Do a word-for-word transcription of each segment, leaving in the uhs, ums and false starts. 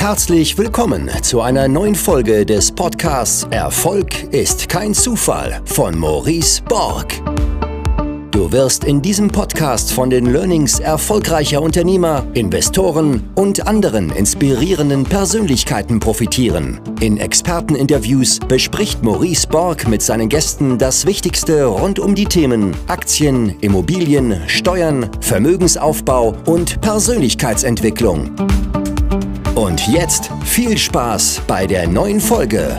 Herzlich willkommen zu einer neuen Folge des Podcasts Erfolg ist kein Zufall von Maurice Borg. Du wirst in diesem Podcast von den Learnings erfolgreicher Unternehmer, Investoren und anderen inspirierenden Persönlichkeiten profitieren. In Experteninterviews bespricht Maurice Borg mit seinen Gästen das Wichtigste rund um die Themen Aktien, Immobilien, Steuern, Vermögensaufbau und Persönlichkeitsentwicklung. Und jetzt viel Spaß bei der neuen Folge.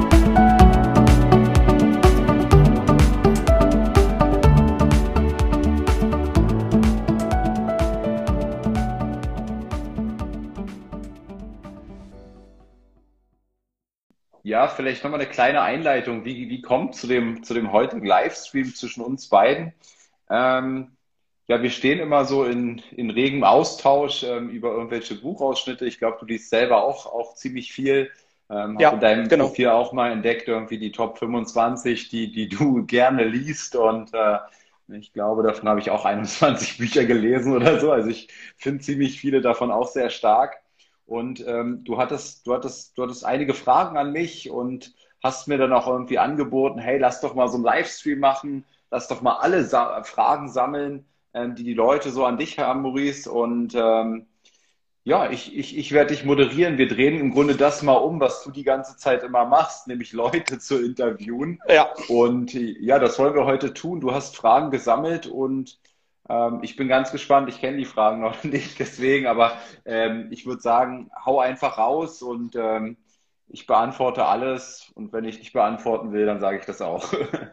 Ja, vielleicht nochmal eine kleine Einleitung. Wie, wie kommt zu dem, zu dem heutigen Livestream zwischen uns beiden? Ähm, ja, wir stehen immer so in, in regem Austausch ähm, über irgendwelche Buchausschnitte. Ich glaube, du liest selber auch, auch ziemlich viel. Ähm, habe Ja, in deinem genau. Profil auch mal entdeckt, irgendwie die Top fünfundzwanzig, die, die du gerne liest. Und äh, ich glaube, davon habe ich auch einundzwanzig Bücher gelesen oder so. Also ich finde ziemlich viele davon auch sehr stark. Und ähm, du hattest, du hattest, du hattest einige Fragen an mich und hast mir dann auch irgendwie angeboten, hey, lass doch mal so einen Livestream machen, lass doch mal alle Sa Fragen sammeln, ähm, die die Leute so an dich haben, Maurice. Und ähm, ja, ich, ich, ich werde dich moderieren. Wir drehen im Grunde das mal um, was du die ganze Zeit immer machst, nämlich Leute zu interviewen. Ja, Und äh, ja, das wollen wir heute tun. Du hast Fragen gesammelt und ähm, ich bin ganz gespannt. Ich kenne die Fragen noch nicht, deswegen, aber ähm, ich würde sagen, hau einfach raus und ähm, ich beantworte alles. Und wenn ich nicht beantworten will, dann sage ich das auch.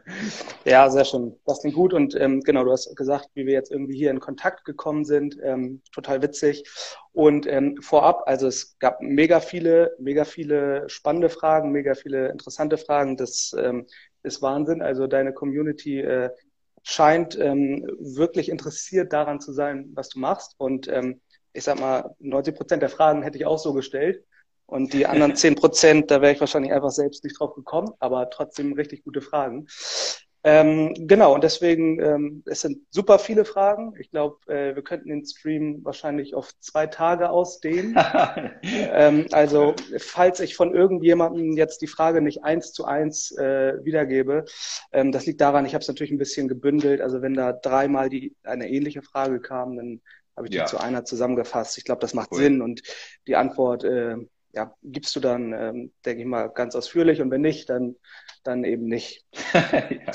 ja, sehr schön. Das klingt gut. Und ähm, genau, du hast gesagt, wie wir jetzt irgendwie hier in Kontakt gekommen sind. Ähm, total witzig. Und ähm, vorab, also es gab mega viele, mega viele spannende Fragen, mega viele interessante Fragen. Das ähm, ist Wahnsinn. Also deine Community äh, scheint ähm, wirklich interessiert daran zu sein, was du machst. Und ähm, ich sag mal, neunzig Prozent der Fragen hätte ich auch so gestellt. Und die anderen zehn Prozent, da wäre ich wahrscheinlich einfach selbst nicht drauf gekommen, aber trotzdem richtig gute Fragen. Ähm, genau, und deswegen, ähm, es sind super viele Fragen. Ich glaube, äh, wir könnten den Stream wahrscheinlich auf zwei Tage ausdehnen. Ähm, also, falls ich von irgendjemandem jetzt die Frage nicht eins zu eins äh, wiedergebe, ähm, das liegt daran, ich habe es natürlich ein bisschen gebündelt. Also, wenn da dreimal die eine ähnliche Frage kam, dann habe ich die Ja, zu einer zusammengefasst. Ich glaube, das macht cool. Sinn und die Antwort äh, ja, gibst du dann, ähm, denke ich mal, ganz ausführlich und wenn nicht, dann, dann eben nicht. Ja.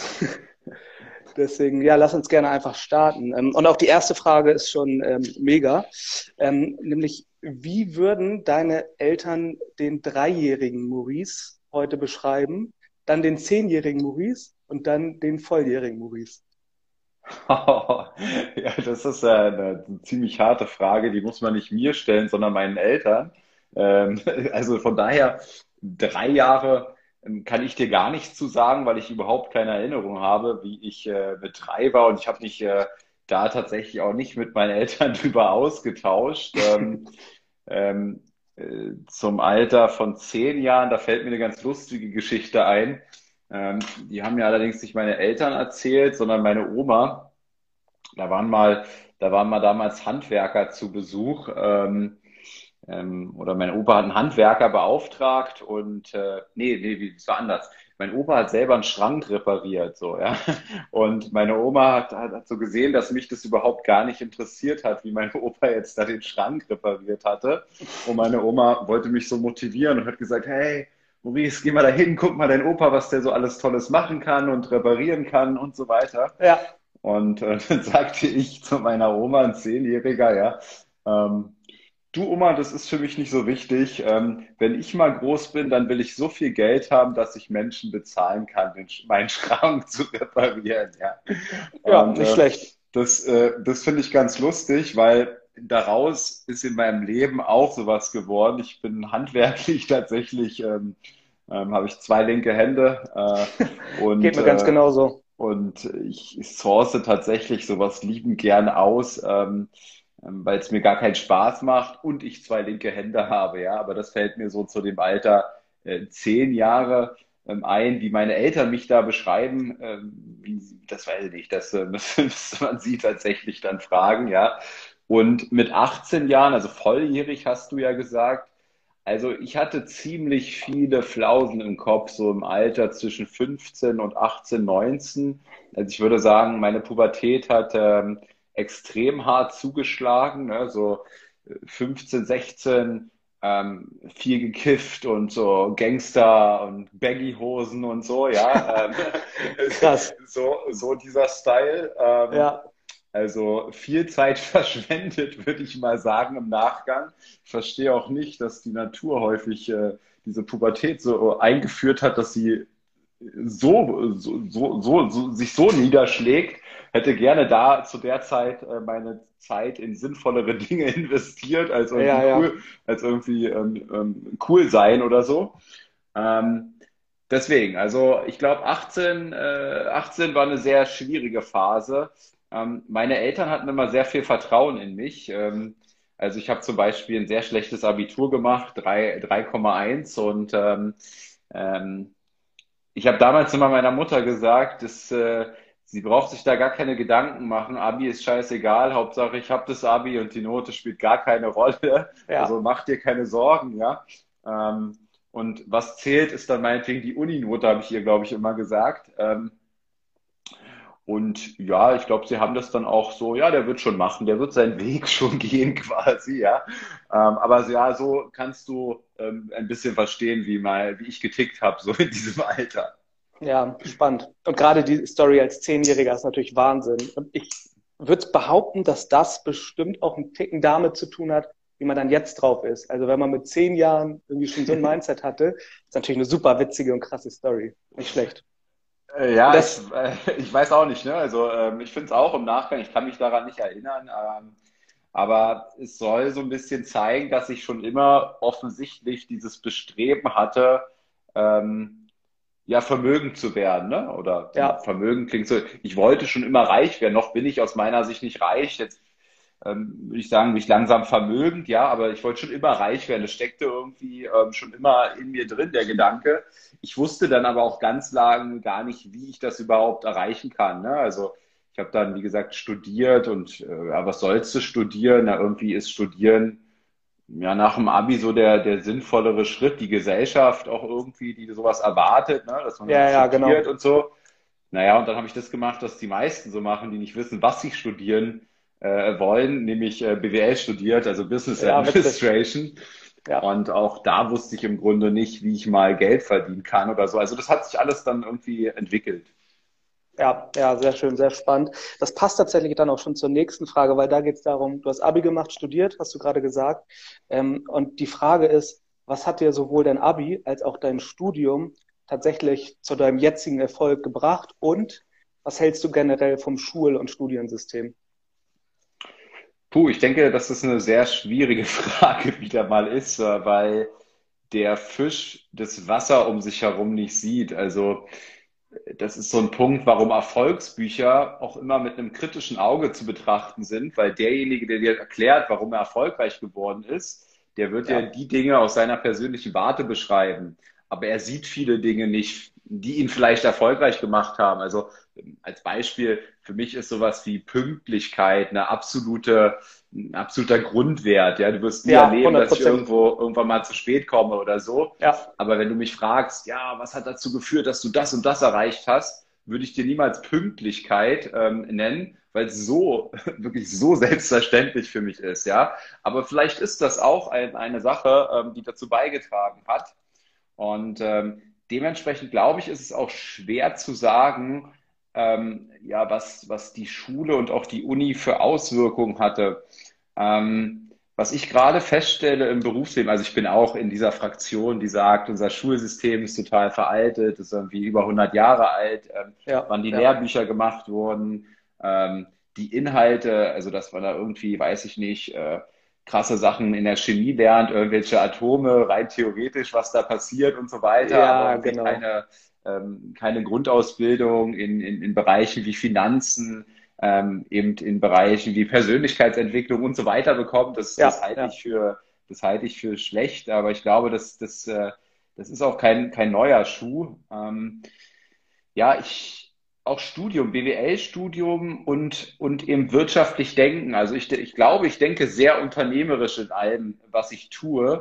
Deswegen, ja, lass uns gerne einfach starten. Ähm, und auch die erste Frage ist schon ähm, mega, ähm, nämlich, wie würden deine Eltern den dreijährigen Maurice heute beschreiben, dann den zehnjährigen Maurice und dann den volljährigen Maurice? Ja, das ist äh, eine ziemlich harte Frage, die muss man nicht mir stellen, sondern meinen Eltern. Ähm, also von daher, drei Jahre ähm, kann ich dir gar nichts zu sagen, weil ich überhaupt keine Erinnerung habe, wie ich äh, mit drei war und ich habe mich äh, da tatsächlich auch nicht mit meinen Eltern drüber ausgetauscht. Ähm, ähm, äh, zum Alter von zehn Jahren, da fällt mir eine ganz lustige Geschichte ein. Ähm, die haben mir allerdings nicht meine Eltern erzählt, sondern meine Oma. Da waren mal, da waren mal damals Handwerker zu Besuch. Ähm, ähm, oder mein Opa hat einen Handwerker beauftragt und äh, nee, nee, wie- es war anders. Mein Opa hat selber einen Schrank repariert, so, ja. Und meine Oma hat, hat, hat so gesehen, dass mich das überhaupt gar nicht interessiert hat, wie mein Opa jetzt da den Schrank repariert hatte. Und meine Oma wollte mich so motivieren und hat gesagt, hey, Maurice, geh mal da hin, guck mal dein Opa, was der so alles Tolles machen kann und reparieren kann und so weiter. Ja, Und äh, dann sagte ich zu meiner Oma, ein Zehnjähriger, ja, ähm, du Oma, das ist für mich nicht so wichtig. Ähm, wenn ich mal groß bin, dann will ich so viel Geld haben, dass ich Menschen bezahlen kann, den, Sch- meinen Schrank zu reparieren. Ja. ja, Und nicht äh, schlecht. das, äh, das finde ich ganz lustig, weil daraus ist in meinem Leben auch sowas geworden. Ich bin handwerklich tatsächlich, ähm, ähm, habe ich zwei linke Hände äh, Geht und mir ganz äh, genauso. und ich source tatsächlich sowas liebend gern aus, ähm, ähm, weil es mir gar keinen Spaß macht und ich zwei linke Hände habe, ja. Aber das fällt mir so zu dem Alter äh, zehn Jahre ähm, ein, wie meine Eltern mich da beschreiben. Ähm, wie, das weiß ich nicht, das äh, müsste man sie tatsächlich dann fragen, ja. Und mit achtzehn Jahren, also volljährig hast du ja gesagt, Also ich hatte ziemlich viele Flausen im Kopf, so im Alter zwischen fünfzehn und achtzehn, neunzehn. Also ich würde sagen, meine Pubertät hat ähm, extrem hart zugeschlagen, ne? So äh, fünfzehn, sechzehn, ähm, viel gekifft und so Gangster und Baggy-Hosen und so, ja. Ähm, Krass. so, so dieser Style. Ähm, Ja, also viel Zeit verschwendet, würde ich mal sagen, im Nachgang. Ich verstehe auch nicht, dass die Natur häufig äh, diese Pubertät so eingeführt hat, dass sie so, so, so, so, so sich so niederschlägt. Hätte gerne da zu der Zeit äh, meine Zeit in sinnvollere Dinge investiert, als irgendwie ja, ja. cool, als irgendwie ähm, ähm, cool sein oder so. Ähm, Deswegen, also ich glaube, achtzehn, äh, achtzehn war eine sehr schwierige Phase. Ähm, meine Eltern hatten immer sehr viel Vertrauen in mich. Ähm, also ich habe zum Beispiel ein sehr schlechtes Abitur gemacht, drei drei Komma eins, und ähm, ähm, ich habe damals immer meiner Mutter gesagt, dass äh, sie braucht sich da gar keine Gedanken machen. Abi ist scheißegal, Hauptsache ich habe das Abi und die Note spielt gar keine Rolle. Also Ja, mach dir keine Sorgen, ja. Ähm, und was zählt, ist dann meinetwegen die Uninote, habe ich ihr, glaube ich, immer gesagt. Ähm, und ja, ich glaube, sie haben das dann auch so, ja, der wird schon machen, der wird seinen Weg schon gehen quasi, ja. Ähm, aber so, ja, so kannst du ähm, ein bisschen verstehen, wie mal, wie ich getickt habe, so in diesem Alter. ja, spannend. Und gerade die Story als Zehnjähriger ist natürlich Wahnsinn. Und ich würde behaupten, dass das bestimmt auch einen Ticken damit zu tun hat, wie man dann jetzt drauf ist. Also wenn man mit zehn Jahren irgendwie schon so ein Mindset hatte, ist natürlich eine super witzige und krasse Story. Nicht schlecht. Äh, Und Ja, ich, das, äh, ich weiß auch nicht, ne? Also ähm, ich finde es auch im Nachgang, ich kann mich daran nicht erinnern, ähm, aber es soll so ein bisschen zeigen, dass ich schon immer offensichtlich dieses Bestreben hatte, ähm, ja, vermögend zu werden, ne? Oder ja, Vermögen klingt so, ich wollte schon immer reich werden, noch bin ich aus meiner Sicht nicht reich. Jetzt ähm, würde ich sagen, bin ich langsam vermögend, ja, aber ich wollte schon immer reich werden. Das steckte irgendwie ähm, schon immer in mir drin, der Gedanke. Ich wusste dann aber auch ganz lange gar nicht, wie ich das überhaupt erreichen kann. Ne? Also ich habe dann, wie gesagt, studiert und äh, ja, was sollst du studieren? Na, irgendwie ist Studieren ja nach dem Abi so der, der sinnvollere Schritt, die Gesellschaft auch irgendwie, die sowas erwartet, ne? Dass man dann ja, ja, studiert genau. und so. Naja, und dann habe ich das gemacht, was die meisten so machen, die nicht wissen, was sie studieren äh, wollen, nämlich äh, B W L studiert, also Business Ja, witzig. Administration. Ja. Und auch da wusste ich im Grunde nicht, wie ich mal Geld verdienen kann oder so. Also das hat sich alles dann irgendwie entwickelt. Ja, ja, sehr schön, sehr spannend. Das passt tatsächlich dann auch schon zur nächsten Frage, weil da geht es darum, du hast Abi gemacht, studiert, hast du gerade gesagt. Ähm, und die Frage ist, was hat dir sowohl dein Abi als auch dein Studium tatsächlich zu deinem jetzigen Erfolg gebracht und was hältst du generell vom Schul- und Studiensystem? Puh, ich denke, dass das eine sehr schwierige Frage wieder mal ist, äh, weil der Fisch das Wasser um sich herum nicht sieht. Also das ist so ein Punkt, warum Erfolgsbücher auch immer mit einem kritischen Auge zu betrachten sind, weil derjenige, der dir erklärt, warum er erfolgreich geworden ist, der wird dir Ja, die Dinge aus seiner persönlichen Warte beschreiben. Aber er sieht viele Dinge nicht, die ihn vielleicht erfolgreich gemacht haben. Also als Beispiel, für mich ist sowas wie Pünktlichkeit eine absolute, ein absoluter Grundwert. Ja, du wirst nie ja, erleben, hundert dass ich Prozent. irgendwo irgendwann mal zu spät komme oder so. Ja, Aber wenn du mich fragst, ja, was hat dazu geführt, dass du das und das erreicht hast, würde ich dir niemals Pünktlichkeit ähm, nennen, weil es so, wirklich so selbstverständlich für mich ist, ja. Aber vielleicht ist das auch ein, eine Sache, ähm, die dazu beigetragen hat. Und ähm, dementsprechend glaube ich, ist es auch schwer zu sagen, ähm, ja, was, was die Schule und auch die Uni für Auswirkungen hatte. Ähm, Was ich gerade feststelle im Berufsleben, also ich bin auch in dieser Fraktion, die sagt, unser Schulsystem ist total veraltet, ist irgendwie über hundert Jahre alt, ähm, ja, wann die ja, Lehrbücher gemacht wurden, ähm, die Inhalte, also dass man da irgendwie, weiß ich nicht, äh, krasse Sachen in der Chemie lernt, irgendwelche Atome, rein theoretisch, was da passiert und so weiter, aber ja, irgendwie genau. keine, ähm, keine Grundausbildung in, in, in Bereichen wie Finanzen, ähm, eben in Bereichen wie Persönlichkeitsentwicklung und so weiter bekommt. Das, das Ja, halte ja, ich für, das halte ich für schlecht, aber ich glaube, das, das, äh, das ist auch kein, kein neuer Schuh. Ähm, ja, ich, auch Studium, B W L-Studium und, und eben wirtschaftlich denken. Also ich, ich glaube, ich denke sehr unternehmerisch in allem, was ich tue.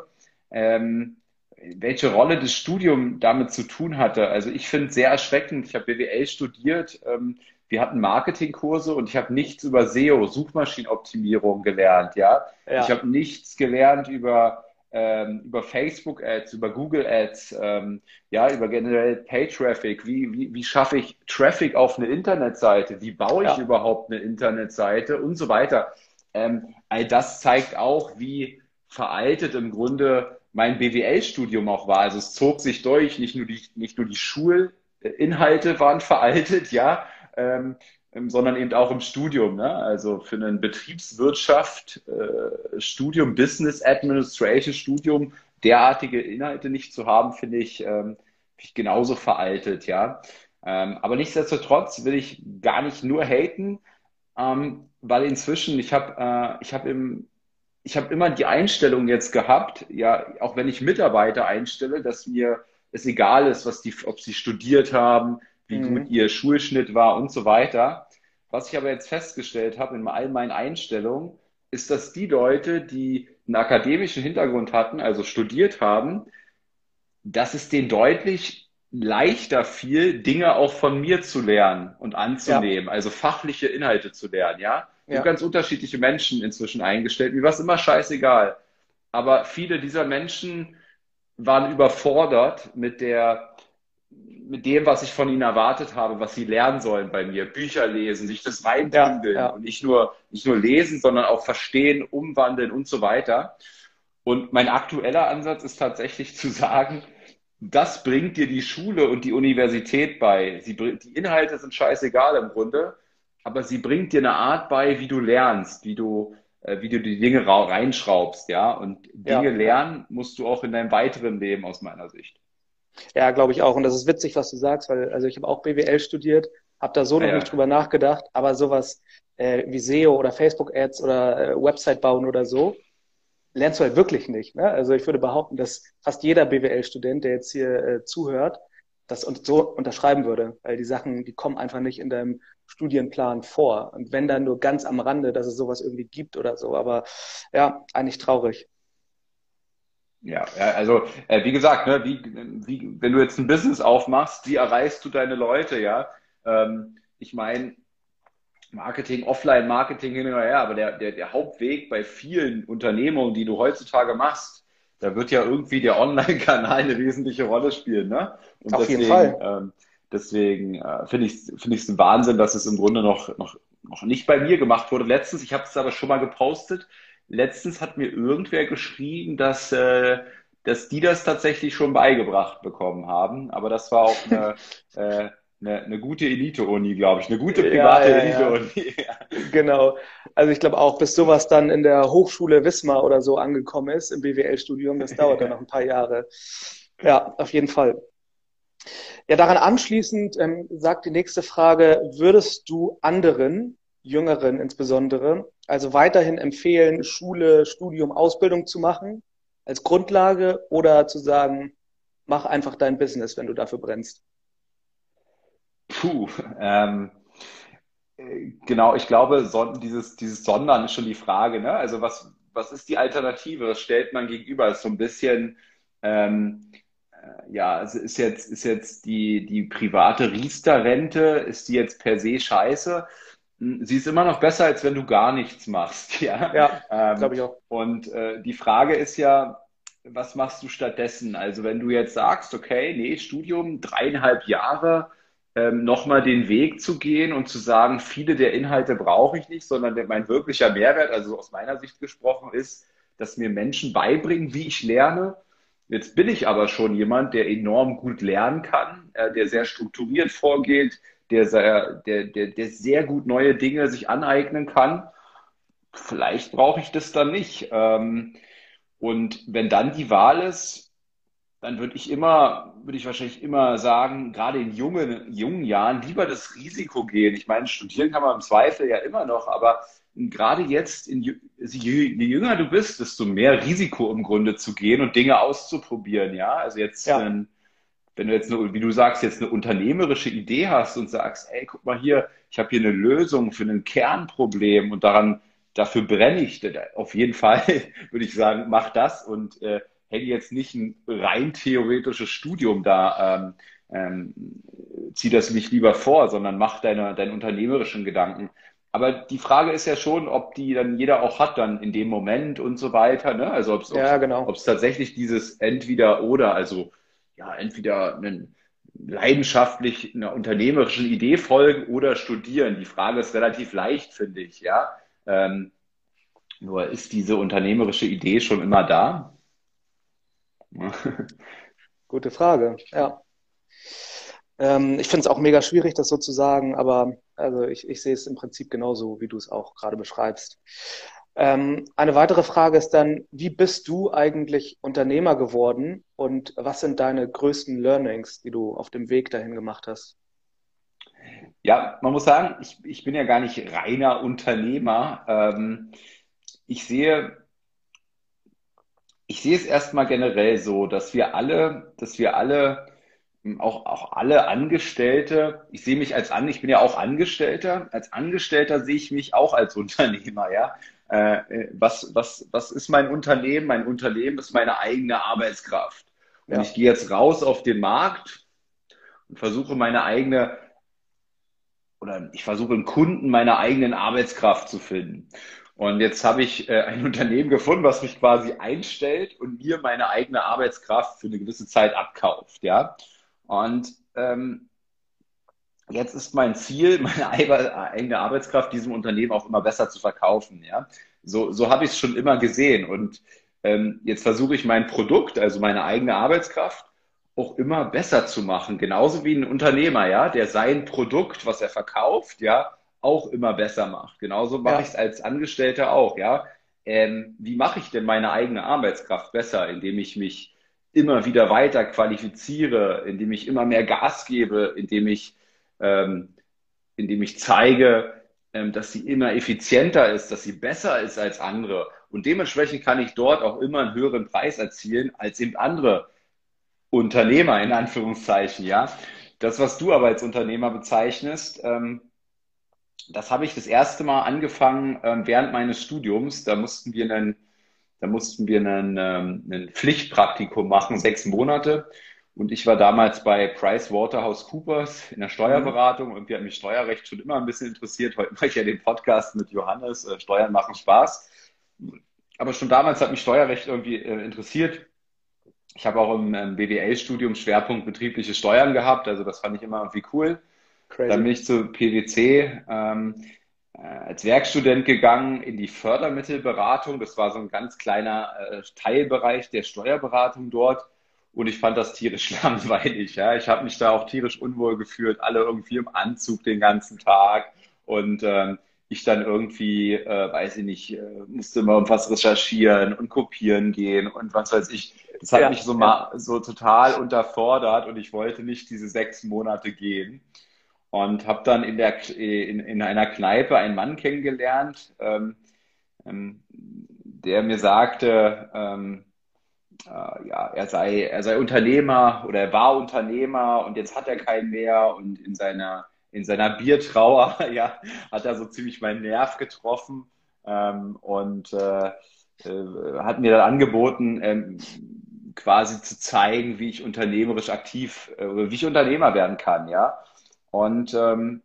ähm, welche Rolle das Studium damit zu tun hatte. Also ich finde es sehr erschreckend. Ich habe B W L studiert. Ähm, wir hatten Marketingkurse und ich habe nichts über S E O, Suchmaschinenoptimierung gelernt. Ja, ich Ja, habe nichts gelernt über ähm, über Facebook Ads, über Google Ads, ähm, ja, über generell Pay Traffic. Wie, wie, wie schaffe ich Traffic auf eine Internetseite? Wie baue ich ja, überhaupt eine Internetseite und so weiter? Ähm, all das zeigt auch, wie veraltet im Grunde mein B W L-Studium auch war. Also es zog sich durch, nicht nur die, nicht nur die Schulinhalte waren veraltet, ja, ähm, ähm, sondern eben auch im Studium. Ne? Also für ein Betriebswirtschaft, äh, Studium, Business Administration Studium, derartige Inhalte nicht zu haben, finde ich, ähm, finde ich genauso veraltet, ja. Ähm, aber nichtsdestotrotz will ich gar nicht nur haten, ähm, weil inzwischen, ich habe äh, ich hab im ich habe immer die Einstellung jetzt gehabt, ja, auch wenn ich Mitarbeiter einstelle, dass mir es egal ist, was die, ob sie studiert haben, wie gut mhm. ihr Schulschnitt war und so weiter. Was ich aber jetzt festgestellt habe in all meinen Einstellungen, ist, dass die Leute, die einen akademischen Hintergrund hatten, also studiert haben, dass es denen deutlich leichter fiel, Dinge auch von mir zu lernen und Ja, anzunehmen, also fachliche Inhalte zu lernen, ja. Ich habe ja, ganz unterschiedliche Menschen inzwischen eingestellt. Mir war es immer scheißegal. Aber viele dieser Menschen waren überfordert mit der, mit dem, was ich von ihnen erwartet habe, was sie lernen sollen bei mir. Bücher lesen, sich das ja, reinprügeln ja, und nicht nur, nicht nur lesen, sondern auch verstehen, umwandeln und so weiter. Und mein aktueller Ansatz ist tatsächlich zu sagen, das bringt dir die Schule und die Universität bei. Sie, bring- die Inhalte sind scheißegal im Grunde, aber sie bringt dir eine Art bei, wie du lernst, wie du, äh, wie du die Dinge ra- reinschraubst, ja. Und Dinge ja, ja. lernen musst du auch in deinem weiteren Leben aus meiner Sicht. Ja, glaube ich auch. Und das ist witzig, was du sagst, weil also ich habe auch B W L studiert, habe da so noch Naja, nicht drüber nachgedacht, aber sowas äh, wie S E O oder Facebook-Ads oder äh, Website bauen oder so, lernst du halt wirklich nicht. Ne? Also ich würde behaupten, dass fast jeder B W L-Student, der jetzt hier äh, zuhört, das und so unterschreiben würde, weil die Sachen, die kommen einfach nicht in deinem Studienplan vor. Und wenn dann nur ganz am Rande, dass es sowas irgendwie gibt oder so. Aber ja, eigentlich traurig. ja, ja, also äh, wie gesagt, ne, wie, wie, wenn du jetzt ein Business aufmachst, wie erreichst du deine Leute, ja? Ähm, ich meine, Marketing, Offline-Marketing hin und her, aber der, der, der Hauptweg bei vielen Unternehmungen, die du heutzutage machst, da wird ja irgendwie der Online-Kanal eine wesentliche Rolle spielen, ne? Und Auf jeden deswegen, Fall. ähm, deswegen äh, finde ich finde ich es ein Wahnsinn, dass es im Grunde noch, noch, noch nicht bei mir gemacht wurde. Letztens, ich habe es aber schon mal gepostet, letztens hat mir irgendwer geschrieben, dass, äh, dass die das tatsächlich schon beigebracht bekommen haben. Aber das war auch eine, äh, eine, eine gute Elite-Uni, glaube ich. Eine gute Ja, private ja, ja. Elite-Uni. Genau. Also ich glaube auch, bis sowas dann in der Hochschule Wismar oder so angekommen ist, im B W L-Studium, das dauert dann noch ein paar Jahre. Ja, auf jeden Fall. Ja, daran anschließend ähm, sagt die nächste Frage, würdest du anderen, Jüngeren insbesondere, also weiterhin empfehlen, Schule, Studium, Ausbildung zu machen als Grundlage oder zu sagen, mach einfach dein Business, wenn du dafür brennst? Puh, ähm, äh, genau, ich glaube, son dieses, dieses Sondern ist schon die Frage, ne? Also was, was ist die Alternative? Was stellt man gegenüber? Das ist so ein bisschen, ähm, äh, ja, es ist jetzt, ist jetzt die, die private Riester-Rente, ist die jetzt per se scheiße? Hm, sie ist immer noch besser, als wenn du gar nichts machst, ja. Ja, Ähm, glaube ich auch. und äh, die Frage ist ja, was machst du stattdessen? Also wenn du jetzt sagst, okay, nee, Studium, dreieinhalb Jahre, ähm, nochmal den Weg zu gehen und zu sagen, viele der Inhalte brauche ich nicht, sondern der, mein wirklicher Mehrwert, also aus meiner Sicht gesprochen, ist, dass mir Menschen beibringen, wie ich lerne. Jetzt bin ich aber schon jemand, der enorm gut lernen kann, äh, der sehr strukturiert vorgeht, der sehr, der, der, der sehr gut neue Dinge sich aneignen kann. Vielleicht brauche ich das dann nicht. Ähm, und wenn dann die Wahl ist, dann würde ich immer, würde ich wahrscheinlich immer sagen, gerade in jungen, jungen Jahren lieber das Risiko gehen. Ich meine, studieren kann man im Zweifel ja immer noch, aber gerade jetzt, in, jü- je, je jünger du bist, desto mehr Risiko im Grunde zu gehen und Dinge auszuprobieren. Ja, also jetzt, Ja, ähm, wenn du jetzt, eine, wie du sagst, jetzt eine unternehmerische Idee hast und sagst, ey, guck mal hier, ich habe hier eine Lösung für ein Kernproblem und daran, dafür brenne ich, auf jeden Fall würde ich sagen, mach das und äh, hänge jetzt nicht ein rein theoretisches Studium da, ähm, ähm, zieh das nicht lieber vor, sondern mach deine, deinen unternehmerischen Gedanken. Aber die Frage ist ja schon, ob die dann jeder auch hat dann in dem Moment und so weiter, ne? Also ob es Ja, genau. ob es tatsächlich dieses entweder oder, also ja, entweder einen leidenschaftlich einer unternehmerischen Idee folgen oder studieren. Die Frage ist relativ leicht, finde ich, ja. Ähm, nur ist diese unternehmerische Idee schon immer da? Gute Frage, ja. Ähm, ich finde es auch mega schwierig, das so zu sagen, aber also ich, ich sehe es im Prinzip genauso, wie du es auch gerade beschreibst. Ähm, eine weitere Frage ist dann, wie bist du eigentlich Unternehmer geworden und was sind deine größten Learnings, die du auf dem Weg dahin gemacht hast? Ja, man muss sagen, ich, ich bin ja gar nicht reiner Unternehmer. Ähm, ich sehe, ich sehe es erstmal generell so, dass wir alle, dass wir alle, ähm, auch, auch alle Angestellte, ich sehe mich als an, ich bin ja auch Angestellter, als Angestellter sehe ich mich auch als Unternehmer, ja. Äh, äh, was, was, was ist mein Unternehmen? Mein Unternehmen ist meine eigene Arbeitskraft. Und ich Ja, gehe jetzt raus auf den Markt und versuche meine eigene oder ich versuche im Kunden meine eigenen Arbeitskraft zu finden. Und jetzt habe ich äh, ein Unternehmen gefunden, was mich quasi einstellt und mir meine eigene Arbeitskraft für eine gewisse Zeit abkauft, ja. Und ähm, jetzt ist mein Ziel, meine eigene Arbeitskraft diesem Unternehmen auch immer besser zu verkaufen, ja. So, so habe ich es schon immer gesehen. Und ähm, jetzt versuche ich mein Produkt, also meine eigene Arbeitskraft, auch immer besser zu machen. Genauso wie ein Unternehmer, ja, der sein Produkt, was er verkauft, ja, auch immer besser macht. Genauso mache ich es ja, als Angestellter auch, ja. Ähm, wie mache ich denn meine eigene Arbeitskraft besser, indem ich mich immer wieder weiter qualifiziere, indem ich immer mehr Gas gebe, indem ich ähm, indem ich zeige, ähm, dass sie immer effizienter ist, dass sie besser ist als andere. Und dementsprechend kann ich dort auch immer einen höheren Preis erzielen als eben andere Unternehmer, in Anführungszeichen, ja. Das, was du aber als Unternehmer bezeichnest, ähm, das habe ich das erste Mal angefangen ähm, während meines Studiums. Da mussten wir einen, da mussten wir einen, ähm, ein Pflichtpraktikum machen, sechs Monate. Und ich war damals bei PricewaterhouseCoopers in der mhm. Steuerberatung und wir haben mich Steuerrecht schon immer ein bisschen interessiert. Heute mache ich ja den Podcast mit Johannes, äh, Steuern machen Spaß. Aber schon damals hat mich Steuerrecht irgendwie äh, interessiert. Ich habe auch im, im B W L-Studium Schwerpunkt betriebliche Steuern gehabt, also das fand ich immer irgendwie cool. Dann bin Crazy. ich zu PwC ähm, äh, als Werkstudent gegangen in die Fördermittelberatung. Das war so ein ganz kleiner äh, Teilbereich der Steuerberatung dort. Und ich fand das tierisch langweilig. Ja. Ich habe mich da auch tierisch unwohl gefühlt, alle irgendwie im Anzug den ganzen Tag. Und ähm, ich dann irgendwie, äh, weiß ich nicht, äh, musste immer was recherchieren und kopieren gehen und was weiß ich. Das hat mich Ja, so ja. mal so total unterfordert und ich wollte nicht diese sechs Monate gehen und habe dann in der in, in einer Kneipe einen Mann kennengelernt, ähm, ähm, der mir sagte, ähm, äh, ja, er sei er sei Unternehmer oder er war Unternehmer und jetzt hat er keinen mehr und in seiner in seiner Biertrauer, ja, hat er so ziemlich meinen Nerv getroffen ähm, und äh, äh, hat mir dann angeboten, ähm, quasi zu zeigen, wie ich unternehmerisch aktiv, äh, wie ich Unternehmer werden kann, ja. Und ähm,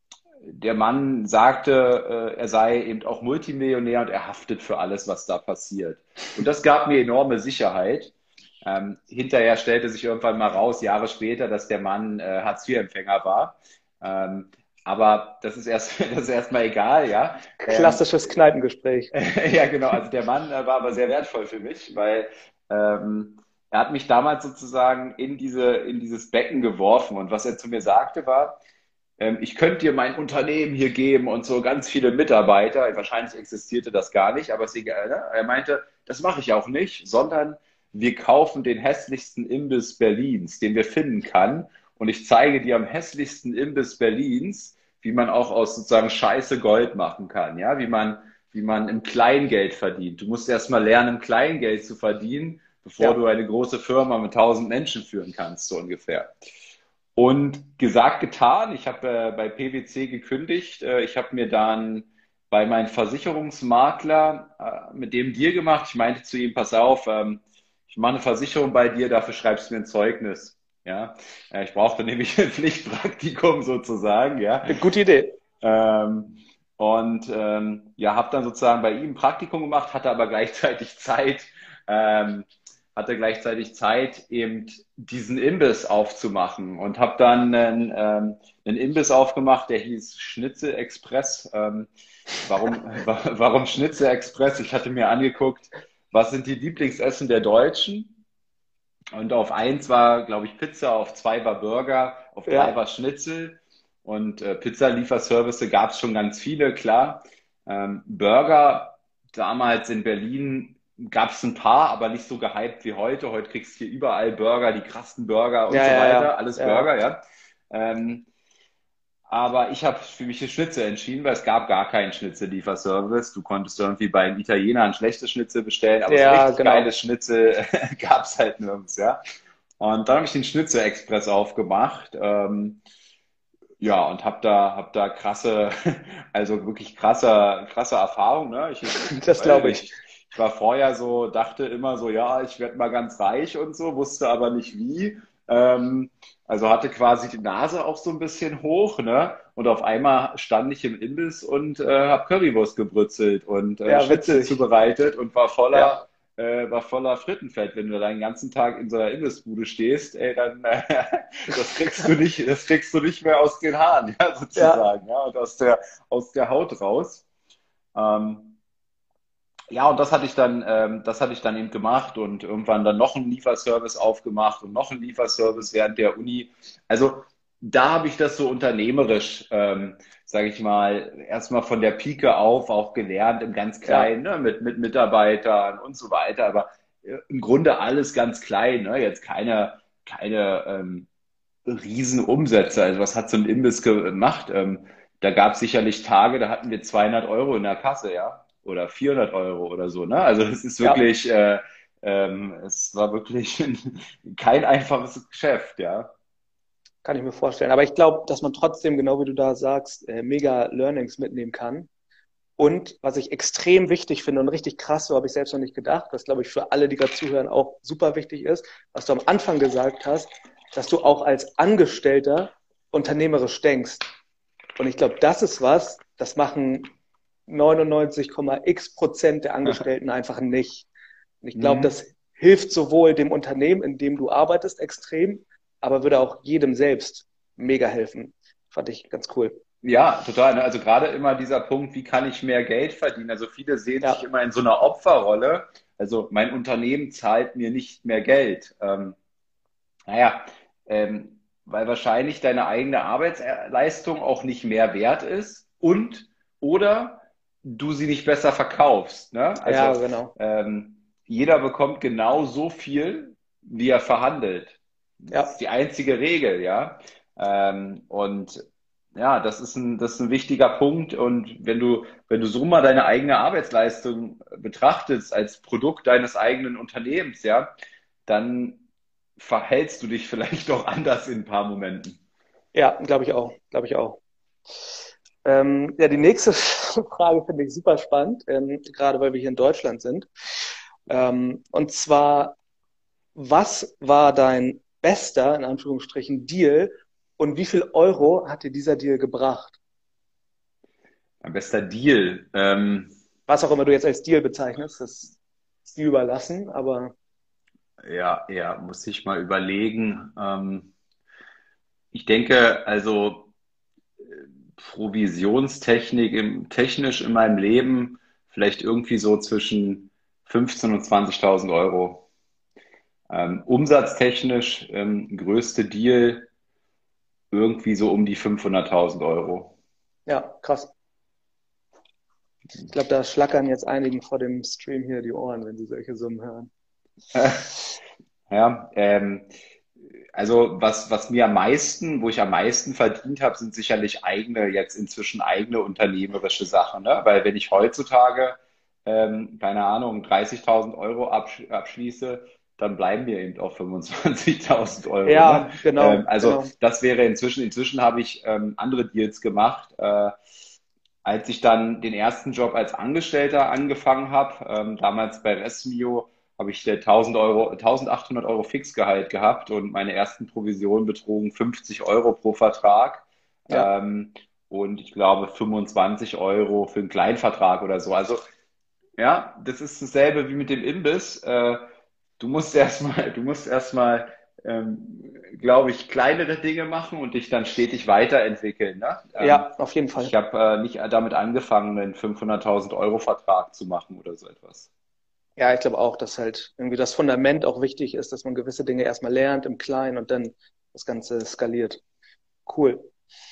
der Mann sagte, äh, er sei eben auch Multimillionär und er haftet für alles, was da passiert. Und das gab mir enorme Sicherheit. Ähm, hinterher stellte sich irgendwann mal raus, Jahre später, dass der Mann äh, Hartz-vier-Empfänger war. Ähm, aber das ist erst, das ist erstmal egal, ja. Ähm, Klassisches Kneipengespräch. ja, genau. Also der Mann äh, war aber sehr wertvoll für mich, weil ähm, er hat mich damals sozusagen in diese, in dieses Becken geworfen. Und was er zu mir sagte, war, ähm, ich könnte dir mein Unternehmen hier geben und so ganz viele Mitarbeiter. Wahrscheinlich existierte das gar nicht, aber ist egal. Ne? Er meinte, das mache ich auch nicht, sondern wir kaufen den hässlichsten Imbiss Berlins, den wir finden kann. Und ich zeige dir am hässlichsten Imbiss Berlins, wie man auch aus sozusagen Scheiße Gold machen kann. Ja, wie man, wie man im Kleingeld verdient. Du musst erst mal lernen, im Kleingeld zu verdienen, bevor du Ja, eine große Firma mit tausend Menschen führen kannst, so ungefähr. Und gesagt, getan. Ich habe äh, bei PwC gekündigt. Äh, ich habe mir dann bei meinem Versicherungsmakler äh, mit dem Deal gemacht. Ich meinte zu ihm, pass auf, ähm, ich mache eine Versicherung bei dir, dafür schreibst du mir ein Zeugnis. Ja, Äh, ich brauchte nämlich ein Pflichtpraktikum sozusagen, ja. Eine gute Idee. Ähm, und ähm, ja, habe dann sozusagen bei ihm ein Praktikum gemacht, hatte aber gleichzeitig Zeit, ähm, hatte gleichzeitig Zeit, eben diesen Imbiss aufzumachen und habe dann einen, ähm, einen Imbiss aufgemacht, der hieß Schnitzel Express. Ähm, warum, wa warum Schnitzel Express? Ich hatte mir angeguckt, was sind die Lieblingsessen der Deutschen? Und auf eins war, glaube ich, Pizza, auf zwei war Burger, auf drei Ja, war Schnitzel. Und äh, Pizzalieferservice gab es schon ganz viele, klar. Ähm, Burger, damals in Berlin gab es ein paar, aber nicht so gehypt wie heute. Heute kriegst du hier überall Burger, die krassen Burger und ja, so ja, weiter. ja, Alles ja, Burger, ja. Ähm, aber ich habe für mich für Schnitzel entschieden, weil es gab gar keinen Schnitzel-Lieferservice. Du konntest irgendwie beim Italiener ein schlechtes Schnitzel bestellen, aber so ja, richtig genau. geiles Schnitzel gab es halt nirgends, ja. Und dann habe ich den Schnitzel-Express aufgemacht. Ähm, ja, und habe da, hab da krasse, also wirklich krasse, krasse Erfahrung. Ne? Ich, Das weil glaube ich. ich, ich war vorher so, dachte immer so, ja, ich werde mal ganz reich und so, wusste aber nicht wie. Ähm, also hatte quasi die Nase auch so ein bisschen hoch, ne? Und auf einmal stand ich im Imbiss und äh, habe Currywurst gebrützelt und äh, Ja, Schnitzel witzig. zubereitet und war Ja, voller, äh, war voller Frittenfett. Wenn du da den ganzen Tag in so einer Imbissbude stehst, ey, dann äh, das kriegst du nicht, das kriegst du nicht mehr aus den Haaren, ja, ja, sozusagen, ja, und aus der, aus der Haut raus. Ähm, ja, und das hatte ich dann, ähm, das hatte ich dann eben gemacht und irgendwann dann noch einen Lieferservice aufgemacht und noch einen Lieferservice während der Uni. Also da habe ich das so unternehmerisch, ähm, sage ich mal, erstmal von der Pike auf auch gelernt, im ganz ja, Kleinen, ne, mit, mit Mitarbeitern und so weiter. Aber äh, im Grunde alles ganz klein, ne? Jetzt keine, keine ähm, Riesenumsätze. Also was hat so ein Imbiss gemacht? Ähm, da gab es sicherlich Tage, da hatten wir zweihundert Euro in der Kasse, ja, oder vierhundert Euro oder so. Ne? Also es ist ja, wirklich, äh, ähm, es war wirklich kein einfaches Geschäft, ja. kann ich mir vorstellen. Aber ich glaube, dass man trotzdem, genau wie du da sagst, äh, mega Learnings mitnehmen kann. Und was ich extrem wichtig finde und richtig krass, so habe ich selbst noch nicht gedacht, was glaube ich für alle, die gerade zuhören, auch super wichtig ist, was du am Anfang gesagt hast, dass du auch als Angestellter unternehmerisch denkst. Und ich glaube, das ist was, das machen neunundneunzig Komma x Prozent der Angestellten einfach nicht. Und ich glaube, Mhm. das hilft sowohl dem Unternehmen, in dem du arbeitest, extrem, aber würde auch jedem selbst mega helfen. Fand ich ganz cool. Ja, total. Ne? Also gerade immer dieser Punkt, wie kann ich mehr Geld verdienen? Also viele sehen sich Ja, immer in so einer Opferrolle. Also mein Unternehmen zahlt mir nicht mehr Geld. Ähm, Naja, ähm, weil wahrscheinlich deine eigene Arbeitsleistung auch nicht mehr wert ist und oder du sie nicht besser verkaufst. Ne? ja, Also genau. ähm, jeder bekommt genau so viel, wie er verhandelt. Das ist Ja, die einzige Regel, ja. Ähm, und ja, das ist ein, das ist ein wichtiger Punkt. Und wenn du, wenn du so mal deine eigene Arbeitsleistung betrachtest als Produkt deines eigenen Unternehmens, ja, dann verhältst du dich vielleicht auch anders in ein paar Momenten. ja, glaube ich auch, glaube ich auch. Ähm, ja, die nächste Frage finde ich super spannend, ähm, gerade weil wir hier in Deutschland sind. Ähm, und zwar, was war dein bester, in Anführungsstrichen, Deal und wie viel Euro hat dir dieser Deal gebracht? Mein bester Deal. Ähm, Was auch immer du jetzt als Deal bezeichnest, das ist dir überlassen, aber ja, ja, muss ich mal überlegen. Ähm, ich denke, also Provisionstechnik im, technisch in meinem Leben vielleicht irgendwie so zwischen fünfzehntausend und zwanzigtausend Euro. Ähm, umsatztechnisch ähm, größte Deal irgendwie so um die fünfhunderttausend Euro. ja, krass. Ich glaube, da schlackern jetzt einigen vor dem Stream hier die Ohren, wenn sie solche Summen hören. Ja, ähm, also was, was mir am meisten, wo ich am meisten verdient habe, sind sicherlich eigene, jetzt inzwischen eigene unternehmerische Sachen, ne? Weil wenn ich heutzutage, ähm, keine Ahnung, dreißigtausend Euro absch abschließe, dann bleiben mir eben auch fünfundzwanzigtausend Euro, ne? Ja, Ähm, genau, also genau. das wäre inzwischen, inzwischen habe ich ähm, andere Deals gemacht. Äh, als ich dann den ersten Job als Angestellter angefangen habe, ähm, damals bei Resmio, habe ich äh, tausend Euro, eintausendachthundert Euro Fixgehalt gehabt und meine ersten Provisionen betrugen fünfzig Euro pro Vertrag. Ja, Ähm, und ich glaube fünfundzwanzig Euro für einen Kleinvertrag oder so. Also ja, das ist dasselbe wie mit dem Imbiss. Äh, du musst erstmal, du musst erstmal, ähm, glaube ich, kleinere Dinge machen und dich dann stetig weiterentwickeln. Ne? Ähm, ja, auf jeden ich Fall. habe äh, nicht damit angefangen, einen fünfhunderttausend Euro Vertrag zu machen oder so etwas. Ja, ich glaube auch, dass halt irgendwie das Fundament auch wichtig ist, dass man gewisse Dinge erstmal lernt im Kleinen und dann das Ganze skaliert. Cool.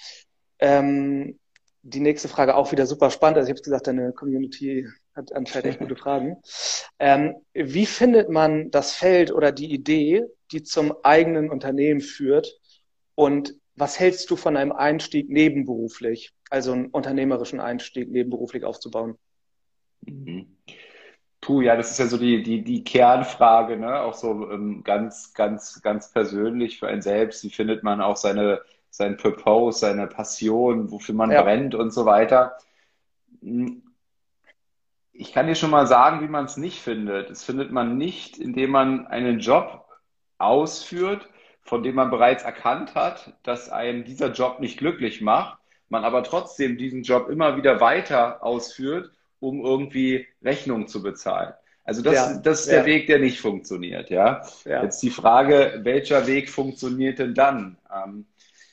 Ähm, die nächste Frage auch wieder super spannend. Also ich habe gesagt, deine Community hat anscheinend echt gute Fragen. Ähm, wie findet man das Feld oder die Idee, die zum eigenen Unternehmen führt? Und was hältst du von einem Einstieg nebenberuflich, also einen unternehmerischen Einstieg nebenberuflich aufzubauen? Mhm. Puh, ja, das ist ja so die, die, die Kernfrage, ne? Auch so ähm, ganz, ganz, ganz persönlich für einen selbst. Wie findet man auch seine, sein Purpose, seine Passion, wofür man Ja, brennt und so weiter. Hm, Ich kann dir schon mal sagen, wie man es nicht findet. Das findet man nicht, indem man einen Job ausführt, von dem man bereits erkannt hat, dass einen dieser Job nicht glücklich macht, man aber trotzdem diesen Job immer wieder weiter ausführt, um irgendwie Rechnung zu bezahlen. Also das, ja, das ist der ja, Weg, der nicht funktioniert, ja. ja, Jetzt die Frage, welcher Weg funktioniert denn dann? Ähm,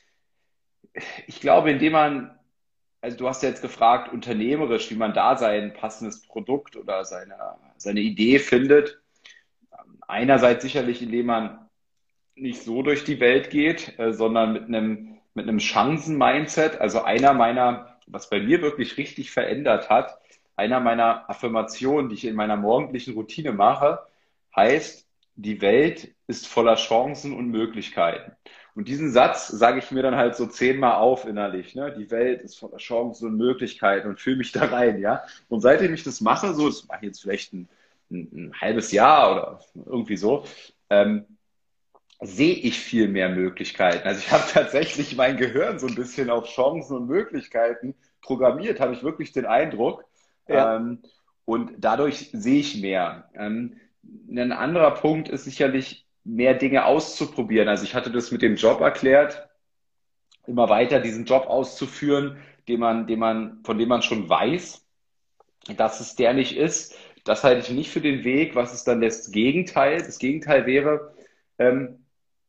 ich glaube, indem man also du hast ja jetzt gefragt, unternehmerisch, wie man da sein passendes Produkt oder seine, seine Idee findet. Einerseits sicherlich, indem man nicht so durch die Welt geht, äh, sondern mit einem, mit einem Chancen-Mindset. Also einer meiner, was bei mir wirklich richtig verändert hat, einer meiner Affirmationen, die ich in meiner morgendlichen Routine mache, heißt, die Welt ist voller Chancen und Möglichkeiten. Und diesen Satz sage ich mir dann halt so zehnmal auf innerlich. Ne? Die Welt ist voller Chancen und Möglichkeiten und fühle mich da rein, ja. Und seitdem ich das mache, so, das mache ich jetzt vielleicht ein, ein, ein halbes Jahr oder irgendwie so, ähm, sehe ich viel mehr Möglichkeiten. Also ich habe tatsächlich mein Gehirn so ein bisschen auf Chancen und Möglichkeiten programmiert, habe ich wirklich den Eindruck. ja, Ähm, und dadurch sehe ich mehr. Ähm, ein anderer Punkt ist sicherlich, mehr Dinge auszuprobieren. Also ich hatte das mit dem Job erklärt, immer weiter diesen Job auszuführen, den man, den man, von dem man schon weiß, dass es der nicht ist. Das halte ich nicht für den Weg. Was ist dann das Gegenteil? Das Gegenteil wäre, ähm,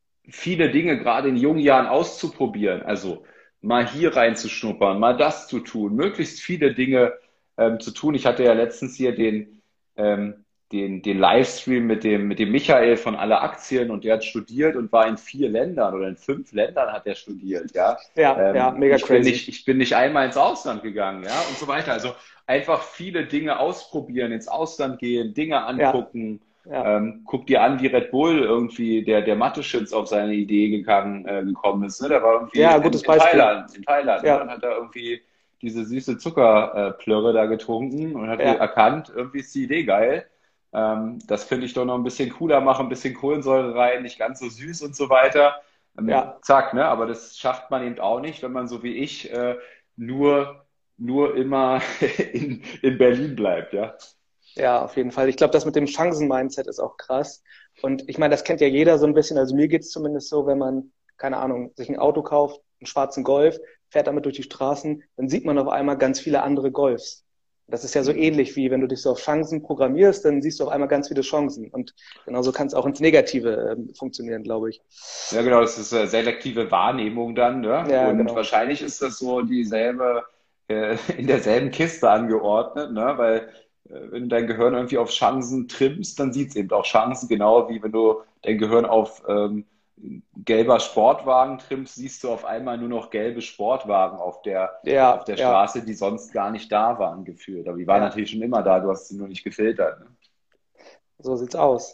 viele Dinge gerade in jungen Jahren auszuprobieren. Also mal hier reinzuschnuppern, mal das zu tun, möglichst viele Dinge ähm, zu tun. Ich hatte ja letztens hier den, ähm, den, den Livestream mit dem, mit dem Michael von Alle Aktien und der hat studiert und war in vier Ländern oder in fünf Ländern hat er studiert, ja. ja, ja, Ähm, mega ich bin crazy. nicht, ich bin nicht einmal ins Ausland gegangen, ja, und so weiter. Also einfach viele Dinge ausprobieren, ins Ausland gehen, Dinge Ja, angucken, ja, ähm, guck dir an, wie Red Bull irgendwie, der, der Mateschitz auf seine Idee gegangen, äh, gekommen ist. Ne? Der war irgendwie ja, in, gutes in Beispiel. Thailand, in Thailand, ne? Und Ja, hat da irgendwie diese süße Zuckerplörre da getrunken und hat ja, erkannt, irgendwie ist die Idee geil. Ähm, das finde ich doch noch ein bisschen cooler machen, ein bisschen Kohlensäure rein, nicht ganz so süß und so weiter. Ähm, ja. zack, ne? Aber das schafft man eben auch nicht, wenn man so wie ich äh, nur, nur immer in, in Berlin bleibt, ja. Ja, auf jeden Fall. Ich glaube, das mit dem Chancen-Mindset ist auch krass. Und ich meine, das kennt ja jeder so ein bisschen. Also mir geht's zumindest so, wenn man, keine Ahnung, sich ein Auto kauft, einen schwarzen Golf, fährt damit durch die Straßen, dann sieht man auf einmal ganz viele andere Golfs. Das ist ja so Mhm. ähnlich wie wenn du dich so auf Chancen programmierst, dann siehst du auf einmal ganz viele Chancen. Und genauso kann es auch ins Negative ähm, funktionieren, glaube ich. Ja, genau, das ist äh, selektive Wahrnehmung dann, ne? Ja, Und genau. wahrscheinlich ist das so dieselbe, äh, in derselben Kiste angeordnet, ne? Weil äh, wenn du dein Gehirn irgendwie auf Chancen trimmst, dann sieht es eben auch Chancen, genau wie wenn du dein Gehirn auf ähm, gelber Sportwagen trimmst, siehst du auf einmal nur noch gelbe Sportwagen auf der, auf Ja, der ja, Straße, die sonst gar nicht da waren, geführt. Aber die waren ja, natürlich schon immer da, du hast sie nur nicht gefiltert, ne? so sieht's aus.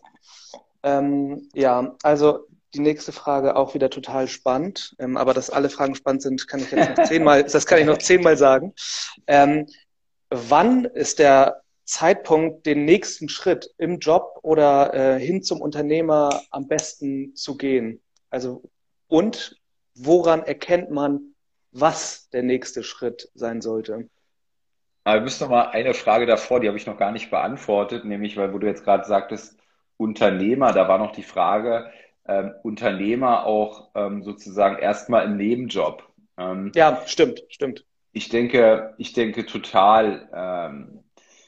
Ähm, ja, also die nächste Frage auch wieder total spannend. Ähm, aber dass alle Fragen spannend sind, kann ich jetzt noch zehnmal, das kann ich noch zehnmal sagen. Ähm, wann ist der Zeitpunkt, den nächsten Schritt im Job oder äh, hin zum Unternehmer am besten zu gehen? Also und woran erkennt man, was der nächste Schritt sein sollte? Aber wir müssen noch mal eine Frage davor, die habe ich noch gar nicht beantwortet, nämlich, weil wo du jetzt gerade sagtest, Unternehmer, da war noch die Frage, ähm, Unternehmer auch ähm, sozusagen erstmal im Nebenjob. Ähm, Ja, stimmt, stimmt. ich denke, ich denke total, ähm,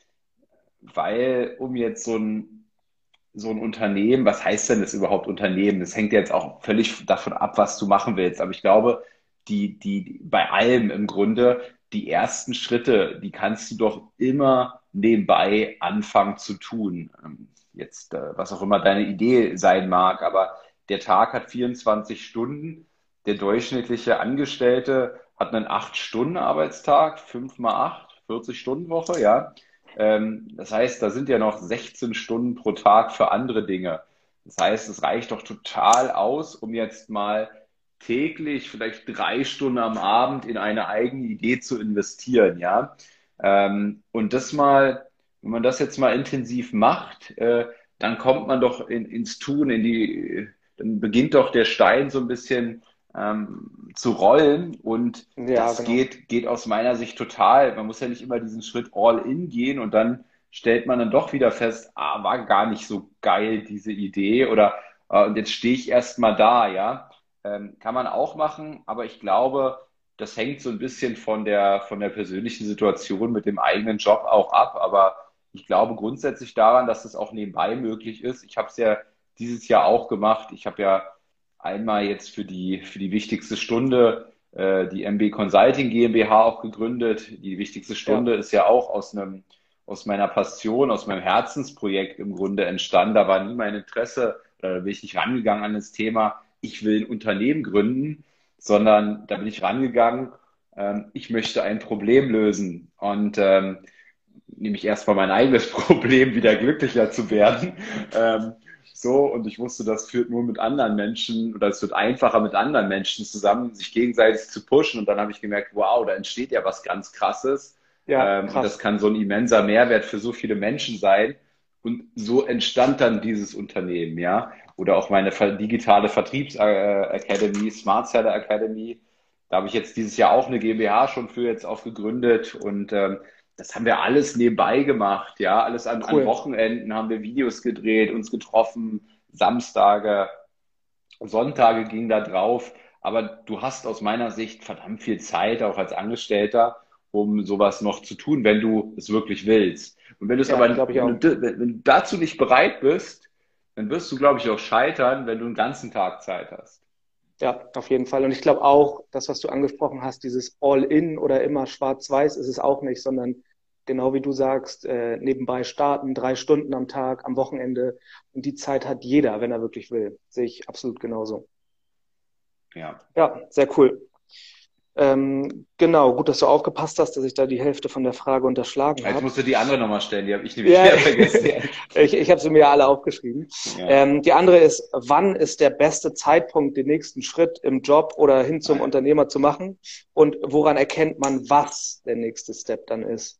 weil um jetzt so ein, so ein Unternehmen, was heißt denn das überhaupt Unternehmen? Das hängt jetzt auch völlig davon ab, was du machen willst. Aber ich glaube, die, die, bei allem im Grunde, die ersten Schritte, die kannst du doch immer nebenbei anfangen zu tun. Ähm, Jetzt, äh, was auch immer deine Idee sein mag, aber der Tag hat vierundzwanzig Stunden. Der durchschnittliche Angestellte hat einen acht Stunden Arbeitstag, fünf mal acht, vierzig Stunden Woche, ja. Ähm, das heißt, da sind ja noch sechzehn Stunden pro Tag für andere Dinge. Das heißt, es reicht doch total aus, um jetzt mal täglich, vielleicht drei Stunden am Abend in eine eigene Idee zu investieren, ja. Ähm, und das mal, wenn man das jetzt mal intensiv macht, äh, dann kommt man doch in, ins Tun, in die, dann beginnt doch der Stein so ein bisschen ähm, zu rollen und Ja, das genau. geht, geht aus meiner Sicht total. Man muss ja nicht immer diesen Schritt all in gehen und dann stellt man dann doch wieder fest, ah, war gar nicht so geil, diese Idee oder äh, und jetzt stehe ich erst mal da, ja. Ähm, kann man auch machen, aber ich glaube, das hängt so ein bisschen von der, von der persönlichen Situation mit dem eigenen Job auch ab. Aber ich glaube grundsätzlich daran, dass es auch nebenbei möglich ist. Ich habe es ja dieses Jahr auch gemacht. Ich habe ja einmal jetzt für die, für die wichtigste Stunde äh, die M B Consulting GmbH auch gegründet. Die wichtigste Ja, Stunde ist ja auch aus einem, aus meiner Passion, aus meinem Herzensprojekt im Grunde entstanden. Da war nie mein Interesse, oder da bin ich nicht rangegangen an das Thema, ich will ein Unternehmen gründen, sondern da bin ich rangegangen, ähm, ich möchte ein Problem lösen und ähm, nämlich erstmal mein eigenes Problem, wieder glücklicher zu werden. Ähm, so, und ich wusste, das führt nur mit anderen Menschen oder es wird einfacher mit anderen Menschen zusammen, sich gegenseitig zu pushen. Und dann habe ich gemerkt, wow, da entsteht ja was ganz Krasses. ja, Ähm, und das krass. kann so ein immenser Mehrwert für so viele Menschen sein. Und so entstand dann dieses Unternehmen, ja. Oder auch meine digitale Vertriebs-Academy, Smart Seller Academy. Da habe ich jetzt dieses Jahr auch eine GmbH schon für jetzt auch gegründet und ähm, das haben wir alles nebenbei gemacht, ja. Alles an, an Cool. Wochenenden haben wir Videos gedreht, uns getroffen, Samstage, Sonntage ging da drauf. Aber du hast aus meiner Sicht verdammt viel Zeit, auch als Angestellter, um sowas noch zu tun, wenn du es wirklich willst. Und wenn du es Ja, aber, glaube ich wenn auch. du, wenn du dazu nicht bereit bist, dann wirst du, glaube ich, auch scheitern, wenn du einen ganzen Tag Zeit hast. Ja, auf jeden Fall. Und ich glaube auch, das, was du angesprochen hast, dieses All-in oder immer schwarz-weiß ist es auch nicht, sondern genau wie du sagst, äh, nebenbei starten, drei Stunden am Tag, am Wochenende. Und die Zeit hat jeder, wenn er wirklich will. Sehe ich absolut genauso. Ja. Ja, sehr cool. Ähm, genau, gut, dass du aufgepasst hast, dass ich da die Hälfte von der Frage unterschlagen Jetzt habe. musst du die andere nochmal stellen, die habe ich nämlich Ja, wieder vergessen. ich, ich habe sie mir alle aufgeschrieben. Ja. Ähm, die andere ist, wann ist der beste Zeitpunkt, den nächsten Schritt im Job oder hin Ah, zum ja. Unternehmer zu machen? Und woran erkennt man, was der nächste Step dann ist?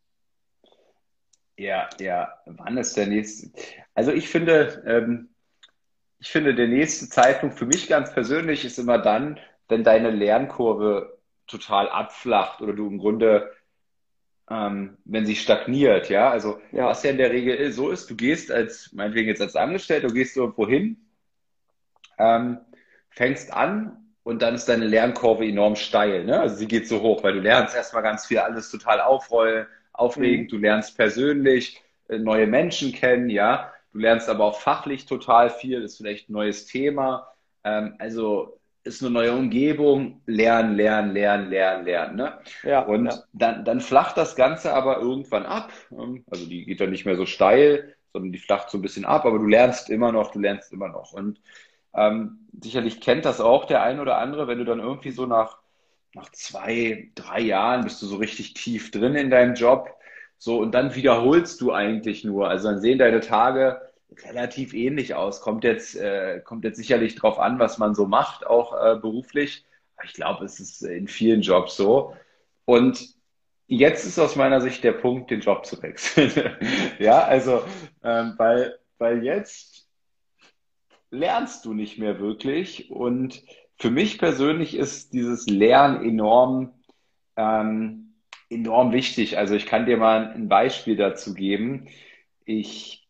Ja, ja, wann ist der nächste? Also ich finde, ähm, ich finde, der nächste Zeitpunkt für mich ganz persönlich ist immer dann, wenn deine Lernkurve total abflacht oder du im Grunde, ähm, wenn sie stagniert, ja. Also Ja, was ja in der Regel so ist, du gehst als, meinetwegen jetzt als Angestellter, du gehst irgendwo hin, ähm, fängst an und dann ist deine Lernkurve enorm steil, ne? Also sie geht so hoch, weil du lernst erstmal ganz viel, alles total aufroll, aufregend, mhm. du lernst persönlich äh, neue Menschen kennen, ja. Du lernst aber auch fachlich total viel, ist vielleicht ein neues Thema. Ähm, also ist eine neue Umgebung, lernen, lernen, lernen, lernen, lernen, ne? Ja, ja, Und dann, dann flacht das Ganze aber irgendwann ab. Ähm, Also die geht dann nicht mehr so steil, sondern die flacht so ein bisschen ab, aber du lernst immer noch, du lernst immer noch. Und ähm, sicherlich kennt das auch der ein oder andere, wenn du dann irgendwie so nach, nach zwei, drei Jahren bist du so richtig tief drin in deinem Job. So, und dann wiederholst du eigentlich nur. Also dann sehen deine Tage relativ ähnlich aus. Kommt jetzt, äh, kommt jetzt sicherlich drauf an, was man so macht, auch äh, beruflich. Aber ich glaube, es ist in vielen Jobs so. Und jetzt ist aus meiner Sicht der Punkt, den Job zu wechseln. Ja, also, ähm, weil, weil jetzt lernst du nicht mehr wirklich. Und für mich persönlich ist dieses Lernen enorm, ähm, enorm wichtig. Also ich kann dir mal ein Beispiel dazu geben. Ich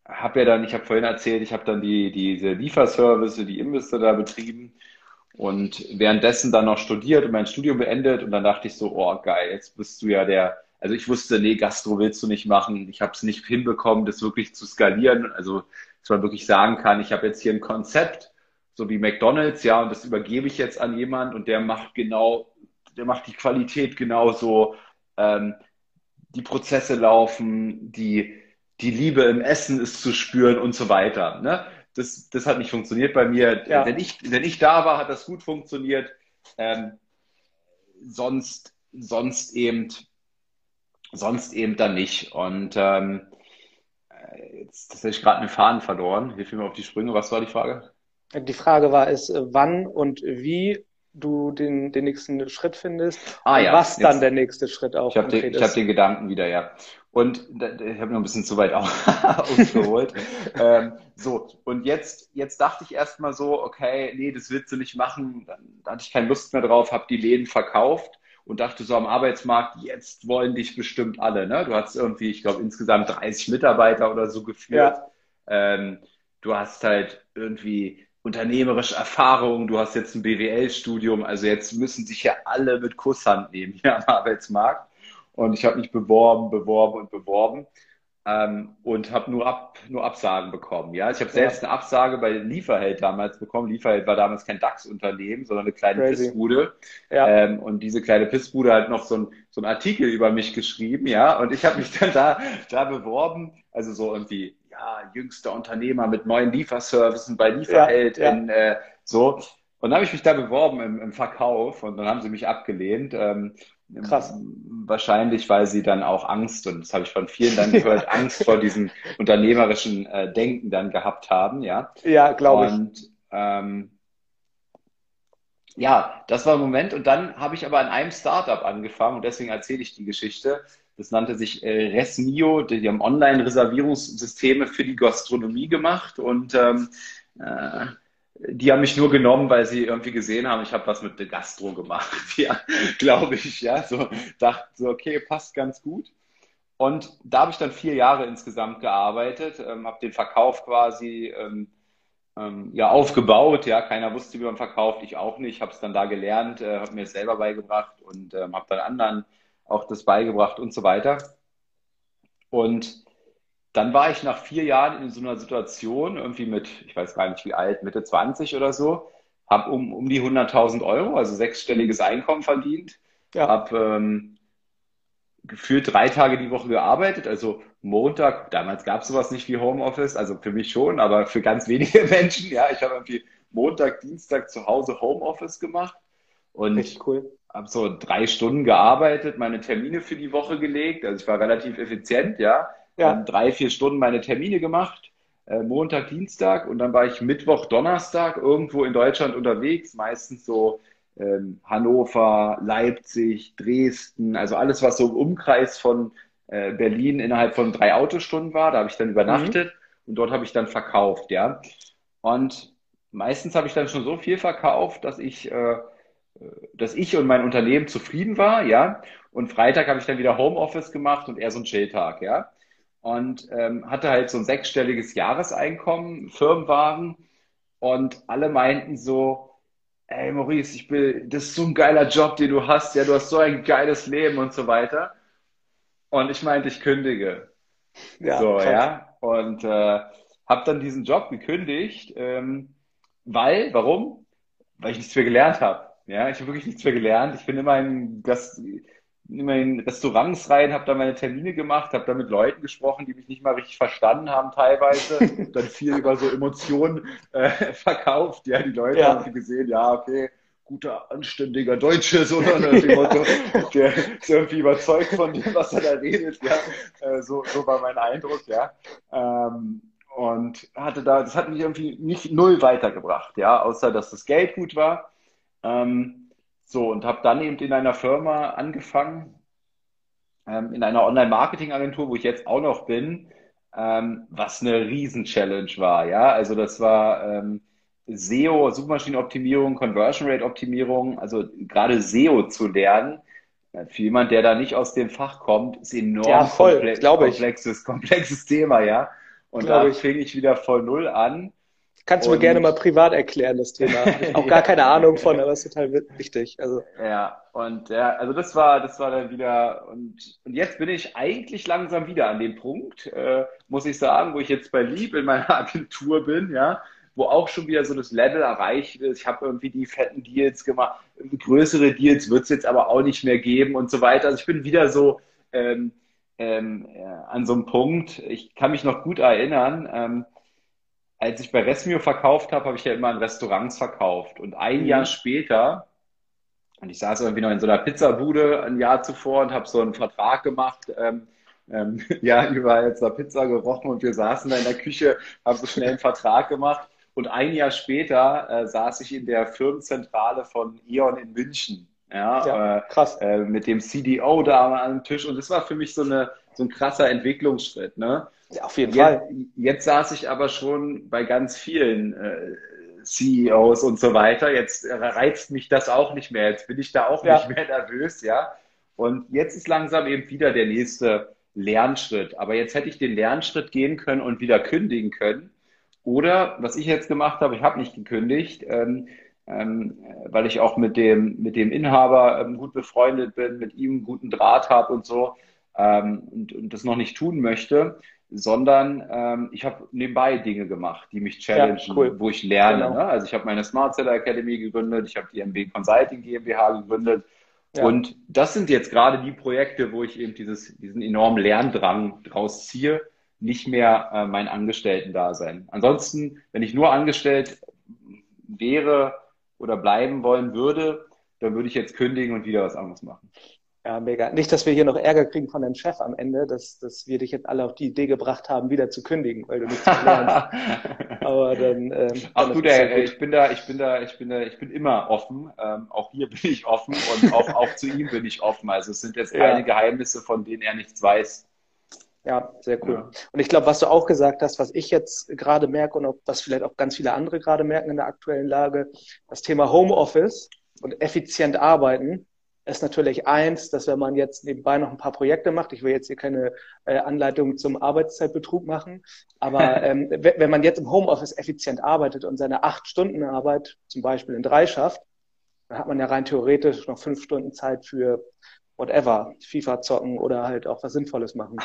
habe ja dann, ich habe vorhin erzählt, ich habe dann die, diese Lieferservice, die Imbisse da betrieben und währenddessen dann noch studiert und mein Studium beendet und dann dachte ich so, oh geil, jetzt bist du ja der, also ich wusste, nee, Gastro willst du nicht machen, ich habe es nicht hinbekommen, das wirklich zu skalieren, also dass man wirklich sagen kann, ich habe jetzt hier ein Konzept, so wie McDonald's, ja, und das übergebe ich jetzt an jemand und der macht genau, der macht die Qualität genauso, ähm, die Prozesse laufen, die, die Liebe im Essen ist zu spüren und so weiter. Ne? Das, das hat nicht funktioniert bei mir. Wenn Ja, ich, wenn ich da war, hat das gut funktioniert. Ähm, sonst, sonst eben, sonst eben dann nicht. Und ähm, jetzt, jetzt habe ich gerade einen Faden verloren. Hilf mir mal auf die Sprünge. Was war die Frage? die Frage war es, äh, wann und wie du den, den nächsten Schritt findest Ah und ja, was dann jetzt. der nächste Schritt Ich auch habe den, konkret ich hab ist. den Gedanken wieder, ja. Und da- ich habe noch ein bisschen zu weit au- ausgeholt. Ähm, so, und jetzt, jetzt dachte ich erstmal so, okay, nee, das willst du nicht machen. Dann, da hatte ich keine Lust mehr drauf, habe die Läden verkauft und dachte so am Arbeitsmarkt, jetzt wollen dich bestimmt alle. Ne? Du hast irgendwie, ich glaube, insgesamt dreißig Mitarbeiter oder so geführt. Ja, Ähm, du hast halt irgendwie unternehmerische Erfahrung, du hast jetzt ein B W L-Studium, also jetzt müssen sich ja alle mit Kusshand nehmen hier am Arbeitsmarkt. Und ich habe mich beworben, beworben und beworben ähm, und habe nur, Ab, nur Absagen bekommen. Ja, ich habe ja, selbst eine Absage bei Lieferheld damals bekommen. Lieferheld war damals kein DAX-Unternehmen, sondern eine kleine crazy. Pissbude. Ja, Ähm, und diese kleine Pissbude hat noch so ein, so einen Artikel über mich geschrieben, ja. Und ich habe mich dann da, da beworben, also so irgendwie, ja, jüngster Unternehmer mit neuen Lieferservicen bei ja, Lieferheld ja, in äh, so. Und dann habe ich mich da beworben im, im Verkauf und dann haben sie mich abgelehnt. Ähm, krass. wahrscheinlich, weil sie dann auch Angst, und das habe ich von vielen dann Ja, gehört, Angst vor diesem unternehmerischen äh, Denken dann gehabt haben, ja. ja, glaube ich. Und ähm, ja, das war ein Moment. Und dann habe ich aber an einem Startup angefangen und deswegen erzähle ich die Geschichte. Das nannte sich äh, Resmio. Die, die haben Online-Reservierungssysteme für die Gastronomie gemacht und ähm, äh, die haben mich nur genommen, weil sie irgendwie gesehen haben, ich habe was mit der Gastro gemacht. Ja, glaube ich. Ja, so dachte so, okay, passt ganz gut. Und da habe ich dann vier Jahre insgesamt gearbeitet, ähm, habe den Verkauf quasi ähm, ähm, ja, aufgebaut. Ja, keiner wusste, wie man verkauft, ich auch nicht. Habe es dann da gelernt, äh, habe mir es selber beigebracht und ähm, habe dann anderen auch das beigebracht und so weiter. Und dann war ich nach vier Jahren in so einer Situation, irgendwie mit, ich weiß gar nicht wie alt, Mitte zwanzig oder so, habe um, um die hunderttausend Euro, also sechsstelliges Einkommen verdient, Ja, habe ähm, gefühlt drei Tage die Woche gearbeitet, also Montag, damals gab es sowas nicht wie Homeoffice, also für mich schon, aber für ganz wenige Menschen, ja, ich habe irgendwie Montag, Dienstag zu Hause Homeoffice gemacht und richtig cool. habe so drei Stunden gearbeitet, meine Termine für die Woche gelegt, also ich war relativ effizient, ja, ähm, Ja, drei, vier Stunden meine Termine gemacht, äh, Montag, Dienstag und dann war ich Mittwoch, Donnerstag irgendwo in Deutschland unterwegs, meistens so ähm, Hannover, Leipzig, Dresden, also alles, was so im Umkreis von äh, Berlin innerhalb von drei Autostunden war, da habe ich dann mhm. übernachtet und dort habe ich dann verkauft, ja. Und meistens habe ich dann schon so viel verkauft, dass ich, äh, dass ich und mein Unternehmen zufrieden war, ja. Und Freitag habe ich dann wieder Homeoffice gemacht und eher so einen Chilltag, ja. Und ähm, hatte halt so ein sechsstelliges Jahreseinkommen, Firmenwagen und alle meinten so, ey Maurice, ich bin, das ist so ein geiler Job, den du hast, ja, du hast so ein geiles Leben und so weiter. Und ich meinte, ich kündige. Ja, So, krass. ja. Und äh, habe dann diesen Job gekündigt, ähm, weil, warum? Weil ich nichts mehr gelernt habe. Ja, ich habe wirklich nichts mehr gelernt. Ich bin immer in, das, immer in Restaurants rein, habe da meine Termine gemacht, habe da mit Leuten gesprochen, die mich nicht mal richtig verstanden haben teilweise. Hab dann viel über so Emotionen äh, verkauft. Ja, die Leute haben Ja, irgendwie gesehen, ja, okay, guter, anständiger Deutsche, so nach dem Motto, ja, der ist irgendwie überzeugt von dem, was er da redet. Ja, äh, so, so war mein Eindruck, ja. Ähm, und hatte da, das hat mich irgendwie nicht null weitergebracht, ja, außer dass das Geld gut war. Ähm, so, und habe dann eben in einer Firma angefangen, ähm, in einer Online-Marketing-Agentur, wo ich jetzt auch noch bin, ähm, was eine Riesen-Challenge war, ja. Also das war ähm, S E O, Suchmaschinenoptimierung, Conversion Rate Optimierung, also gerade S E O zu lernen, äh, für jemand, der da nicht aus dem Fach kommt, ist ja, enorm voll, komple glaube ich. komplexes, komplexes Thema, ja. Und glaube da ich. fing ich wieder von Null an. Kannst du mir Und gerne mal privat erklären, das Thema. Habe ich auch gar keine Ahnung von, aber es ist total wichtig. Also, ja, und ja, also das war, das war dann wieder, und, und jetzt bin ich eigentlich langsam wieder an dem Punkt, äh, muss ich sagen, wo ich jetzt bei Lieb in meiner Agentur bin, ja, wo auch schon wieder so das Level erreicht ist. Ich habe irgendwie die fetten Deals gemacht, größere Deals wird es jetzt aber auch nicht mehr geben und so weiter. Also ich bin wieder so ähm, ähm, äh, an so einem Punkt. Ich kann mich noch gut erinnern, ähm, als ich bei Resmio verkauft habe, habe ich ja immer in Restaurants verkauft. Und ein Jahr mhm. später, und ich saß irgendwie noch in so einer Pizzabude ein Jahr zuvor und habe so einen Vertrag gemacht, ähm, ähm, ja, überall jetzt da Pizza gerochen und wir saßen da in der Küche, haben so schnell einen Vertrag gemacht. Und ein Jahr später äh, saß ich in der Firmenzentrale von E.ON in München, Ja, ja, äh, krass. äh, mit dem C D O da am Tisch. Und das war für mich so, eine, so ein krasser Entwicklungsschritt, ne? Ja, auf jeden Jetzt, Fall. jetzt saß ich aber schon bei ganz vielen äh, C E Os und so weiter. Jetzt reizt mich das auch nicht mehr. Jetzt bin ich da auch nicht Ja, mehr nervös, ja. Und jetzt ist langsam eben wieder der nächste Lernschritt. Aber jetzt hätte ich den Lernschritt gehen können und wieder kündigen können. Oder was ich jetzt gemacht habe, ich habe nicht gekündigt, ähm, ähm, weil ich auch mit dem, mit dem Inhaber ähm, gut befreundet bin, mit ihm einen guten Draht habe und so ähm, und, und das noch nicht tun möchte, sondern ähm, ich habe nebenbei Dinge gemacht, die mich ja, challengen, cool. wo ich lerne. Ne? Genau. Also ich habe meine Smart Seller Academy gegründet, ich habe die M B Consulting GmbH gegründet Ja, und das sind jetzt gerade die Projekte, wo ich eben dieses, diesen enormen Lerndrang draus ziehe, nicht mehr äh, mein Angestellten-Dasein. Ansonsten, wenn ich nur angestellt wäre oder bleiben wollen würde, dann würde ich jetzt kündigen und wieder was anderes machen. ja, mega. Nicht, dass wir hier noch Ärger kriegen von deinem Chef am Ende, dass, dass wir dich jetzt alle auf die Idee gebracht haben, wieder zu kündigen, weil du nichts mehr lernst. Aber dann, ähm, Ach dann du, ist es ja der, gut. ich bin da, ich bin da, ich bin da, ich bin immer offen. Ähm, auch hier bin ich offen und auch, auch zu ihm bin ich offen. Also es sind jetzt keine Ja, Geheimnisse, von denen er nichts weiß. ja, sehr cool. Ja. Und ich glaube, was du auch gesagt hast, was ich jetzt gerade merke und auch, was vielleicht auch ganz viele andere gerade merken in der aktuellen Lage, das Thema Homeoffice und effizient arbeiten ist natürlich eins, dass wenn man jetzt nebenbei noch ein paar Projekte macht, ich will jetzt hier keine äh, Anleitung zum Arbeitszeitbetrug machen, aber ähm, we- wenn man jetzt im Homeoffice effizient arbeitet und seine acht Stunden Arbeit zum Beispiel in drei schafft, dann hat man ja rein theoretisch noch fünf Stunden Zeit für whatever, FIFA zocken oder halt auch was Sinnvolles machen.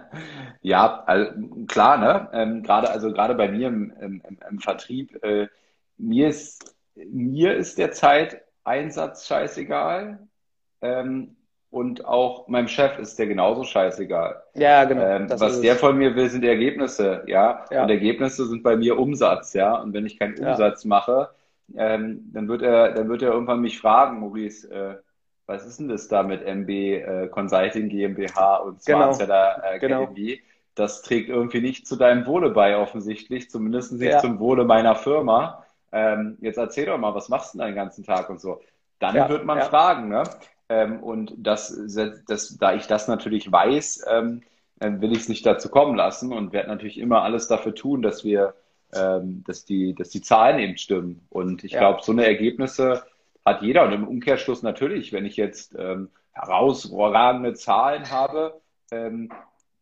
Ja, also, klar, ne? Ähm, gerade, also gerade bei mir im, im, im im Vertrieb, äh, mir ist, mir ist der Zeiteinsatz scheißegal. Ähm, und auch meinem Chef ist der genauso scheißegal. Ja, genau, Ähm, das ist was der es. von mir will, sind Ergebnisse, ja. Und Ja, Ergebnisse sind bei mir Umsatz, ja. Und wenn ich keinen ja, Umsatz mache, ähm, dann wird er, dann wird er irgendwann mich fragen, Maurice, äh, was ist denn das da mit M B äh, Consulting GmbH und Smart genau, Seller genau. Academy? Das trägt irgendwie nicht zu deinem Wohle bei, offensichtlich, zumindest nicht zum Ja, Wohle meiner Firma. Ähm, jetzt erzähl doch mal, was machst du denn den ganzen Tag und so? Dann ja, wird man ja, fragen, ne? Ähm, und das, das, da ich das natürlich weiß, ähm, äh, will ich es nicht dazu kommen lassen und werde natürlich immer alles dafür tun, dass wir, ähm, dass die, dass die Zahlen eben stimmen. Und ich ja, glaube, so eine Ergebnisse hat jeder. Und im Umkehrschluss natürlich, wenn ich jetzt ähm, herausragende Zahlen habe, ähm,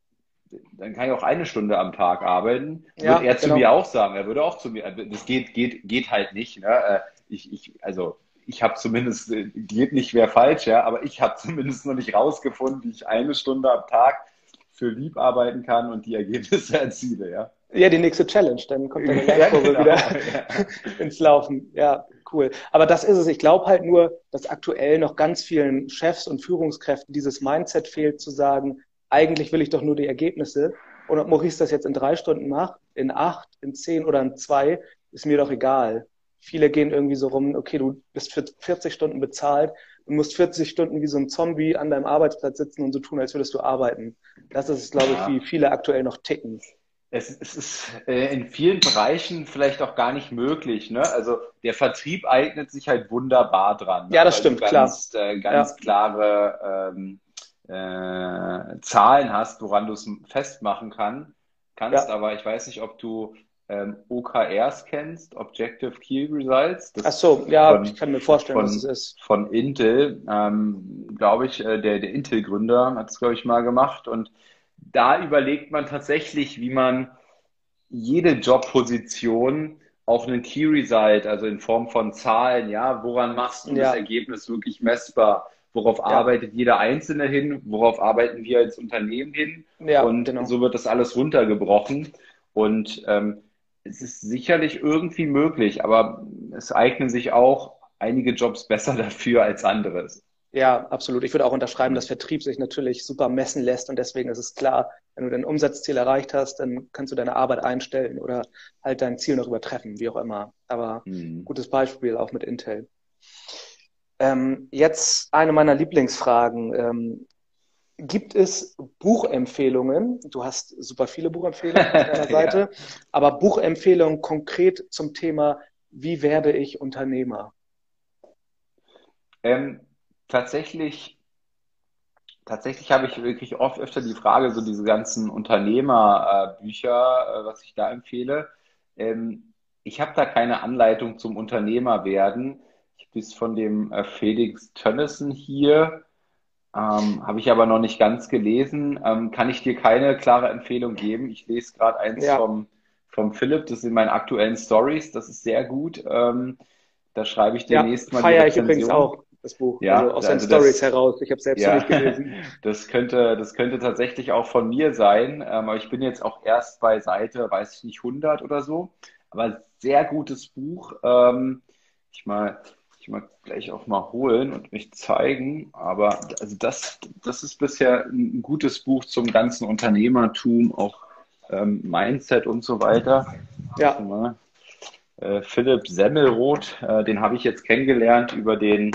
dann kann ich auch eine Stunde am Tag arbeiten. Wird ja, er zu mir genau. auch sagen. Er würde auch zu mir, das geht, geht, geht halt nicht. Ne? Äh, Ich, ich, also ich habe zumindest, äh, geht nicht, wäre falsch, ja, aber ich habe zumindest noch nicht rausgefunden, wie ich eine Stunde am Tag für lieb arbeiten kann und die Ergebnisse erziele, ja. Ja, die nächste Challenge, dann kommt deine Ja, Lernkurve genau. wieder Ja. ins Laufen. Ja, cool. Aber das ist es. Ich glaube halt nur, dass aktuell noch ganz vielen Chefs und Führungskräften dieses Mindset fehlt, zu sagen, eigentlich will ich doch nur die Ergebnisse. Und ob Maurice das jetzt in drei Stunden macht, in acht, in zehn oder in zwei, ist mir doch egal. Viele gehen irgendwie so rum, okay, du bist für vierzig Stunden bezahlt und musst vierzig Stunden wie so ein Zombie an deinem Arbeitsplatz sitzen und so tun, als würdest du arbeiten. Das ist es, glaube ich, wie Ja. viele aktuell noch ticken. Es, es ist äh, in vielen Bereichen vielleicht auch gar nicht möglich, ne? Also der Vertrieb eignet sich halt wunderbar dran, ne? Ja, das Weil du stimmt, klar. ganz, äh, ganz Ja, klare ähm, äh, Zahlen hast, woran du es festmachen kann, kannst. ja. Aber ich weiß nicht, ob du ähm, O K Rs kennst, Objective Key Results, Ach das so, ja, ich von, kann mir vorstellen, was es von, ist. von Intel, ähm, glaube ich, äh, der, der Intel-Gründer hat es, glaube ich, mal gemacht und da überlegt man tatsächlich, wie man jede Jobposition auch einen Key Result, also in Form von Zahlen, ja, woran machst du das Ja, Ergebnis wirklich messbar? Worauf ja, arbeitet jeder Einzelne hin? Worauf arbeiten wir als Unternehmen hin? ja, Und genau. so wird das alles runtergebrochen. Und ähm, es ist sicherlich irgendwie möglich, aber es eignen sich auch einige Jobs besser dafür als anderes. Ja, absolut. Ich würde auch unterschreiben, Hm. dass Vertrieb sich natürlich super messen lässt und deswegen ist es klar, wenn du dein Umsatzziel erreicht hast, dann kannst du deine Arbeit einstellen oder halt dein Ziel noch übertreffen, wie auch immer. Aber Hm. gutes Beispiel auch mit Intel. Ähm, jetzt eine meiner Lieblingsfragen. Ähm, gibt es Buchempfehlungen? Du hast super viele Buchempfehlungen auf deiner Ja. Seite, aber Buchempfehlungen konkret zum Thema, wie werde ich Unternehmer? Ähm, tatsächlich Tatsächlich habe ich wirklich oft öfter die Frage, so diese ganzen Unternehmerbücher, äh, was ich da empfehle. Ähm, ich habe da keine Anleitung zum Unternehmer werden. Ich habe das von dem äh, Felix Tönnissen hier, ähm, habe ich aber noch nicht ganz gelesen. Ähm, kann ich dir keine klare Empfehlung geben. Ich lese gerade eins Ja, vom, vom Philipp, das sind meine aktuellen Stories. Das ist sehr gut. Ähm, da schreibe ich ja, demnächst mal die feiere ich übrigens Rezension. auch, das Buch. Also Ja, aus seinen also Stories das. heraus. Ich habe es selbst noch Ja, nicht gelesen. das könnte, das könnte tatsächlich auch von mir sein. Ähm, aber ich bin jetzt auch erst bei Seite, weiß ich nicht, hundert oder so. Aber sehr gutes Buch. Ähm, ich mal, ich mal gleich auch mal holen und mich zeigen. Aber also das, das ist bisher ein gutes Buch zum ganzen Unternehmertum, auch ähm, Mindset und so weiter. Warte Ja, mal. Äh, Philipp Semmelroth, äh, den habe ich jetzt kennengelernt über den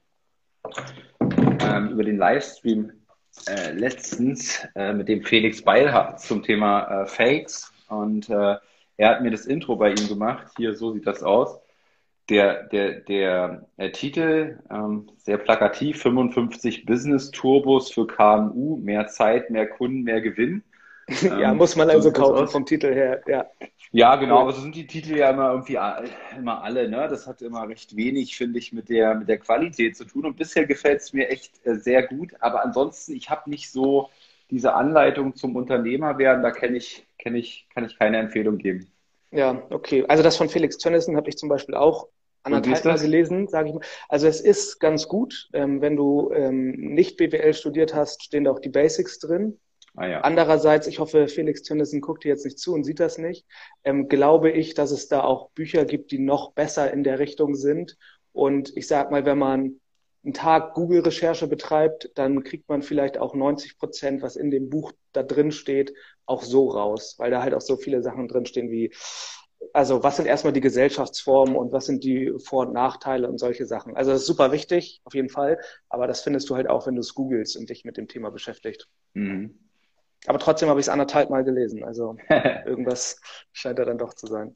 ähm, über den Livestream äh, letztens äh, mit dem Felix Beilhardt zum Thema äh, Fakes. Und äh, er hat mir das Intro bei ihm gemacht. Hier, so sieht das aus. Der, der, der äh, Titel, ähm, sehr plakativ, fünfundfünfzig Business Turbos für K M U, mehr Zeit, mehr Kunden, mehr Gewinn. ja, Ähm, muss man so also sieht das kaufen aus. vom Titel her. Ja, Ja, genau, aber cool. so sind die Titel ja immer irgendwie a- immer alle, ne? Das hat immer recht wenig, finde ich, mit der, mit der Qualität zu tun. Und bisher gefällt es mir echt äh, sehr gut. Aber ansonsten, ich habe nicht so diese Anleitung zum Unternehmer werden, da kenne ich, kenne ich, kann ich keine Empfehlung geben. Ja, okay. Also das von Felix Tönnissen habe ich zum Beispiel auch Und wie ist anderthalb Mal das? gelesen, sage ich mal. Also es ist ganz gut. Ähm, wenn du ähm, nicht B W L studiert hast, stehen da auch die Basics drin. Ah ja. Andererseits, ich hoffe, Felix Tönnissen guckt hier jetzt nicht zu und sieht das nicht, ähm, glaube ich, dass es da auch Bücher gibt, die noch besser in der Richtung sind. Und ich sag mal, wenn man einen Tag Google-Recherche betreibt, dann kriegt man vielleicht auch neunzig Prozent, was in dem Buch da drin steht, auch so raus, weil da halt auch so viele Sachen drin stehen wie, also was sind erstmal die Gesellschaftsformen und was sind die Vor- und Nachteile und solche Sachen. Also das ist super wichtig, auf jeden Fall, aber das findest du halt auch, wenn du es googelst und dich mit dem Thema beschäftigt. Mhm. Aber trotzdem habe ich es anderthalb Mal gelesen. Also irgendwas scheint da dann doch zu sein.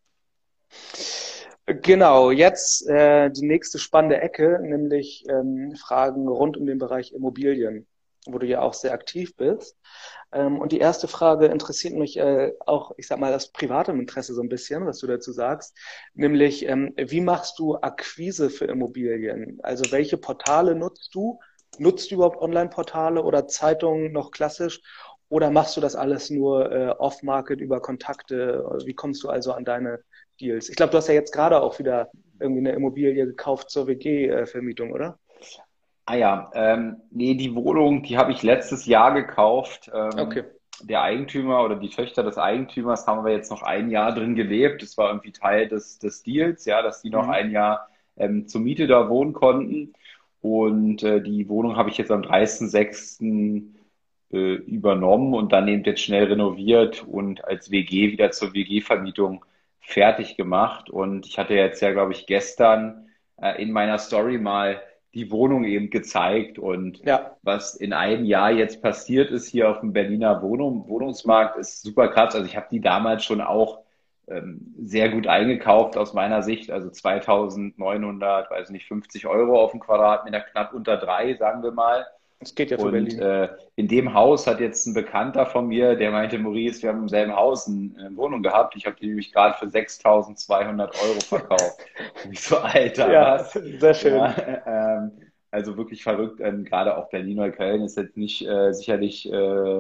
Genau, jetzt äh, die nächste spannende Ecke, nämlich ähm, Fragen rund um den Bereich Immobilien, wo du ja auch sehr aktiv bist. Ähm, und die erste Frage interessiert mich äh, auch, ich sag mal, das private Interesse so ein bisschen, was du dazu sagst, nämlich ähm, wie machst du Akquise für Immobilien? Also welche Portale nutzt du? Nutzt du überhaupt Online-Portale oder Zeitungen noch klassisch? Oder machst du das alles nur äh, off-Market über Kontakte? Wie kommst du also an deine Deals? Ich glaube, du hast ja jetzt gerade auch wieder irgendwie eine Immobilie gekauft zur W G-Vermietung, oder? Ah ja, ähm, nee, die Wohnung, die habe ich letztes Jahr gekauft. Okay. Ähm, der Eigentümer oder die Töchter des Eigentümers haben wir jetzt noch ein Jahr drin gelebt. Das war irgendwie Teil des, des Deals, ja, dass die noch Mhm. ein Jahr ähm, zur Miete da wohnen konnten. Und äh, die Wohnung habe ich jetzt am dreißigsten sechsten äh, übernommen und dann eben jetzt schnell renoviert und als W G wieder zur W G-Vermietung fertig gemacht. Und ich hatte jetzt ja, glaube ich, gestern äh, in meiner Story mal die Wohnung eben gezeigt und Ja, was in einem Jahr jetzt passiert ist hier auf dem Berliner Wohnung, Wohnungsmarkt, ist super krass. Also ich habe die damals schon auch ähm, sehr gut eingekauft aus meiner Sicht. Also zweitausendneunhundert, weiß nicht, fünfzig Euro auf den Quadratmeter, knapp unter drei, sagen wir mal. es geht ja für Und Berlin. äh, in dem Haus hat jetzt ein Bekannter von mir, der meinte, Maurice, wir haben im selben Haus ein- eine Wohnung gehabt. Ich habe die nämlich gerade für sechstausendzweihundert Euro verkauft. Und ich so, Alter, Ja, was? sehr Ja, schön. ähm, also wirklich verrückt. Ähm, gerade auch Berlin oder Köln ist jetzt nicht äh, sicherlich äh,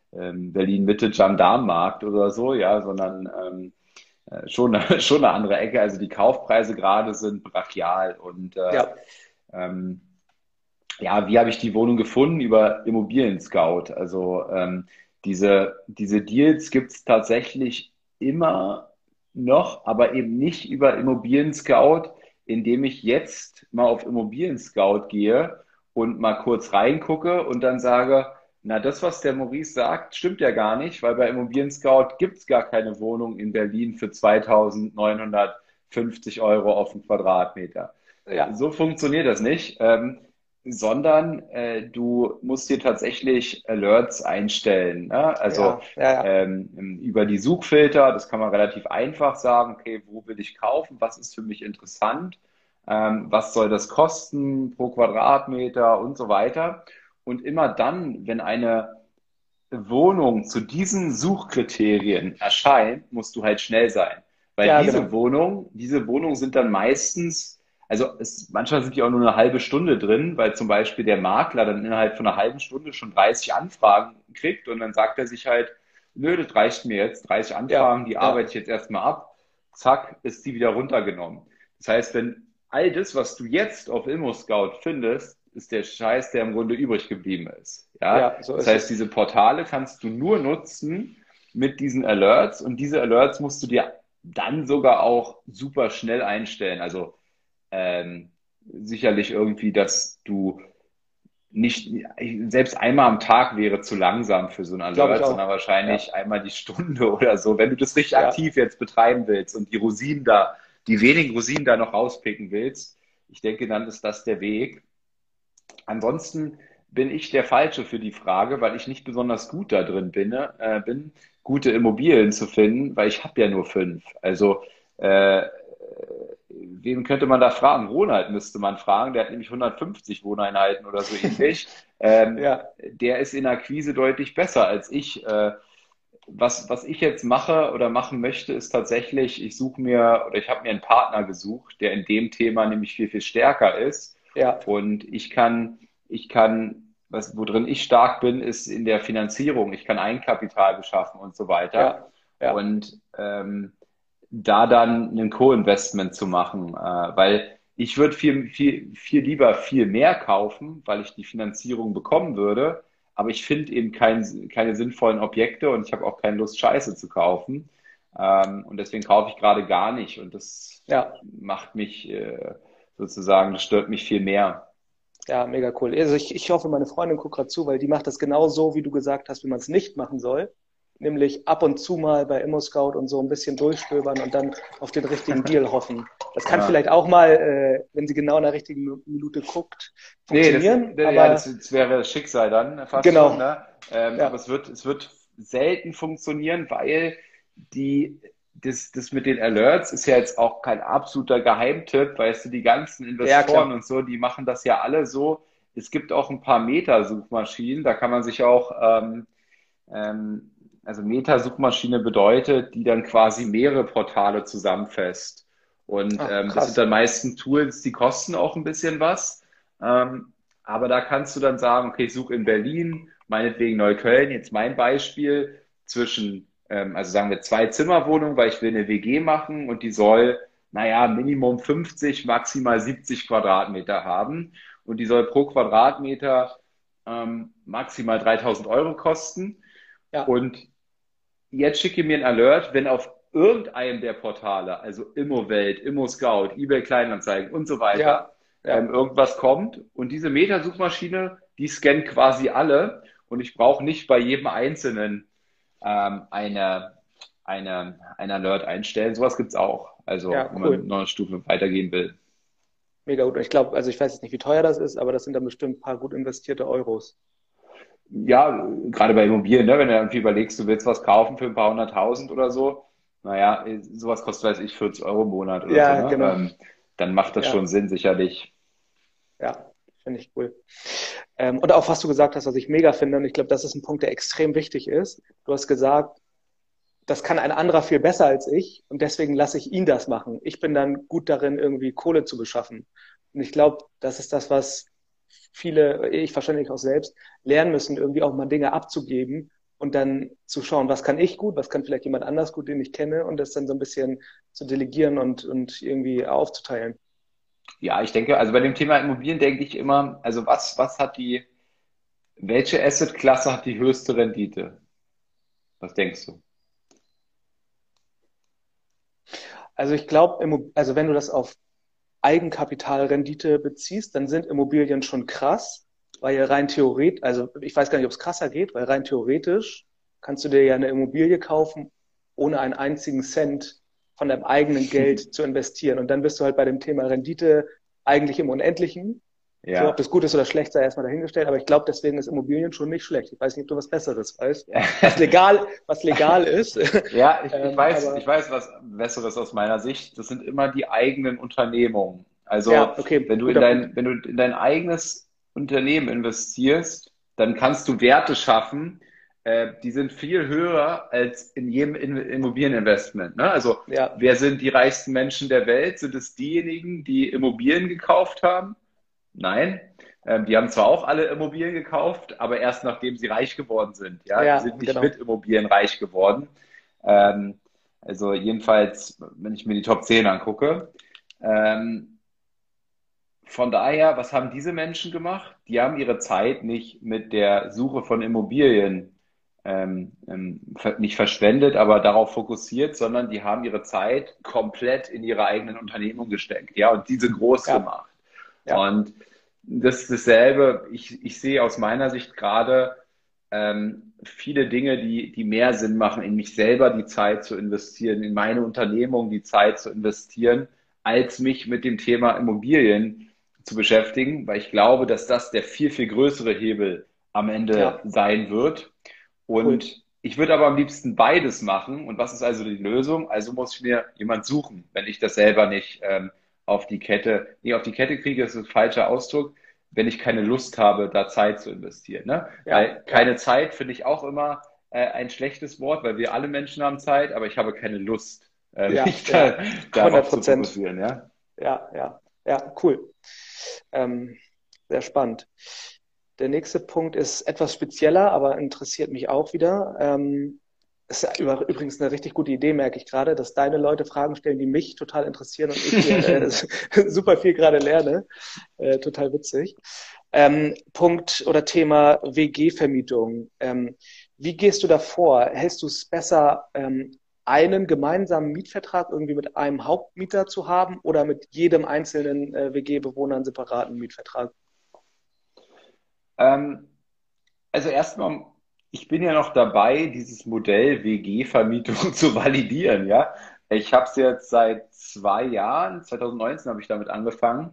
ähm, Berlin-Mitte Gendarmenmarkt oder so, ja, sondern ähm, äh, schon, schon eine andere Ecke. Also die Kaufpreise gerade sind brachial und äh, Ja, ähm, ja, wie habe ich die Wohnung gefunden? Über Immobilien Scout. Also ähm, diese, diese Deals gibt es tatsächlich immer noch, aber eben nicht über Immobilien Scout, indem ich jetzt mal auf Immobilien Scout gehe und mal kurz reingucke und dann sage, na, das, was der Maurice sagt, stimmt ja gar nicht, weil bei Immobilien Scout gibt es gar keine Wohnung in Berlin für zweitausendneunhundertfünfzig Euro auf den Quadratmeter. ja, So funktioniert das nicht. Ähm, sondern äh, du musst dir tatsächlich Alerts einstellen. Ne? Also ja, ja, ja, ähm, über die Suchfilter, das kann man relativ einfach sagen, okay, wo will ich kaufen, was ist für mich interessant, ähm, was soll das kosten pro Quadratmeter und so weiter. Und immer dann, wenn eine Wohnung zu diesen Suchkriterien erscheint, musst du halt schnell sein. Weil ja, diese genau. Wohnung, diese Wohnungen sind dann meistens, also es, manchmal sind die auch nur eine halbe Stunde drin, weil zum Beispiel der Makler dann innerhalb von einer halben Stunde schon dreißig Anfragen kriegt und dann sagt er sich halt, nö, das reicht mir jetzt, dreißig Ja, Anfragen, die ja, arbeite ich jetzt erstmal ab, zack, ist die wieder runtergenommen. Das heißt, wenn all das, was du jetzt auf ImmoScout findest, ist der Scheiß, der im Grunde übrig geblieben ist. Ja, ja, so das ist heißt, es. diese Portale kannst du nur nutzen mit diesen Alerts und diese Alerts musst du dir dann sogar auch super schnell einstellen. Also ähm, sicherlich irgendwie, dass du nicht, selbst einmal am Tag wäre zu langsam für so ein Glaube ich Alert, sondern auch. Ja, wahrscheinlich einmal die Stunde oder so, wenn du das richtig ja, aktiv jetzt betreiben willst und die Rosinen da, die wenigen Rosinen da noch rauspicken willst. Ich denke, dann ist das der Weg. Ansonsten bin ich der Falsche für die Frage, weil ich nicht besonders gut da drin bin, äh, bin gute Immobilien zu finden, weil ich habe ja nur fünf. Also äh, wen könnte man da fragen? Ronald müsste man fragen, der hat nämlich hundertfünfzig Wohneinheiten oder so ähnlich. Ähm, ja, der ist in Akquise deutlich besser als ich. Äh, was, was ich jetzt mache oder machen möchte, ist tatsächlich, ich suche mir oder ich habe mir einen Partner gesucht, der in dem Thema nämlich viel, viel stärker ist. ja, Und ich kann, ich kann, was, worin ich stark bin, ist in der Finanzierung. Ich kann Eigenkapital beschaffen und so weiter. ja, ja, Und ähm, da dann ein Co-Investment zu machen, äh, weil ich würde viel, viel, viel lieber viel mehr kaufen, weil ich die Finanzierung bekommen würde, aber ich finde eben kein, keine sinnvollen Objekte und ich habe auch keine Lust, Scheiße zu kaufen. Ähm, und deswegen kaufe ich gerade gar nicht und das ja, macht mich äh, sozusagen, das stört mich viel mehr. ja, mega cool. Also ich, ich hoffe, meine Freundin guckt gerade zu, weil die macht das genau so, wie du gesagt hast, wie man es nicht machen soll. Nämlich ab und zu mal bei ImmoScout und so ein bisschen durchstöbern und dann auf den richtigen Deal hoffen. Das kann Ja. vielleicht auch mal, äh, wenn sie genau in der richtigen Minute guckt, Nee, das, funktionieren. ja, das, Aber das wäre das Schicksal dann fast schon, genau, ne? Ähm, aber ja, es wird, es wird selten funktionieren, weil die, das, das mit den Alerts ist ja jetzt auch kein absoluter Geheimtipp, weißt du, die ganzen ja, Investoren klar. und so, die machen das ja alle so. Es gibt auch ein paar Meta-Suchmaschinen, da kann man sich auch, ähm, ähm, also Meta-Suchmaschine bedeutet, die dann quasi mehrere Portale zusammenfasst. Und Ach, ähm, das sind krass. dann meistens Tools, die kosten auch ein bisschen was. Ähm, aber da kannst du dann sagen, okay, ich suche in Berlin, meinetwegen Neukölln, jetzt mein Beispiel, zwischen, ähm, also sagen wir zwei Zimmerwohnungen, weil ich will eine W G machen und die soll, naja, Minimum fünfzig, maximal siebzig Quadratmeter haben. Und die soll pro Quadratmeter ähm, maximal dreitausend Euro kosten. Ja, Und jetzt schicke mir ein Alert, wenn auf irgendeinem der Portale, also Immowelt, ImmoScout, eBay Kleinanzeigen und so ja, weiter, ähm, ja. irgendwas kommt. Und diese Meta-Suchmaschine, die scannt quasi alle. Und ich brauche nicht bei jedem Einzelnen ähm, eine, eine, ein Alert einstellen. Sowas gibt's auch. Also, Ja, wenn man cool. noch eine Stufe weitergehen will. Mega gut. Und ich glaube, also ich weiß jetzt nicht, wie teuer das ist, aber das sind dann bestimmt ein paar gut investierte Euros. Ja, gerade bei Immobilien, ne, wenn du irgendwie überlegst, du willst was kaufen für ein paar hunderttausend oder so, naja, sowas kostet, weiß ich, vierzig Euro im Monat oder so, Ja, ne? genau. Ähm, dann macht das schon Ja, Sinn, sicherlich. ja, finde ich cool. Ähm, und auch was du gesagt hast, was ich mega finde, und ich glaube, das ist ein Punkt, der extrem wichtig ist. Du hast gesagt, das kann ein anderer viel besser als ich und deswegen lasse ich ihn das machen. Ich bin dann gut darin, irgendwie Kohle zu beschaffen. Und ich glaube, das ist das, was viele, ich wahrscheinlich auch selbst, lernen müssen, irgendwie auch mal Dinge abzugeben, und dann zu schauen, was kann ich gut, was kann vielleicht jemand anders gut, den ich kenne, und das dann so ein bisschen zu delegieren und, und irgendwie aufzuteilen. Ja, ich denke, also bei dem Thema Immobilien denke ich immer, also was, was hat die, welche Assetklasse hat die höchste Rendite? Was denkst du? Also ich glaube, also wenn du das auf Eigenkapitalrendite beziehst, dann sind Immobilien schon krass, weil ja rein theoretisch, also ich weiß gar nicht, ob es krasser geht, weil rein theoretisch kannst du dir ja eine Immobilie kaufen, ohne einen einzigen Cent von deinem eigenen Geld zu investieren. Und dann bist du halt bei dem Thema Rendite eigentlich im Unendlichen. So, ob Ja. das gut ist oder schlecht, sei erstmal dahingestellt. Aber ich glaube, deswegen ist Immobilien schon nicht schlecht. Ich weiß nicht, ob du was Besseres weißt. Was legal, was legal ist. Ja, ich, ich ähm, weiß, aber ich weiß was Besseres aus meiner Sicht. Das sind immer die eigenen Unternehmungen. Also, ja, okay, wenn du in guter Punkt. dein, wenn du in dein eigenes Unternehmen investierst, dann kannst du Werte schaffen, äh, die sind viel höher als in jedem In- Immobilieninvestment. Ne? Also, Ja, wer sind die reichsten Menschen der Welt? Sind es diejenigen, die Immobilien gekauft haben? Nein. Ähm, die haben zwar auch alle Immobilien gekauft, aber erst nachdem sie reich geworden sind. Ja, die ja, sind nicht mit genau. Immobilien reich geworden. Ähm, also jedenfalls, wenn ich mir die Top zehn angucke. Ähm, von daher, was haben diese Menschen gemacht? Die haben ihre Zeit nicht mit der Suche von Immobilien ähm, ähm, ver- nicht verschwendet, aber darauf fokussiert, sondern die haben ihre Zeit komplett in ihre eigenen Unternehmungen gesteckt, ja, und diese groß Ja, gemacht. ja, Und das ist dasselbe. Ich, ich sehe aus meiner Sicht gerade ähm, viele Dinge, die, die mehr Sinn machen, in mich selber die Zeit zu investieren, in meine Unternehmung die Zeit zu investieren, als mich mit dem Thema Immobilien zu beschäftigen, weil ich glaube, dass das der viel, viel größere Hebel am Ende ja, sein wird. cool. Und ich würde aber am liebsten beides machen. Und was ist also die Lösung? Also muss ich mir jemand suchen, wenn ich das selber nicht ähm, auf die Kette, nee, auf die Kette kriege, ist ein falscher Ausdruck, wenn ich keine Lust habe, da Zeit zu investieren. Ne? Ja, Weil ja, keine Zeit finde ich auch immer äh, ein schlechtes Wort, weil wir alle Menschen haben Zeit, aber ich habe keine Lust, äh, ja, mich da, ja, hundert darauf zu Prozent. fokussieren. Ja? Ja, ja, ja, cool. Ähm, sehr spannend. Der nächste Punkt ist etwas spezieller, aber interessiert mich auch wieder. Ähm, ist ja über- übrigens eine richtig gute Idee, merke ich gerade, dass deine Leute Fragen stellen, die mich total interessieren und ich hier äh, super viel gerade lerne. Äh, total witzig. Ähm, Punkt oder Thema W G-Vermietung. Ähm, wie gehst du da vor? Hältst du es besser, ähm, einen gemeinsamen Mietvertrag irgendwie mit einem Hauptmieter zu haben oder mit jedem einzelnen äh, W G-Bewohner einen separaten Mietvertrag? Ähm, Also erstmal, ich bin ja noch dabei, dieses Modell W G-Vermietung zu validieren, ja. Ich habe es jetzt seit zwei Jahren, zwanzig neunzehn habe ich damit angefangen.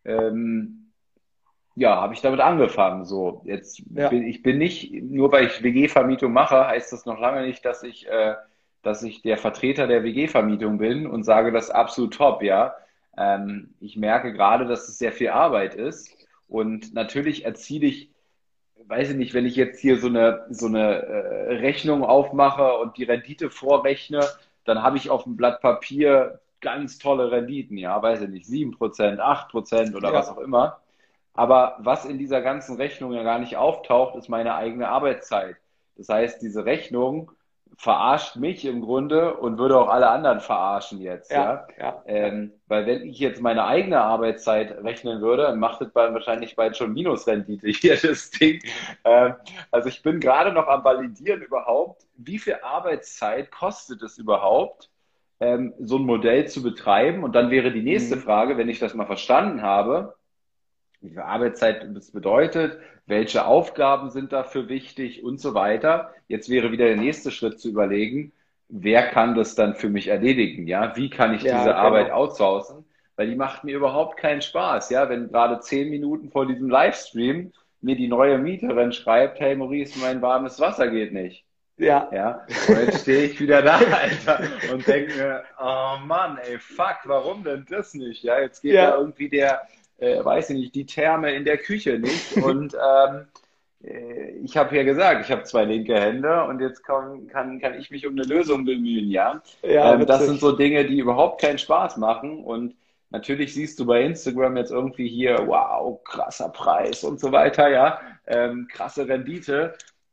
Ähm, ja, habe ich damit angefangen. So, jetzt bin Ja, ich bin nicht, nur weil ich W G-Vermietung mache, heißt das noch lange nicht, dass ich, äh, dass ich der Vertreter der W G-Vermietung bin und sage, das ist absolut top, ja. Ähm, ich merke gerade, dass es sehr viel Arbeit ist. Und natürlich erziele ich, weiß ich nicht, wenn ich jetzt hier so eine, so eine äh, Rechnung aufmache und die Rendite vorrechne, dann habe ich auf dem Blatt Papier ganz tolle Renditen, ja, weiß ich nicht, sieben Prozent, acht Prozent oder was auch ja, immer. Aber was in dieser ganzen Rechnung ja gar nicht auftaucht, ist meine eigene Arbeitszeit. Das heißt, diese Rechnung verarscht mich im Grunde und würde auch alle anderen verarschen jetzt, ja, ja. ja, ja, Ähm, weil wenn ich jetzt meine eigene Arbeitszeit rechnen würde, dann macht es bei, wahrscheinlich bald schon Minusrendite hier das Ding. Ähm, also ich bin gerade noch am Validieren überhaupt, wie viel Arbeitszeit kostet es überhaupt, ähm, so ein Modell zu betreiben. Und dann wäre die nächste mhm. Frage, wenn ich das mal verstanden habe, wie viel Arbeitszeit das bedeutet, welche Aufgaben sind dafür wichtig und so weiter. Jetzt wäre wieder der nächste Schritt zu überlegen, wer kann das dann für mich erledigen? Ja, wie kann ich Ja, diese Arbeit genau. outsourcen? Weil die macht mir überhaupt keinen Spaß. Ja, wenn gerade zehn Minuten vor diesem Livestream mir die neue Mieterin schreibt, hey Maurice, mein warmes Wasser geht nicht. Ja, Ja, und jetzt stehe ich wieder da, Alter, und denke mir, oh Mann, ey, fuck, warum denn das nicht? Ja, jetzt geht da ja, irgendwie der, äh, weiß ich nicht, die Therme in der Küche nicht. Und ähm, äh, ich habe ja gesagt, ich habe zwei linke Hände und jetzt kann, kann, kann ich mich um eine Lösung bemühen, ja. ja, Ähm, das sind witzig. so Dinge, die überhaupt keinen Spaß machen. Und natürlich siehst du bei Instagram jetzt irgendwie hier, wow, krasser Preis und so weiter, ja, ähm, krasse Rendite.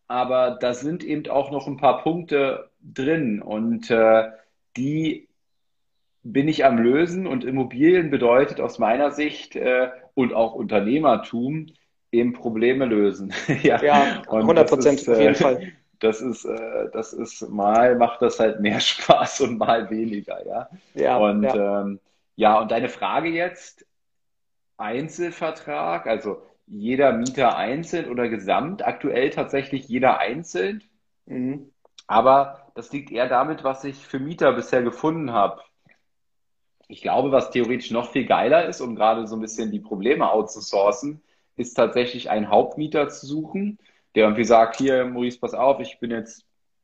aber da sind eben auch noch ein paar Punkte drin und äh, die bin ich am Lösen und Immobilien bedeutet aus meiner Sicht äh, und auch Unternehmertum eben Probleme lösen. Ja, Ja, und hundert das Prozent, ist, auf äh, jeden Fall. das ist, äh, das ist mal macht das halt mehr Spaß und mal weniger, ja. Ja, Und ja. ähm, ja, und deine Frage jetzt, Einzelvertrag, also jeder Mieter einzeln oder gesamt, aktuell tatsächlich jeder einzeln, Mhm. aber das liegt eher damit, was ich für Mieter bisher gefunden habe. Ich glaube, was theoretisch noch viel geiler ist, um gerade so ein bisschen die Probleme outzusourcen, ist tatsächlich einen Hauptmieter zu suchen, der irgendwie sagt, hier, Maurice, pass auf, ich bin jetzt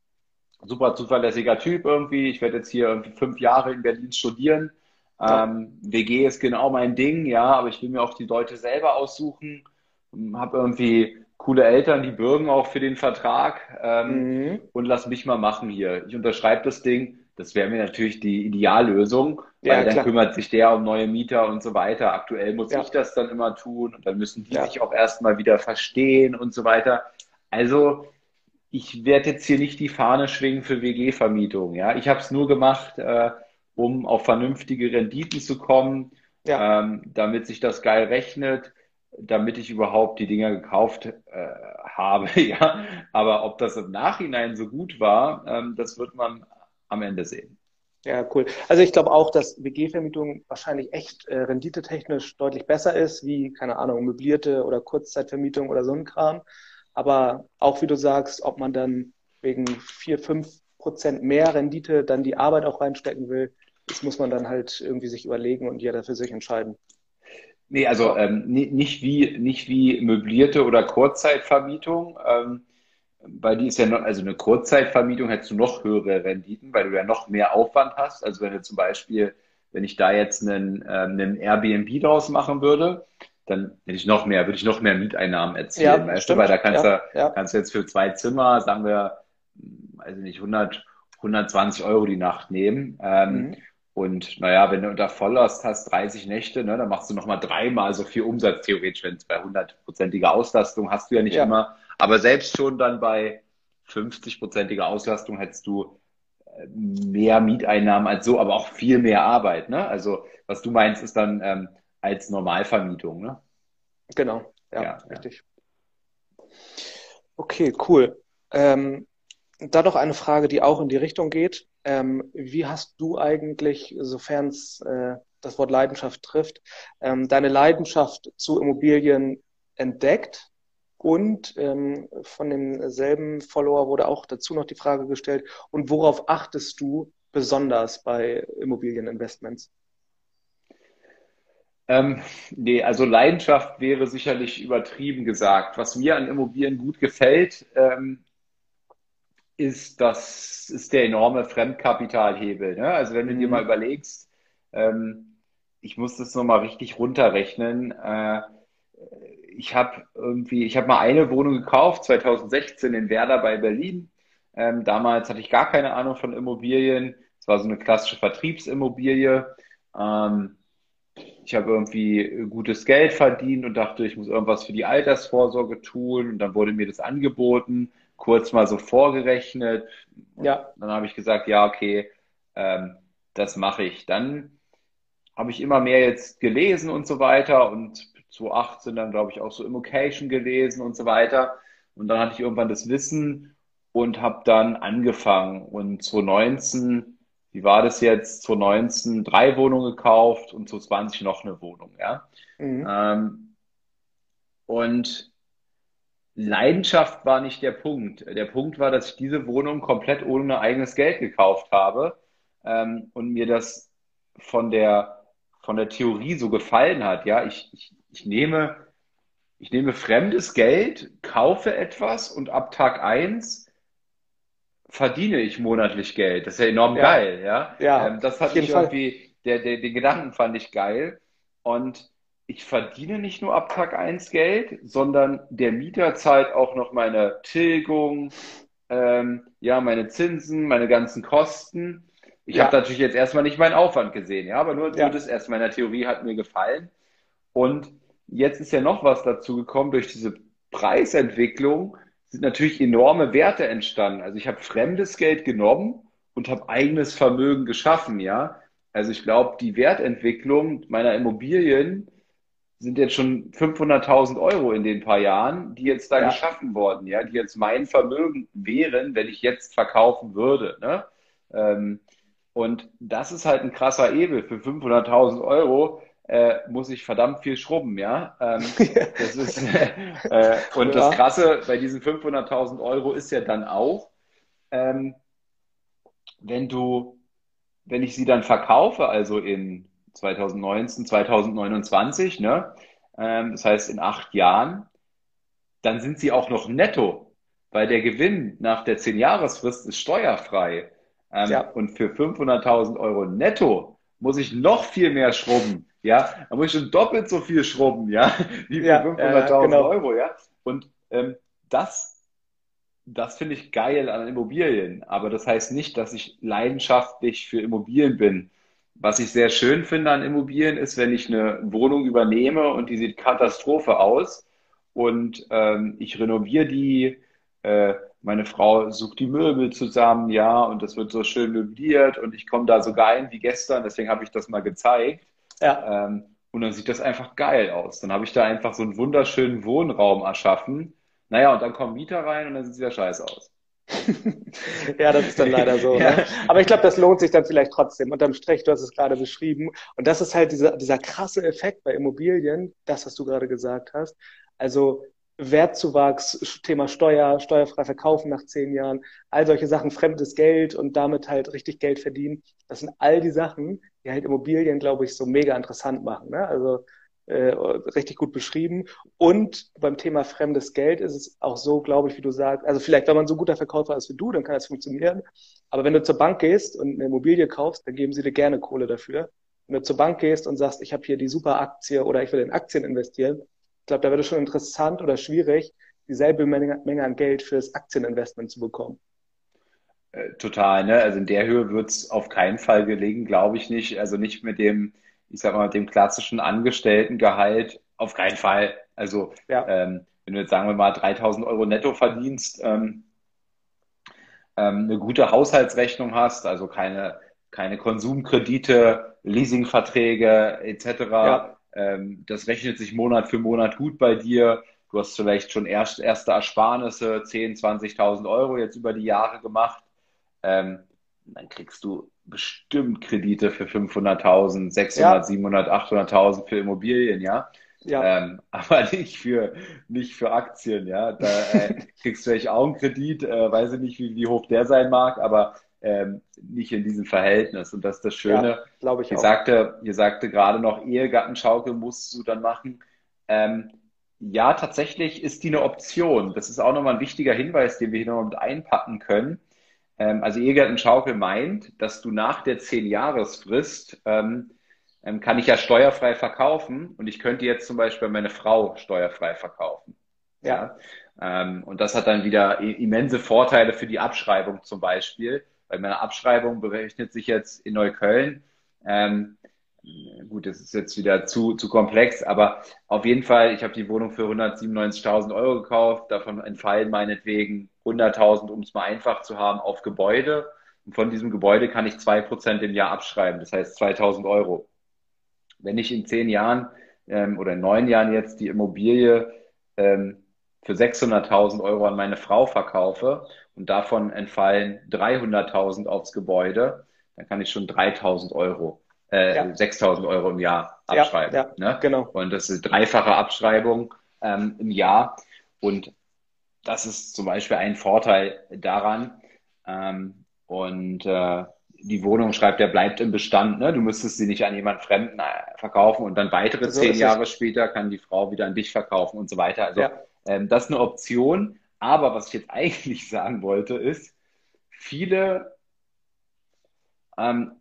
super zuverlässiger Typ irgendwie, ich werde jetzt hier irgendwie fünf Jahre in Berlin studieren. Ja. Ähm, W G ist genau mein Ding, ja, aber ich will mir auch die Leute selber aussuchen, habe irgendwie coole Eltern, die bürgen auch für den Vertrag ähm, Mhm. und lass mich mal machen hier. Ich unterschreibe das Ding. Das wäre mir natürlich die Ideallösung, weil Ja, dann klar. kümmert sich der um neue Mieter und so weiter. Aktuell muss ich Ja, das dann immer tun und dann müssen die ja. sich auch erstmal wieder verstehen und so weiter. Also ich werde jetzt hier nicht die Fahne schwingen für W G-Vermietung. Ja, ich habe es nur gemacht, äh, um auf vernünftige Renditen zu kommen, Ja. ähm, damit sich das geil rechnet, damit ich überhaupt die Dinger gekauft äh, habe. Ja, aber ob das im Nachhinein so gut war, ähm, das wird man am Ende sehen. Ja, cool. Also ich glaube auch, dass W G-Vermietung wahrscheinlich echt äh, renditetechnisch deutlich besser ist, wie, keine Ahnung, möblierte oder Kurzzeitvermietung oder so ein Kram. Aber auch wie du sagst, ob man dann wegen vier, fünf Prozent mehr Rendite dann die Arbeit auch reinstecken will, das muss man dann halt irgendwie sich überlegen und jeder für sich entscheiden. Nee, also Ja, ähm, ni- nicht wie, nicht wie möblierte oder Kurzzeitvermietung. Ähm, Bei die ist ja noch, also eine Kurzzeitvermietung hättest du noch höhere Renditen, weil du ja noch mehr Aufwand hast. Also wenn du zum Beispiel, wenn ich da jetzt einen, ähm, einen Airbnb draus machen würde, dann hätte ich noch mehr, würde ich noch mehr Mieteinnahmen erzielen, ja, weißt du, weil da stimmt. kannst Ja, du, ja. kannst du jetzt für zwei Zimmer, sagen wir, also nicht hundert, hundertzwanzig Euro die Nacht nehmen. Ähm, Mhm. und naja, wenn du unter Volllast hast, dreißig Nächte, ne, dann machst du nochmal dreimal so viel Umsatz theoretisch, wenn es bei hundertprozentiger Auslastung hast du ja nicht Ja, immer. Aber selbst schon dann bei fünfzig-prozentiger Auslastung hättest du äh, mehr Mieteinnahmen als so, aber auch viel mehr Arbeit. Ne? Also was du meinst, ist dann ähm, als Normalvermietung. Ne? genau. Ja, Ja, ja. richtig. Okay, cool. Ähm, Da noch eine Frage, die auch in die Richtung geht. Ähm, wie hast du eigentlich, sofern es äh, das Wort Leidenschaft trifft, ähm, deine Leidenschaft zu Immobilien entdeckt? Und ähm, von demselben Follower wurde auch dazu noch die Frage gestellt, und worauf achtest du besonders bei Immobilieninvestments? Ähm, nee, also Leidenschaft wäre sicherlich übertrieben gesagt. Was mir an Immobilien gut gefällt, ähm, ist das ist der enorme Fremdkapitalhebel. Ne? Also wenn du dir mal Mhm. überlegst, ähm, ich muss das nochmal richtig runterrechnen. Äh, ich habe irgendwie, ich habe mal eine Wohnung gekauft, zwanzig sechzehn in Werder bei Berlin. Ähm, damals hatte ich gar keine Ahnung von Immobilien. Es war so eine klassische Vertriebsimmobilie. Ähm, ich habe irgendwie gutes Geld verdient und dachte, ich muss irgendwas für die Altersvorsorge tun. Und dann wurde mir das angeboten, kurz mal so vorgerechnet. Und Ja, dann habe ich gesagt, ja, okay, ähm, das mache ich. Dann habe ich immer mehr jetzt gelesen und so weiter und zwanzig achtzehn dann, glaube ich, auch so Immocation gelesen und so weiter. Und dann hatte ich irgendwann das Wissen und habe dann angefangen. Und zwanzig neunzehn, wie war das jetzt? zwanzig neunzehn drei Wohnungen gekauft und zwanzig zwanzig noch eine Wohnung, ja. mhm. Ähm, und Leidenschaft war nicht der Punkt. Der Punkt war, dass ich diese Wohnung komplett ohne eigenes Geld gekauft habe, ähm, und mir das von der, von der Theorie so gefallen hat. Ja, ich, ich, ich nehme, ich nehme fremdes Geld, kaufe etwas und ab Tag eins verdiene ich monatlich Geld. Das ist ja enorm Ja, geil, ja. ja, Ähm, das auf hat jeden mich Fall. irgendwie, der, der, den Gedanken fand ich geil. Und ich verdiene nicht nur ab Tag eins Geld, sondern der Mieter zahlt auch noch meine Tilgung, ähm, ja, meine Zinsen, meine ganzen Kosten. Ich habe Ja, natürlich jetzt erstmal nicht meinen Aufwand gesehen, ja, aber nur, nur ja, das erstmal in der Theorie hat mir gefallen. Und jetzt ist ja noch was dazu gekommen durch diese Preisentwicklung sind natürlich enorme Werte entstanden. Also ich habe fremdes Geld genommen und habe eigenes Vermögen geschaffen, ja. Also ich glaube, die Wertentwicklung meiner Immobilien sind jetzt schon fünfhunderttausend Euro in den paar Jahren, die jetzt da Ja, geschaffen wurden, ja, die jetzt mein Vermögen wären, wenn ich jetzt verkaufen würde, ne? Ähm, und das ist halt ein krasser Hebel. Für fünfhunderttausend Euro äh, muss ich verdammt viel schrubben, ja. Ähm, das ist, äh, und das ja, Krasse bei diesen fünfhunderttausend Euro ist ja dann auch, ähm, wenn du, wenn ich sie dann verkaufe, also in zwanzig neunzehn, zwanzig neunundzwanzig, ne, ähm, das heißt in acht Jahren, dann sind sie auch noch netto, weil der Gewinn nach der zehn-Jahres-Frist ist steuerfrei. Ähm, ja, und für fünfhunderttausend Euro netto muss ich noch viel mehr schrubben. Ja, da muss ich schon doppelt so viel schrubben, ja, wie für ja, ja, fünfhunderttausend genau. Euro, ja. Und ähm, das das finde ich geil an Immobilien, aber das heißt nicht, dass ich leidenschaftlich für Immobilien bin. Was ich sehr schön finde an Immobilien ist, wenn ich eine Wohnung übernehme und die sieht Katastrophe aus und ähm, ich renoviere die, äh, meine Frau sucht die Möbel zusammen, ja, und das wird so schön möbliert und ich komme da so rein wie gestern, deswegen habe ich das mal gezeigt. Ja. Ähm, und dann sieht das einfach geil aus. Dann habe ich da einfach so einen wunderschönen Wohnraum erschaffen. Naja, und dann kommen Mieter rein und dann sieht es wieder scheiße aus. Ja, das ist dann leider so, ne? Ja, Aber ich glaube, das lohnt sich dann vielleicht trotzdem. Unterm Strich, du hast es gerade beschrieben. Und das ist halt dieser, dieser krasse Effekt bei Immobilien, das, was du gerade gesagt hast. Also Wertzuwachs, Thema Steuer, steuerfrei verkaufen nach zehn Jahren, all solche Sachen, fremdes Geld und damit halt richtig Geld verdienen. Das sind all die Sachen, die halt Immobilien, glaube ich, so mega interessant machen, ne? Also äh, richtig gut beschrieben. Und beim Thema fremdes Geld ist es auch so, glaube ich, wie du sagst, also vielleicht, wenn man so ein guter Verkäufer ist wie du, dann kann das funktionieren. Aber wenn du zur Bank gehst und eine Immobilie kaufst, dann geben sie dir gerne Kohle dafür. Wenn du zur Bank gehst und sagst, ich habe hier die super Aktie oder ich will in Aktien investieren, ich glaube, da wird es schon interessant oder schwierig, dieselbe Menge, Menge an Geld fürs Aktieninvestment zu bekommen. äh, total, ne? Also in der Höhe wird es auf keinen Fall gelingen, glaube ich nicht. Also nicht mit dem, ich sag mal, mit dem klassischen Angestelltengehalt, auf keinen Fall. Also Ja, ähm, wenn du jetzt sagen wir mal dreitausend Euro netto verdienst, ähm, ähm, eine gute Haushaltsrechnung hast, also keine, keine Konsumkredite, Leasingverträge et cetera. ja, Ähm, das rechnet sich Monat für Monat gut bei dir. Du hast vielleicht schon erst, erste Ersparnisse, zehntausend, zwanzigtausend Euro jetzt über die Jahre gemacht. Ähm, dann kriegst du bestimmt Kredite für fünfhunderttausend, sechshundert, ja, siebenhundert, achthunderttausend für Immobilien, ja. ja, Ähm, aber nicht für, nicht für Aktien, ja. Da äh, kriegst du vielleicht auch einen Kredit, äh, weiß ich nicht, wie, wie hoch der sein mag, aber ähm, nicht in diesem Verhältnis. Und das ist das ja, Schöne. glaube ich Ihr auch. sagte, ihr sagte gerade noch, Ehegattenschaukel musst du dann machen. Ähm, ja, tatsächlich ist die eine Option. Das ist auch nochmal ein wichtiger Hinweis, den wir hier nochmal mit einpacken können. Ähm, also Ehegattenschaukel meint, dass du nach der zehn-Jahres-Frist ähm, ähm, kann ich ja steuerfrei verkaufen und ich könnte jetzt zum Beispiel meine Frau steuerfrei verkaufen. Ja, Ja? Ähm, und das hat dann wieder immense Vorteile für die Abschreibung zum Beispiel, weil meine Abschreibung berechnet sich jetzt in Neukölln. Ähm, gut, das ist jetzt wieder zu, zu komplex, aber auf jeden Fall, ich habe die Wohnung für hundertsiebenundneunzigtausend Euro gekauft, davon entfallen meinetwegen hunderttausend, um es mal einfach zu haben, auf Gebäude. Und von diesem Gebäude kann ich zwei Prozent im Jahr abschreiben, das heißt zweitausend Euro. Wenn ich in zehn Jahren ähm, oder in neun Jahren jetzt die Immobilie ähm, für sechshunderttausend Euro an meine Frau verkaufe und davon entfallen dreihunderttausend aufs Gebäude, dann kann ich schon dreitausend Euro, äh, ja, sechstausend Euro im Jahr ja, abschreiben. ja, Ne? genau. Und das ist dreifache Abschreibung ähm, im Jahr. Und das ist zum Beispiel ein Vorteil daran. Ähm, und äh, die Wohnung, schreibt er, bleibt im Bestand. Ne? Du müsstest sie nicht an jemand Fremden äh, verkaufen und dann weitere So zehn ist es. Jahre später kann die Frau wieder an dich verkaufen und so weiter. Also Ja, ähm, das ist eine Option. Aber was ich jetzt eigentlich sagen wollte, ist, viele ähm,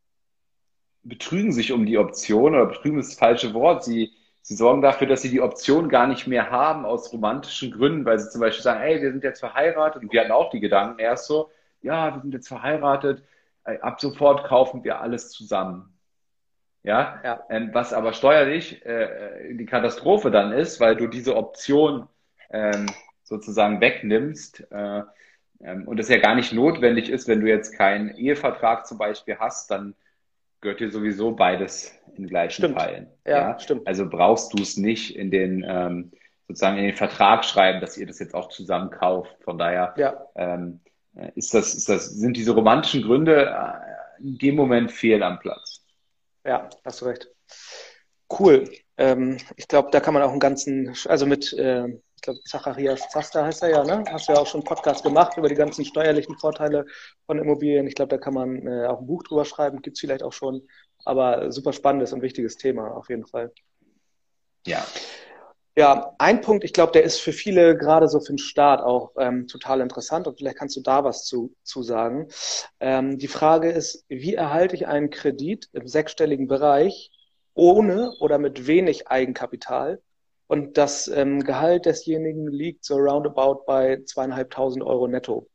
betrügen sich um die Option oder betrügen ist das falsche Wort. Sie, sie sorgen dafür, dass sie die Option gar nicht mehr haben aus romantischen Gründen, weil sie zum Beispiel sagen, hey, wir sind jetzt verheiratet und wir hatten auch die Gedanken erst so, ja, wir sind jetzt verheiratet, äh, ab sofort kaufen wir alles zusammen. Ja, ja, ähm, was aber steuerlich äh, die Katastrophe dann ist, weil du diese Option ähm, sozusagen wegnimmst, äh, ähm, und es ja gar nicht notwendig ist, wenn du jetzt keinen Ehevertrag zum Beispiel hast, dann gehört dir sowieso beides in gleichen Stimmt. Teilen. Ja, Ja, stimmt. also brauchst du es nicht in den ähm, sozusagen in den Vertrag schreiben, dass ihr das jetzt auch zusammen kauft. Von daher Ja, ähm, ist das, ist das, sind diese romantischen Gründe äh, in dem Moment fehl am Platz. ja, hast du recht. Cool. Ähm, ich glaube, da kann man auch einen ganzen, also mit, äh, ich glaube, Zacharias Zaster heißt er ja, ne? Hast du ja auch schon einen Podcast gemacht über die ganzen steuerlichen Vorteile von Immobilien. Ich glaube, da kann man äh, auch ein Buch drüber schreiben, gibt's vielleicht auch schon. Aber super spannendes und wichtiges Thema auf jeden Fall. Ja, Ja, ein Punkt, ich glaube, der ist für viele, gerade so für den Start, auch ähm, total interessant und vielleicht kannst du da was zu, zu sagen. Ähm, die Frage ist, wie erhalte ich einen Kredit im sechsstelligen Bereich ohne oder mit wenig Eigenkapital? Und das ähm, Gehalt desjenigen liegt so roundabout bei zweieinhalbtausend Euro netto.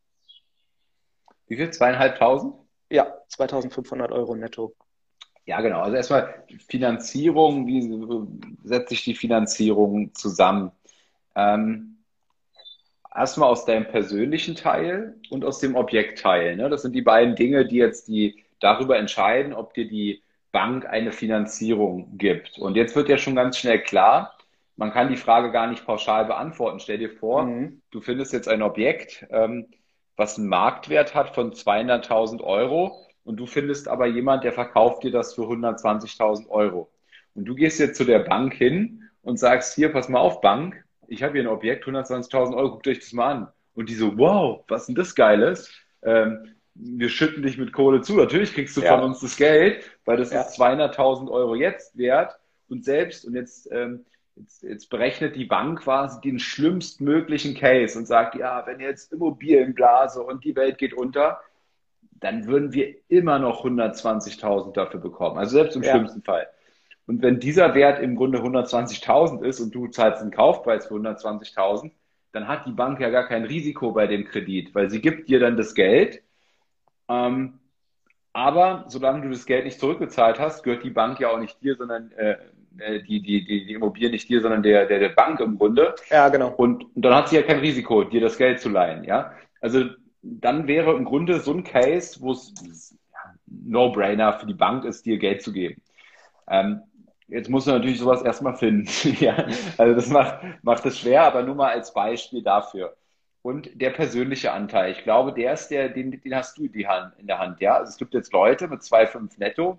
wie viel? Zweieinhalbtausend? Ja, zweitausendfünfhundert Euro netto. Ja, genau. Also erstmal Finanzierung, wie setze ich die Finanzierung zusammen? Ähm, Erstmal aus deinem persönlichen Teil und aus dem Objektteil. Ne? Das sind die beiden Dinge, die jetzt die darüber entscheiden, ob dir die Bank eine Finanzierung gibt. Und jetzt wird ja schon ganz schnell klar, man kann die Frage gar nicht pauschal beantworten. Stell dir vor, Mhm. du findest jetzt ein Objekt, ähm, was einen Marktwert hat von zweihunderttausend Euro und du findest aber jemand, der verkauft dir das für hundertzwanzigtausend Euro. Und du gehst jetzt zu der Bank hin und sagst, hier, pass mal auf, Bank, ich habe hier ein Objekt, hundertzwanzigtausend Euro, guckt euch das mal an. Und die so, wow, was ist denn das Geiles? Ähm, wir schütten dich mit Kohle zu. Natürlich kriegst du von Ja, uns das Geld, weil das ist ja, zweihunderttausend Euro jetzt wert. Und selbst, und jetzt, ähm, jetzt, jetzt berechnet die Bank quasi den schlimmstmöglichen Case und sagt, ja, wenn jetzt Immobilienblase und die Welt geht unter, dann würden wir immer noch hundertzwanzigtausend dafür bekommen. Also selbst im ja, schlimmsten Fall. Und wenn dieser Wert im Grunde hundertzwanzigtausend ist und du zahlst einen Kaufpreis für hundertzwanzigtausend, dann hat die Bank ja gar kein Risiko bei dem Kredit, weil sie gibt dir dann das Geld. Ähm, aber solange du das Geld nicht zurückgezahlt hast, gehört die Bank ja auch nicht dir, sondern äh, äh, die, die, die, die Immobilie nicht dir, sondern der, der, der Bank im Grunde. ja, genau. Und, und dann hat sie ja kein Risiko, dir das Geld zu leihen. Ja? Also dann wäre im Grunde so ein Case, wo es ja, No-Brainer für die Bank ist, dir Geld zu geben. Ähm, jetzt musst du natürlich sowas erstmal finden. Ja, also das macht, macht es schwer, aber nur mal als Beispiel dafür. Und der persönliche Anteil, ich glaube, der ist der, den, den hast du in, die Hand, in der Hand. Ja, also es gibt jetzt Leute mit zwei Komma fünf netto,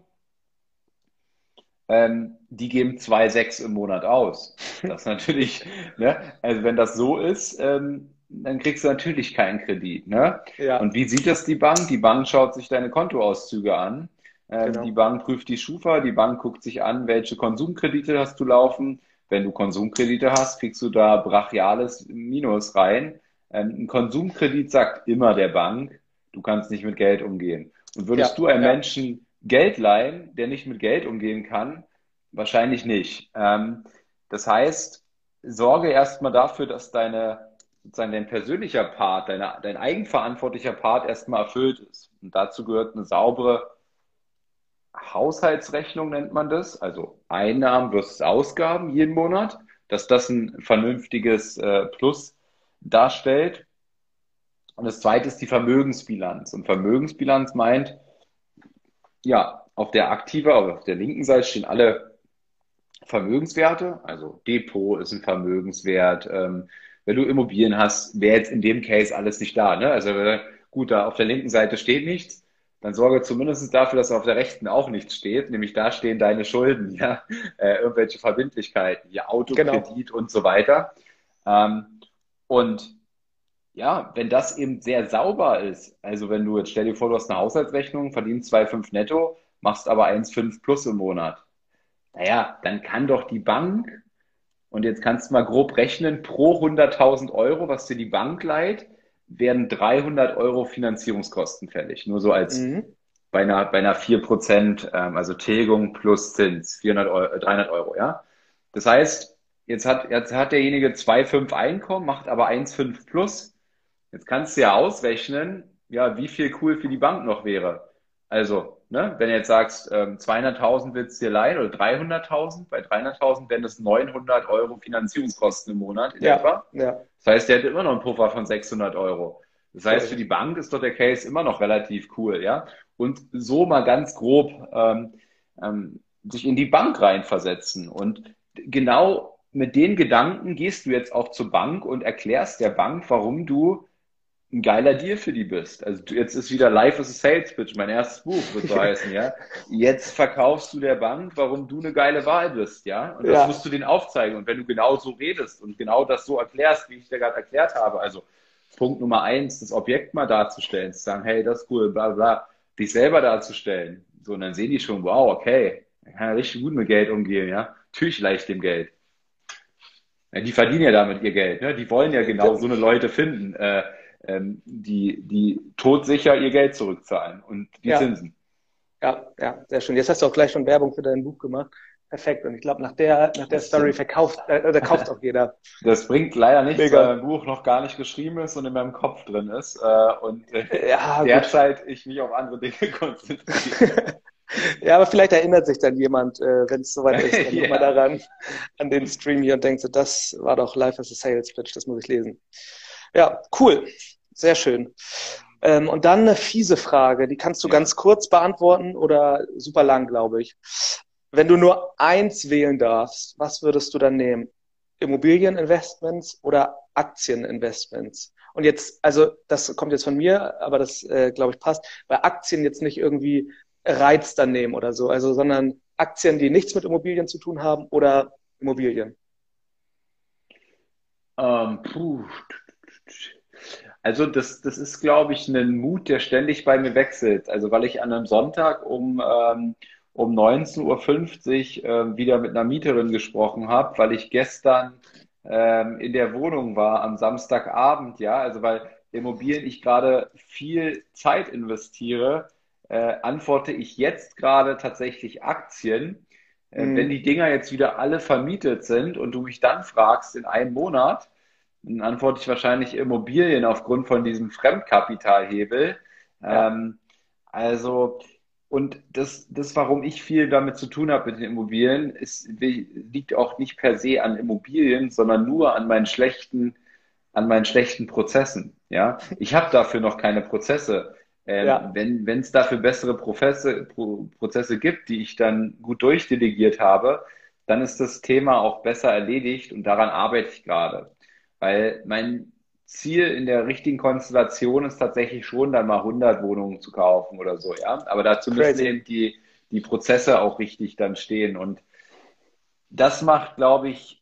ähm, die geben zwei Komma sechs im Monat aus. Das ist natürlich, ne, also wenn das so ist, ähm, dann kriegst du natürlich keinen Kredit. Ne? Und Ja, wie sieht das die Bank? Die Bank schaut sich deine Kontoauszüge an. Ähm, die genau. Bank prüft die Schufa, die Bank guckt sich an, welche Konsumkredite hast du laufen. Wenn du Konsumkredite hast, kriegst du da brachiales Minus rein. Ähm, ein Konsumkredit sagt immer der Bank, du kannst nicht mit Geld umgehen. Und würdest Ja, du einem ja, Menschen Geld leihen, der nicht mit Geld umgehen kann? Wahrscheinlich nicht. Ähm, das heißt, sorge erstmal dafür, dass deine, sozusagen dein persönlicher Part, deine, dein eigenverantwortlicher Part erstmal erfüllt ist. Und dazu gehört eine saubere Haushaltsrechnung, nennt man das, also Einnahmen versus Ausgaben jeden Monat, dass das ein vernünftiges äh, Plus darstellt. Und das zweite ist die Vermögensbilanz. Und Vermögensbilanz meint, ja, auf der aktiven, aber auf der linken Seite stehen alle Vermögenswerte, also Depot ist ein Vermögenswert. Ähm, wenn du Immobilien hast, wäre jetzt in dem Case alles nicht da. Ne? Also äh, gut, da auf der linken Seite steht nichts, dann sorge zumindest dafür, dass auf der rechten auch nichts steht, nämlich da stehen deine Schulden, ja, äh, irgendwelche Verbindlichkeiten, ja, genau. Autokredit und so weiter. Ähm, und ja, wenn das eben sehr sauber ist, also wenn du jetzt stell dir vor, du hast eine Haushaltsrechnung, verdienst zwei Komma fünf netto, machst aber eins Komma fünf plus im Monat. Naja, dann kann doch die Bank, und jetzt kannst du mal grob rechnen, pro hunderttausend Euro, was dir die Bank leiht, werden dreihundert Euro Finanzierungskosten fällig. Nur so als Mhm. bei einer, bei einer vier Prozent, ähm, also Tilgung plus Zins, vierhundert Euro, äh, dreihundert Euro, ja. Das heißt, jetzt hat, jetzt hat derjenige zwei Komma fünf Einkommen, macht aber eins Komma fünf plus. Jetzt kannst du ja ausrechnen, ja, wie viel cool für die Bank noch wäre. Also ne, wenn du jetzt sagst, ähm, zweihunderttausend willst du dir leihen oder dreihunderttausend, bei dreihunderttausend wären das neunhundert Euro Finanzierungskosten im Monat in Ja, etwa. ja, Das heißt, der hätte immer noch einen Puffer von sechshundert Euro. Das heißt, für voll. die Bank ist doch der Case immer noch relativ cool, ja. Und so mal ganz grob ähm, ähm, sich in die Bank reinversetzen. Und genau mit den Gedanken gehst du jetzt auch zur Bank und erklärst der Bank, warum du ein geiler Deal für die bist. Also du, jetzt ist wieder Life is a Sales Pitch, mein erstes Buch wird so heißen, ja. Jetzt verkaufst du der Bank, warum du eine geile Wahl bist, ja. Und das Ja, musst du denen aufzeigen. Und wenn du genau so redest und genau das so erklärst, wie ich dir gerade erklärt habe, also Punkt Nummer eins, das Objekt mal darzustellen, zu sagen, hey, das ist cool, bla bla, dich selber darzustellen. So, und dann sehen die schon, wow, okay, ich kann ja richtig gut mit Geld umgehen, ja. Natürlich leicht dem Geld. Ja, die verdienen ja damit ihr Geld, ne? Die wollen ja genau so eine Leute finden, äh, ähm, die, die todsicher ihr Geld zurückzahlen und die ja, Zinsen. ja, ja, sehr schön. Jetzt hast du auch gleich schon Werbung für dein Buch gemacht. Perfekt. Und ich glaube, nach der, nach der Das Story stimmt. verkauft, äh, da kauft auch jeder. Das bringt leider nichts, Mega. weil mein Buch noch gar nicht geschrieben ist und in meinem Kopf drin ist. Äh, und äh, Ja, gut. derzeit ich mich auf andere Dinge konzentriere. Ja, aber vielleicht erinnert sich dann jemand, äh, wenn es soweit ist, dann Ja. nochmal daran, an den Stream hier und denkt so, das war doch Life as a Sales Pitch, das muss ich lesen. Ja, cool. Sehr schön. Ähm, und dann eine fiese Frage, die kannst du Ja. ganz kurz beantworten oder super lang, glaube ich. Wenn du nur eins wählen darfst, was würdest du dann nehmen? Immobilieninvestments oder Aktieninvestments? Und jetzt, also das kommt jetzt von mir, aber das, äh, glaube ich, passt. Bei Aktien jetzt nicht irgendwie Reiz dann nehmen oder so, also sondern Aktien, die nichts mit Immobilien zu tun haben oder Immobilien. Ähm, puh. Also das, das ist, glaube ich, ein Mut, der ständig bei mir wechselt. Also weil ich an einem Sonntag um, ähm, um neunzehn Uhr fünfzig ähm, wieder mit einer Mieterin gesprochen habe, weil ich gestern ähm, in der Wohnung war am Samstagabend, ja, also weil Immobilien ich gerade viel Zeit investiere, äh, antworte ich jetzt gerade tatsächlich Aktien. Äh, wenn Mhm. die Dinger jetzt wieder alle vermietet sind und du mich dann fragst in einem Monat, dann antworte ich wahrscheinlich Immobilien aufgrund von diesem Fremdkapitalhebel. Ja, Ähm, also, und das, das, warum ich viel damit zu tun habe mit den Immobilien, ist, liegt auch nicht per se an Immobilien, sondern nur an meinen schlechten, an meinen schlechten Prozessen. Ja, ich habe dafür noch keine Prozesse. Ähm, ja, wenn, wenn es dafür bessere Prozesse, Pro, Prozesse gibt, die ich dann gut durchdelegiert habe, dann ist das Thema auch besser erledigt und daran arbeite ich gerade. Weil mein Ziel in der richtigen Konstellation ist tatsächlich schon, dann mal hundert Wohnungen zu kaufen oder so, ja. Aber dazu müssen crazy. eben die, die Prozesse auch richtig dann stehen. Und das macht, glaube ich,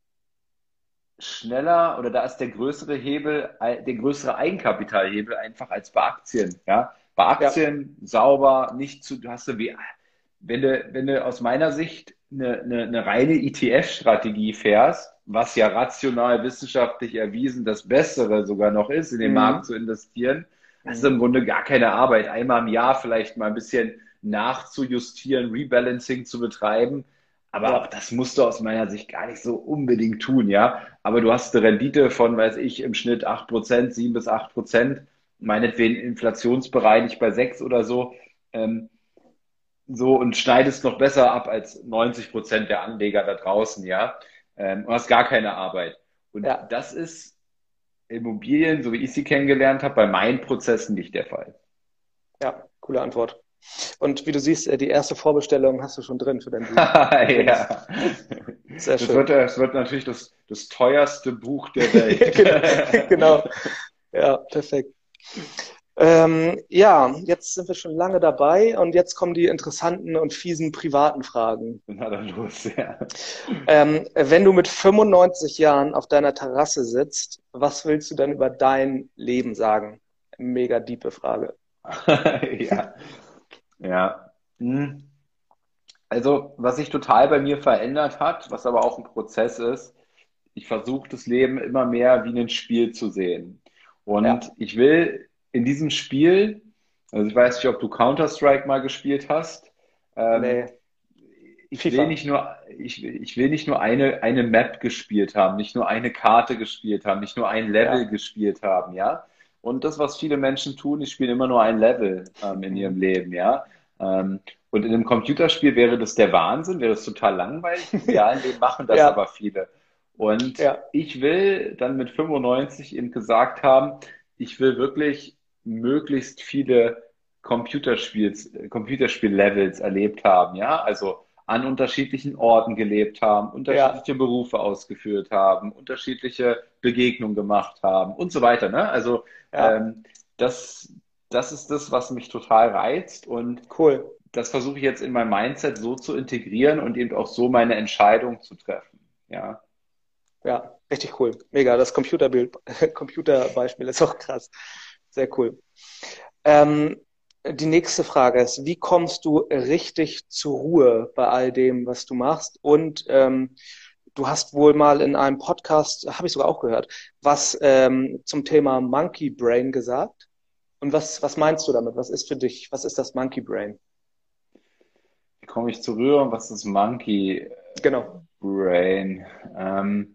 schneller oder da ist der größere Hebel, der größere Eigenkapitalhebel einfach als bei Aktien, ja. Bei Ja, Aktien sauber, nicht zu, du hast du wie, wenn du, wenn du aus meiner Sicht eine, eine, eine reine E T F-Strategie fährst, was ja rational wissenschaftlich erwiesen das Bessere sogar noch ist, in den Markt mhm. zu investieren, hast du Mhm. im Grunde gar keine Arbeit. Einmal im Jahr vielleicht mal ein bisschen nachzujustieren, Rebalancing zu betreiben. Aber auch Ja, das musst du aus meiner Sicht gar nicht so unbedingt tun, ja. Aber du hast eine Rendite von, weiß ich, im Schnitt acht Prozent, sieben bis acht Prozent, meinetwegen inflationsbereinigt bei sechs oder so. Ähm, so und schneidest noch besser ab als neunzig Prozent der Anleger da draußen, ja, ähm, und hast gar keine Arbeit. Und ja, das ist Immobilien, so wie ich sie kennengelernt habe, bei meinen Prozessen nicht der Fall. ja, coole Antwort. Und wie du siehst, äh, die erste Vorbestellung hast du schon drin für dein Buch. Übrigens. Ja, Sehr das wird, schön. das wird natürlich das, das teuerste Buch der Welt. Genau. Ja, perfekt. Ähm, ja, jetzt sind wir schon lange dabei und jetzt kommen die interessanten und fiesen privaten Fragen. Na dann los, ja. Ähm, wenn du mit fünfundneunzig Jahren auf deiner Terrasse sitzt, was willst du dann über dein Leben sagen? Mega diepe Frage. Ja, ja. Hm. Also, was sich total bei mir verändert hat, was aber auch ein Prozess ist, ich versuche das Leben immer mehr wie ein Spiel zu sehen. Und Ja, ich will in diesem Spiel, also ich weiß nicht, ob du Counter-Strike mal gespielt hast, ähm, nee, ich will FIFA. nicht nur, ich, will- ich will nicht nur eine, eine Map gespielt haben, nicht nur eine Karte gespielt haben, nicht nur ein Level Ja. gespielt haben, ja. Und das, was viele Menschen tun, die spielen immer nur ein Level ähm, in ihrem Mhm. Leben, ja. Ähm, und in einem Computerspiel wäre das der Wahnsinn, wäre es total langweilig. Im realen Leben machen das Ja, aber viele. Und ja, ich will dann mit fünfundneunzig eben gesagt haben, ich will wirklich möglichst viele Computerspiels, Computerspiel-Levels erlebt haben, ja, also an unterschiedlichen Orten gelebt haben, ja, unterschiedliche Berufe ausgeführt haben, unterschiedliche Begegnungen gemacht haben und so weiter, ne? Also ja, ähm, das, das ist das, was mich total reizt und cool. das versuche ich jetzt in mein Mindset so zu integrieren und eben auch so meine Entscheidung zu treffen. Ja, Ja, richtig cool. Mega. Das Computerbild, Computerbeispiel ist auch krass. Sehr cool. Ähm, die nächste Frage ist, wie kommst du richtig zur Ruhe bei all dem, was du machst? Und ähm, du hast wohl mal in einem Podcast, habe ich sogar auch gehört, was ähm, zum Thema Monkey Brain gesagt. Und was, was meinst du damit? Was ist für dich, was ist das Monkey Brain? wie komme ich zur Ruhe und was ist Monkey Genau. Brain? Ähm,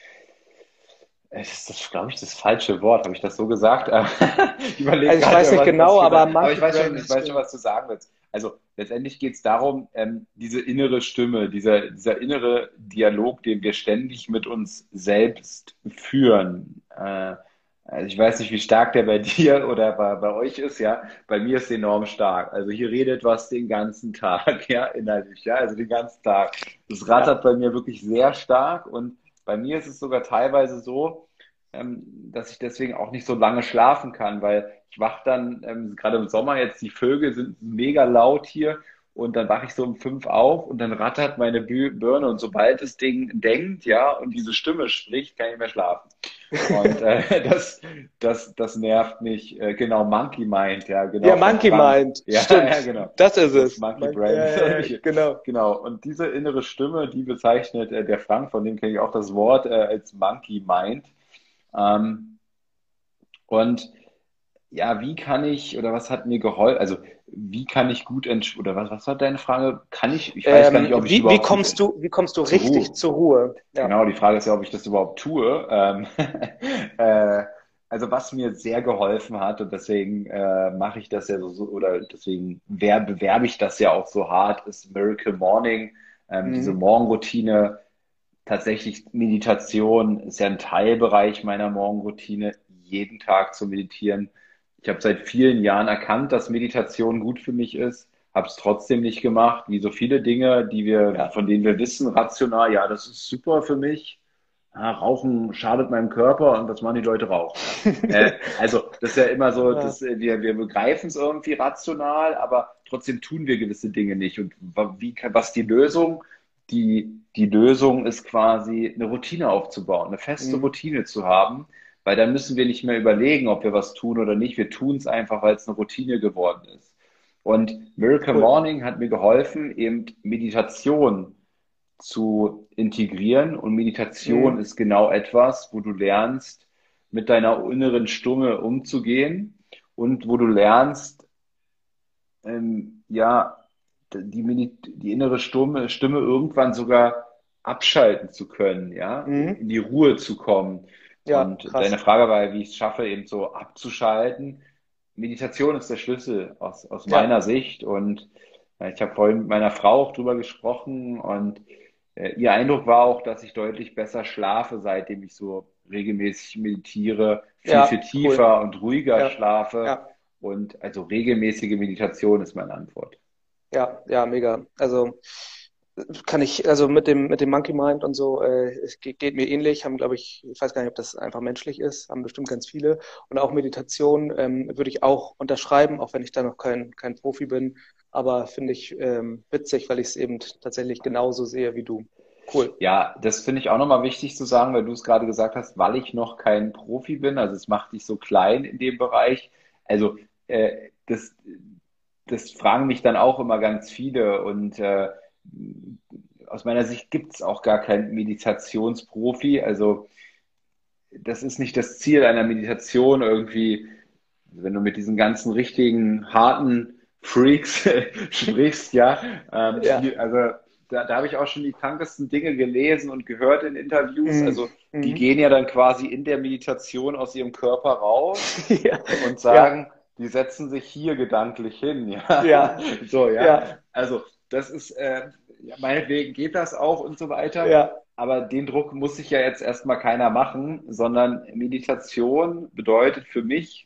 das ist, glaube ich, das falsche Wort. Habe ich das so gesagt? Ich überlege Also ich gerade, weiß nicht was, was genau, ich aber gesagt habe. Aber ich Monkey weiß Brain schon, ich ist weiß schon, so. was du sagen willst. Also letztendlich geht es darum, ähm, diese innere Stimme, dieser, dieser innere Dialog, den wir ständig mit uns selbst führen. Äh, also ich weiß nicht, wie stark der bei dir oder bei, bei euch ist, ja. Bei mir ist er enorm stark. Also hier redet was den ganzen Tag, ja, innerlich, ja, also den ganzen Tag. Das Ja, rattert bei mir wirklich sehr stark und bei mir ist es sogar teilweise so, ähm, dass ich deswegen auch nicht so lange schlafen kann, weil ich wach dann, ähm, gerade im Sommer jetzt, die Vögel sind mega laut hier und dann wache ich so um fünf auf und dann rattert meine Bü- Birne und sobald das Ding denkt, ja, und diese Stimme spricht, kann ich nicht mehr schlafen. Und äh, das, das, das nervt mich. Äh, genau, Monkey Mind, ja, ja, genau, von Monkey Frank. Mind. Ja, ja, Stimmt. genau. Das ist Das es. Monkey Mon- Brain. Ja, ja, ja, genau. Genau. Und diese innere Stimme, die bezeichnet äh, der Frank, von dem kenne ich auch das Wort, äh, als Monkey Mind. Ähm, und ja, wie kann ich, oder was hat mir geholfen, also wie kann ich gut entsch oder was, was war deine Frage? Kann ich, ich weiß gar Ähm, nicht, ob ich wie, wie überhaupt gut kommst du, wie kommst du zur richtig Ruhe. zur Ruhe? Ja. Genau, die Frage ist ja, ob ich das überhaupt tue. Ähm, äh, also was mir sehr geholfen hat und deswegen äh, mache ich das ja so, so oder deswegen wer, bewerbe ich das ja auch so hart, ist Miracle Morning, ähm, diese Mhm. Morgenroutine. Tatsächlich Meditation ist ja ein Teilbereich meiner Morgenroutine, jeden Tag zu meditieren. Ich habe seit vielen Jahren erkannt, dass Meditation gut für mich ist, habe es trotzdem nicht gemacht, wie so viele Dinge, die wir, Ja. von denen wir wissen, rational, ja, das ist super für mich. Ah, Rauchen schadet meinem Körper und was machen die Leute rauchen, ja. Äh, also das ist ja immer so, Ja. dass äh, wir, wir begreifen es irgendwie rational, aber trotzdem tun wir gewisse Dinge nicht. Und wa- wie, kann- was die Lösung? Die, die Lösung ist quasi eine Routine aufzubauen, eine feste Mhm. Routine zu haben, weil dann müssen wir nicht mehr überlegen, ob wir was tun oder nicht. Wir tun es einfach, weil es eine Routine geworden ist. Und Miracle Cool. Morning hat mir geholfen, eben Meditation zu integrieren. Und Meditation Mhm. ist genau etwas, wo du lernst, mit deiner inneren Stimme umzugehen und wo du lernst, ähm, ja, die, Medi- die innere Stimme, Stimme irgendwann sogar abschalten zu können, ja, Mhm. in die Ruhe zu kommen. Ja, Und deine krass. Frage war, ja, wie ich es schaffe, eben so abzuschalten. Meditation ist der Schlüssel aus, aus Ja. meiner Sicht. Und äh, ich habe vorhin mit meiner Frau auch drüber gesprochen und äh, ihr Eindruck war auch, dass ich deutlich besser schlafe, seitdem ich so regelmäßig meditiere, viel, viel Ja, cool. tiefer und ruhiger Ja. schlafe. Ja. Und also regelmäßige Meditation ist meine Antwort. Ja, ja, mega. Also kann ich, also mit dem, mit dem Monkey Mind und so, äh, es geht, geht mir ähnlich, haben, glaube ich, ich weiß gar nicht, ob das einfach menschlich ist, haben bestimmt ganz viele. Und auch Meditation ähm, würde ich auch unterschreiben, auch wenn ich da noch kein, kein Profi bin. Aber finde ich ähm, witzig, weil ich es eben tatsächlich genauso sehe wie du. Cool. Ja, das finde ich auch nochmal wichtig zu sagen, weil du es gerade gesagt hast, weil ich noch kein Profi bin, also es macht dich so klein in dem Bereich. Also äh, das, das fragen mich dann auch immer ganz viele und äh, aus meiner Sicht gibt es auch gar keinen Meditationsprofi. Also das ist nicht das Ziel einer Meditation irgendwie, wenn du mit diesen ganzen richtigen, harten Freaks sprichst, ja, ähm, Ja. die, also da, da habe ich auch schon die krankesten Dinge gelesen und gehört in Interviews. Mhm. Also die Mhm. gehen ja dann quasi in der Meditation aus ihrem Körper raus Ja. und Ja. sagen, die setzen sich hier gedanklich hin, ja. Ja, So, ja. ja, Also, das ist, äh, ja, meinetwegen geht das auch und so weiter. ja, Aber den Druck muss sich ja jetzt erstmal keiner machen, sondern Meditation bedeutet für mich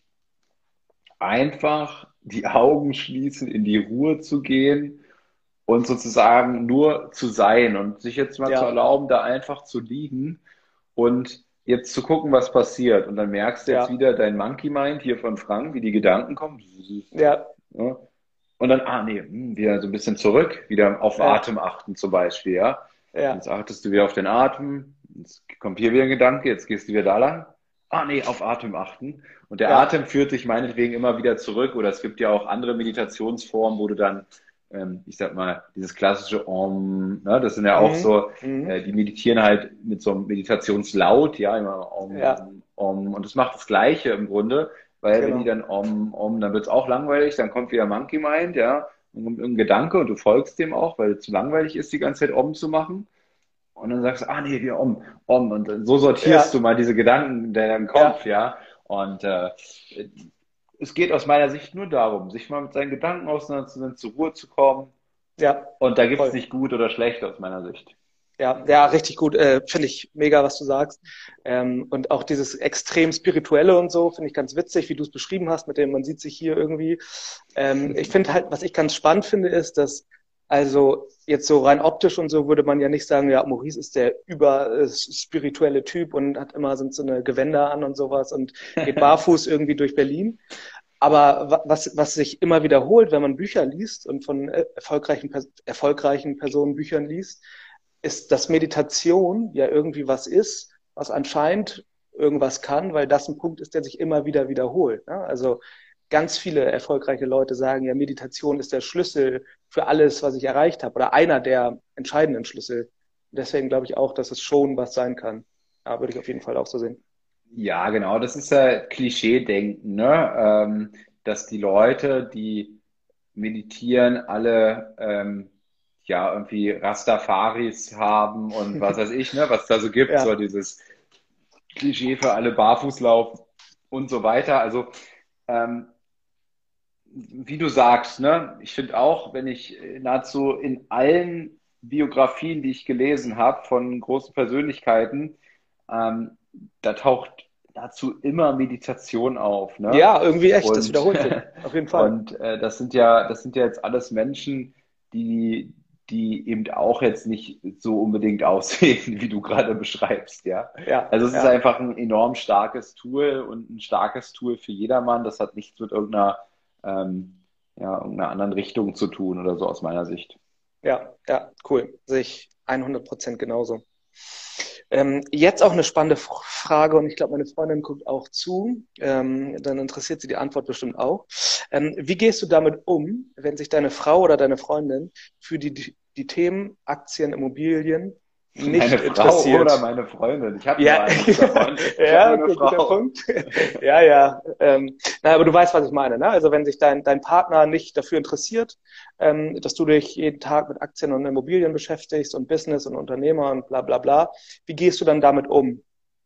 einfach die Augen schließen, in die Ruhe zu gehen und sozusagen nur zu sein und sich jetzt mal zu ja, erlauben, da einfach zu liegen und jetzt zu gucken, was passiert. Und dann merkst du jetzt ja, wieder dein Monkey Mind hier von Frank, wie die Gedanken kommen. ja, Ja. Und dann, ah nee, hm, wieder so ein bisschen zurück, wieder auf ja, Atem achten zum Beispiel, ja. Jetzt ja, achtest du wieder auf den Atem, jetzt kommt hier wieder ein Gedanke, jetzt gehst du wieder da lang. Ah nee, auf Atem achten. Und der ja, Atem führt dich meinetwegen immer wieder zurück. Oder es gibt ja auch andere Meditationsformen, wo du dann, ähm, ich sag mal, dieses klassische Om, ne, das sind ja auch mhm, so, mhm, äh, die meditieren halt mit so einem Meditationslaut, ja, immer ja, Om, Om. Und das macht das Gleiche im Grunde, weil wenn die genau, dann Om, Om, dann wird's auch langweilig, dann kommt wieder Monkey Mind, ja, dann kommt irgendein Gedanke und du folgst dem auch, weil es zu langweilig ist, die ganze Zeit Om zu machen. Und dann sagst du, ah nee, wir Om, Om. Und so sortierst du ja, mal diese Gedanken in deinem Kopf, ja, ja. Und äh, es geht aus meiner Sicht nur darum, sich mal mit seinen Gedanken auseinanderzusetzen, zur Ruhe zu kommen. ja, Und da gibt es voll. nicht gut oder schlecht aus meiner Sicht. Ja, ja, richtig gut. Äh, finde ich mega, was du sagst. Ähm, und auch dieses extrem Spirituelle und so, finde ich ganz witzig, wie du es beschrieben hast, mit dem man sieht sich hier irgendwie. Ähm, ich finde halt, was ich ganz spannend finde, ist, dass also jetzt so rein optisch und so würde man ja nicht sagen, ja, Maurice ist der über äh, spirituelle Typ und hat immer so so eine Gewänder an und sowas und geht barfuß irgendwie durch Berlin. Aber wa- was, was sich immer wiederholt, wenn man Bücher liest und von äh, erfolgreichen, Pers- erfolgreichen Personen Büchern liest, ist, dass Meditation ja irgendwie was ist, was anscheinend irgendwas kann, weil das ein Punkt ist, der sich immer wieder wiederholt. Ne? Also ganz viele erfolgreiche Leute sagen ja, Meditation ist der Schlüssel für alles, was ich erreicht habe, oder einer der entscheidenden Schlüssel. Deswegen glaube ich auch, dass es schon was sein kann. Ja, würde ich auf jeden Fall auch so sehen. Ja, genau, das ist ja Klischee-Denken, ne? Ähm, dass die Leute, die meditieren, alle ähm, ja irgendwie Rastafaris haben und was weiß ich, ne, was da so gibt, so Ja, dieses Klischee für alle Barfußlauf und so weiter. Also ähm, wie du sagst, ne, ich finde auch, wenn ich nahezu in allen Biografien, die ich gelesen habe von großen Persönlichkeiten, ähm, da taucht dazu immer Meditation auf, ne? ja, irgendwie echt, das Und, wiederholt sich. Auf jeden Fall. und äh, das sind ja, das sind ja jetzt alles Menschen, die, die eben auch jetzt nicht so unbedingt aussehen, wie du gerade beschreibst, ja. Ja, Also es ist ja, einfach ein enorm starkes Tool und ein starkes Tool für jedermann. Das hat nichts mit irgendeiner, ähm, ja, irgendeiner anderen Richtung zu tun oder so aus meiner Sicht. ja, ja, cool. Sehe ich hundert Prozent genauso. Ähm, jetzt auch eine spannende F- Frage und ich glaube, meine Freundin guckt auch zu. Ähm, dann interessiert sie die Antwort bestimmt auch. Ähm, wie gehst du damit um, wenn sich deine Frau oder deine Freundin für die, die, die Themen Aktien, Immobilien Meine nicht Frau oder interessiert? meine Freundin. Ich habe nur Ja, eine davon. Ich habe ja, nur eine okay, guter Frau. Punkt. Ja, ja. Ähm, na, aber du weißt, was ich meine, ne? Also wenn sich dein, dein Partner nicht dafür interessiert, ähm, dass du dich jeden Tag mit Aktien und Immobilien beschäftigst und Business und Unternehmer und bla bla bla, wie gehst du dann damit um?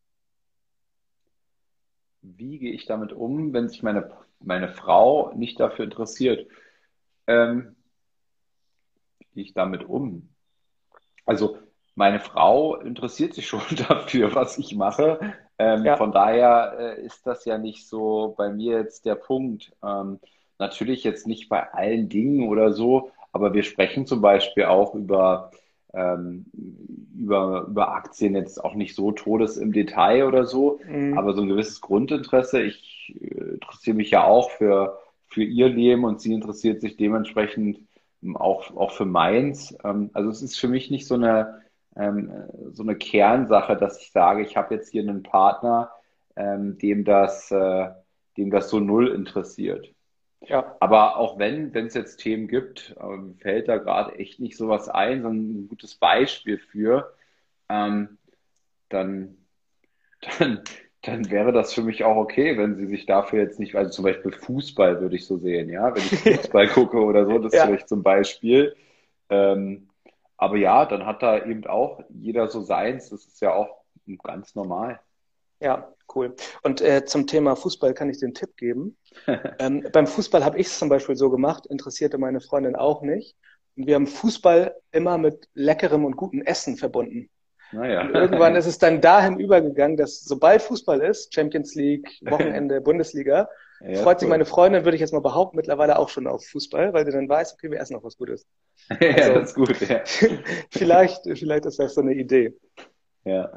Wie gehe ich damit um, wenn sich meine, meine Frau nicht dafür interessiert? Ähm, wie gehe ich damit um? Also meine Frau interessiert sich schon dafür, was ich mache. Ähm, von Ja, daher äh, ist das ja nicht so bei mir jetzt der Punkt. Ähm, natürlich jetzt nicht bei allen Dingen oder so, aber wir sprechen zum Beispiel auch über, ähm, über, über Aktien jetzt auch nicht so todes im Detail oder so, mm, aber so ein gewisses Grundinteresse. Ich äh, interessiere mich ja auch für, für ihr Leben und sie interessiert sich dementsprechend ähm, auch, auch für meins. Ähm, also es ist für mich nicht so eine, ähm, so eine Kernsache, dass ich sage, ich habe jetzt hier einen Partner, ähm, dem das, äh, dem das so null interessiert. ja, Aber auch wenn, wenn es jetzt Themen gibt, ähm, fällt da gerade echt nicht sowas ein, sondern ein gutes Beispiel für, ähm, dann, dann, dann wäre das für mich auch okay, wenn sie sich dafür jetzt nicht, also zum Beispiel Fußball würde ich so sehen, ja, wenn ich Fußball gucke oder so, das ist ja, vielleicht zum Beispiel. Ähm, aber ja, dann hat da eben auch jeder so seins, das ist ja auch ganz normal. Ja, cool. Und äh, zum Thema Fußball kann ich dir einen Tipp geben. Ähm, beim Fußball habe ich es zum Beispiel so gemacht, interessierte meine Freundin auch nicht. Und wir haben Fußball immer mit leckerem und gutem Essen verbunden. Naja, Und irgendwann ist es dann dahin übergegangen, dass sobald Fußball ist, Champions League, Wochenende, Bundesliga, ja, freut sich cool. meine Freundin, würde ich jetzt mal behaupten, mittlerweile auch schon auf Fußball, weil sie dann weiß, okay, wir essen noch was Gutes. Ja, Also das ist gut, ja. vielleicht, vielleicht ist das so eine Idee. Ja.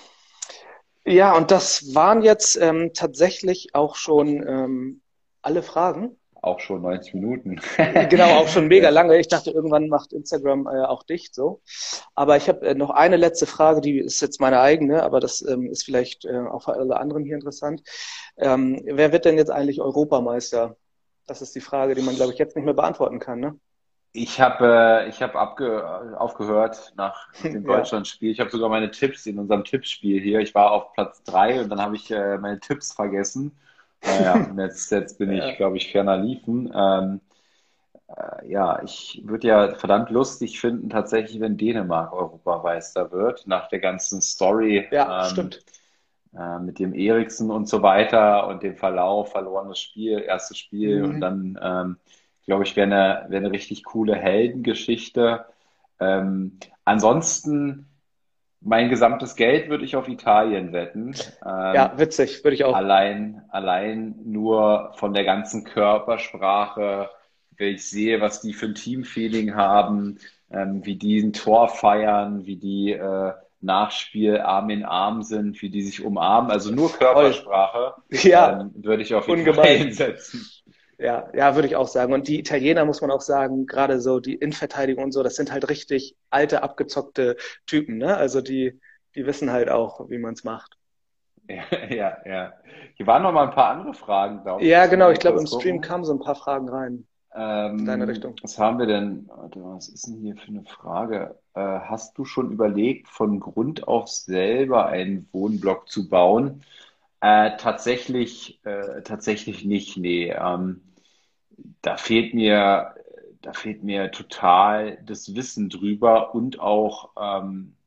Ja, und das waren jetzt ähm, tatsächlich auch schon ähm, alle Fragen. Auch schon neunzig Minuten. Genau, auch schon mega Ja. lange. Ich dachte, irgendwann macht Instagram äh, auch dicht so. Aber ich habe äh, noch eine letzte Frage, die ist jetzt meine eigene, aber das ähm, ist vielleicht äh, auch für alle anderen hier interessant. Ähm, wer wird denn jetzt eigentlich Europameister? Das ist die Frage, die man, glaube ich, jetzt nicht mehr beantworten kann, ne? Ich habe äh, ich hab abge aufgehört nach dem Ja, Deutschlandspiel. Ich habe sogar meine Tipps in unserem Tippspiel hier. Ich war auf Platz drei und dann habe ich äh, meine Tipps vergessen. Naja, und jetzt, jetzt bin ich, ja, glaube ich, ferner liefen. Ähm, äh, ja, ich würde ja verdammt lustig finden, tatsächlich, wenn Dänemark Europameister wird, nach der ganzen Story ja, ähm, stimmt. äh, mit dem Eriksen und so weiter und dem Verlauf, verlorenes Spiel, erstes Spiel und Mhm. dann, ähm, glaube ich, wäre eine, wäre eine richtig coole Heldengeschichte. Ähm, ansonsten, mein gesamtes Geld würde ich auf Italien wetten. Ähm, Ja, witzig, würde ich auch. allein, allein nur von der ganzen Körpersprache, wenn ich sehe, was die für ein Teamfeeling haben, ähm, wie die ein Tor feiern, wie die äh, Nachspiel Arm in Arm sind, wie die sich umarmen, also nur Voll. Körpersprache, Ja, ähm, würde ich auf ungemein. Italien setzen. Ja, ja, würde ich auch sagen. Und die Italiener, muss man auch sagen, gerade so die Innenverteidigung und so, das sind halt richtig alte, abgezockte Typen, ne? Also die, die wissen halt auch, wie man es macht. Ja, ja, ja. Hier waren noch mal ein paar andere Fragen, glaube ich. Ja, Lass mich genau, ich mal glaube, im kurz Stream gucken. kamen so ein paar Fragen rein in deine Ähm, Richtung. was haben wir denn? Warte mal, was ist denn hier für eine Frage? Äh, hast du schon überlegt, von Grund auf selber einen Wohnblock zu bauen? Äh, tatsächlich, äh, tatsächlich nicht, nee. Ähm, da fehlt mir, da fehlt mir total das Wissen drüber und auch, ähm,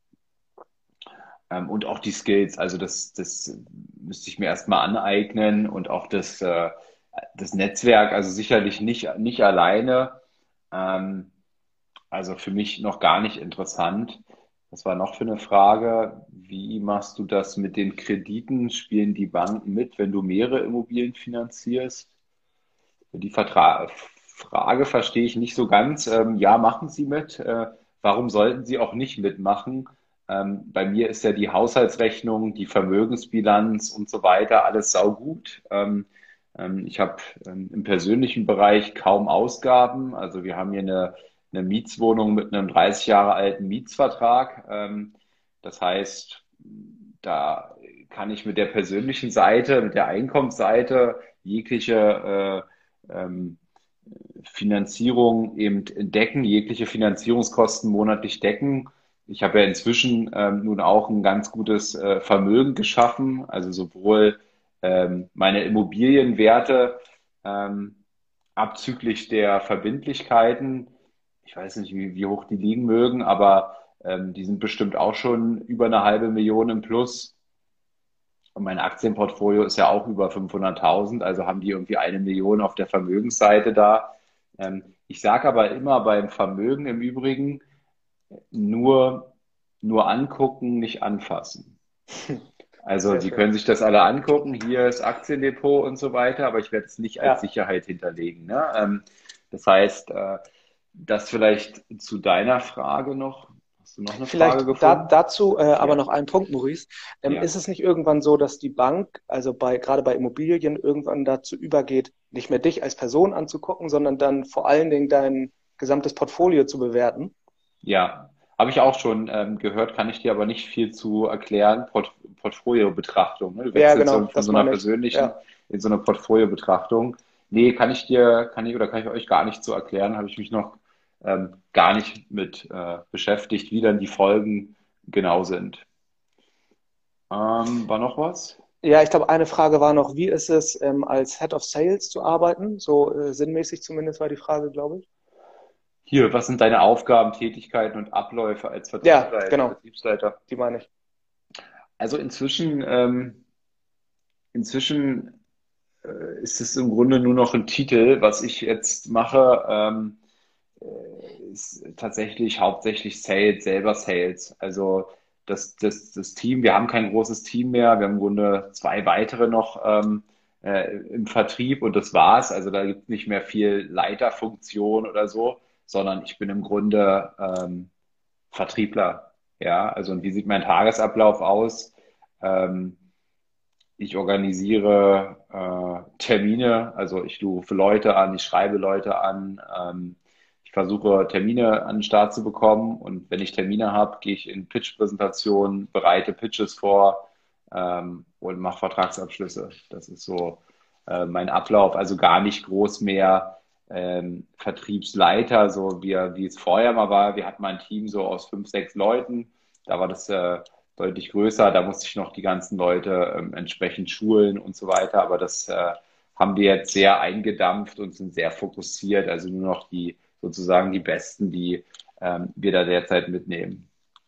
ähm, und auch die Skills. Also das, das müsste ich mir erstmal aneignen und auch das, äh, das Netzwerk, also sicherlich nicht, nicht alleine. Ähm, also für mich noch gar nicht interessant. Was war noch für eine Frage? Wie machst du das mit den Krediten? Spielen die Banken mit, wenn du mehrere Immobilien finanzierst? Die Vertra Frage verstehe ich nicht so ganz. Ähm, ja, machen Sie mit. Äh, warum sollten Sie auch nicht mitmachen? Ähm, bei mir ist ja die Haushaltsrechnung, die Vermögensbilanz und so weiter alles saugut. Ähm, ähm, ich habe ähm, im persönlichen Bereich kaum Ausgaben. Also wir haben hier eine, eine Mietswohnung mit einem dreißig Jahre alten Mietsvertrag. Ähm, das heißt, da kann ich mit der persönlichen Seite, mit der Einkommensseite jegliche äh, ähm, Finanzierung eben decken, jegliche Finanzierungskosten monatlich decken. Ich habe ja inzwischen ähm, nun auch ein ganz gutes äh, Vermögen geschaffen, also sowohl ähm, meine Immobilienwerte ähm, abzüglich der Verbindlichkeiten. Ich weiß nicht, wie, wie hoch die liegen mögen, aber ähm, die sind bestimmt auch schon über eine halbe Million im Plus. Und mein Aktienportfolio ist ja auch über fünfhunderttausend, also haben die irgendwie eine Million auf der Vermögensseite da. Ähm, ich sage aber immer beim Vermögen im Übrigen, nur, nur angucken, nicht anfassen. Also Sehr Sie schön. können sich das alle angucken, hier ist Aktiendepot und so weiter, aber ich werde es nicht als Ja. Sicherheit hinterlegen. Ne? Ähm, das heißt, äh, das vielleicht zu deiner Frage noch. Hast du noch eine Frage Vielleicht da, gefunden? dazu äh, aber Ja, noch ein Punkt, Maurice. Ähm, ja. ist es nicht irgendwann so, dass die Bank, also bei gerade bei Immobilien, irgendwann dazu übergeht, nicht mehr dich als Person anzugucken, sondern dann vor allen Dingen dein gesamtes Portfolio zu bewerten? Ja, habe ich auch schon ähm, gehört, kann ich dir aber nicht viel zu erklären. Port Portfolio-Betrachtung, ne? Du Ja, wechselst genau, irgendwie von das so einer meine ich. persönlichen Ja. in so eine Portfolio-Betrachtung. Nee, kann ich dir, kann ich oder kann ich euch gar nicht so erklären, habe ich mich noch ähm, gar nicht mit äh, beschäftigt, wie dann die Folgen genau sind. Ähm, war noch was? Ja, ich glaube, eine Frage war noch, wie ist es, ähm, als Head of Sales zu arbeiten? So äh, sinnmäßig zumindest war die Frage, glaube ich. Hier, was sind deine Aufgaben, Tätigkeiten und Abläufe als Ja, Vertriebsleiter, genau, Vertriebsleiter? die meine ich. Also inzwischen, ähm, inzwischen äh, ist es im Grunde nur noch ein Titel. Was ich jetzt mache, ähm, äh, ist tatsächlich hauptsächlich Sales, selber Sales. Also das, das, das Team, wir haben kein großes Team mehr. Wir haben im Grunde zwei weitere noch ähm, äh, im Vertrieb und das war's. Also da gibt es nicht mehr viel Leiterfunktion oder so, sondern ich bin im Grunde ähm, Vertriebler. Ja, also und wie sieht mein Tagesablauf aus? Ähm, Ich organisiere äh, Termine, also ich rufe Leute an, ich schreibe Leute an, ähm, ich versuche Termine an den Start zu bekommen und wenn ich Termine habe, gehe ich in Pitch-Präsentationen, bereite Pitches vor ähm, und mache Vertragsabschlüsse. Das ist so äh, mein Ablauf, also gar nicht groß mehr ähm, Vertriebsleiter, so wie, wie es vorher mal war. Wir hatten mal ein Team so aus fünf, sechs Leuten, da war das äh, deutlich größer. Da musste ich noch die ganzen Leute ähm, entsprechend schulen und so weiter. Aber das äh, haben wir jetzt sehr eingedampft und sind sehr fokussiert. Also nur noch die sozusagen die Besten, die ähm, wir da derzeit mitnehmen.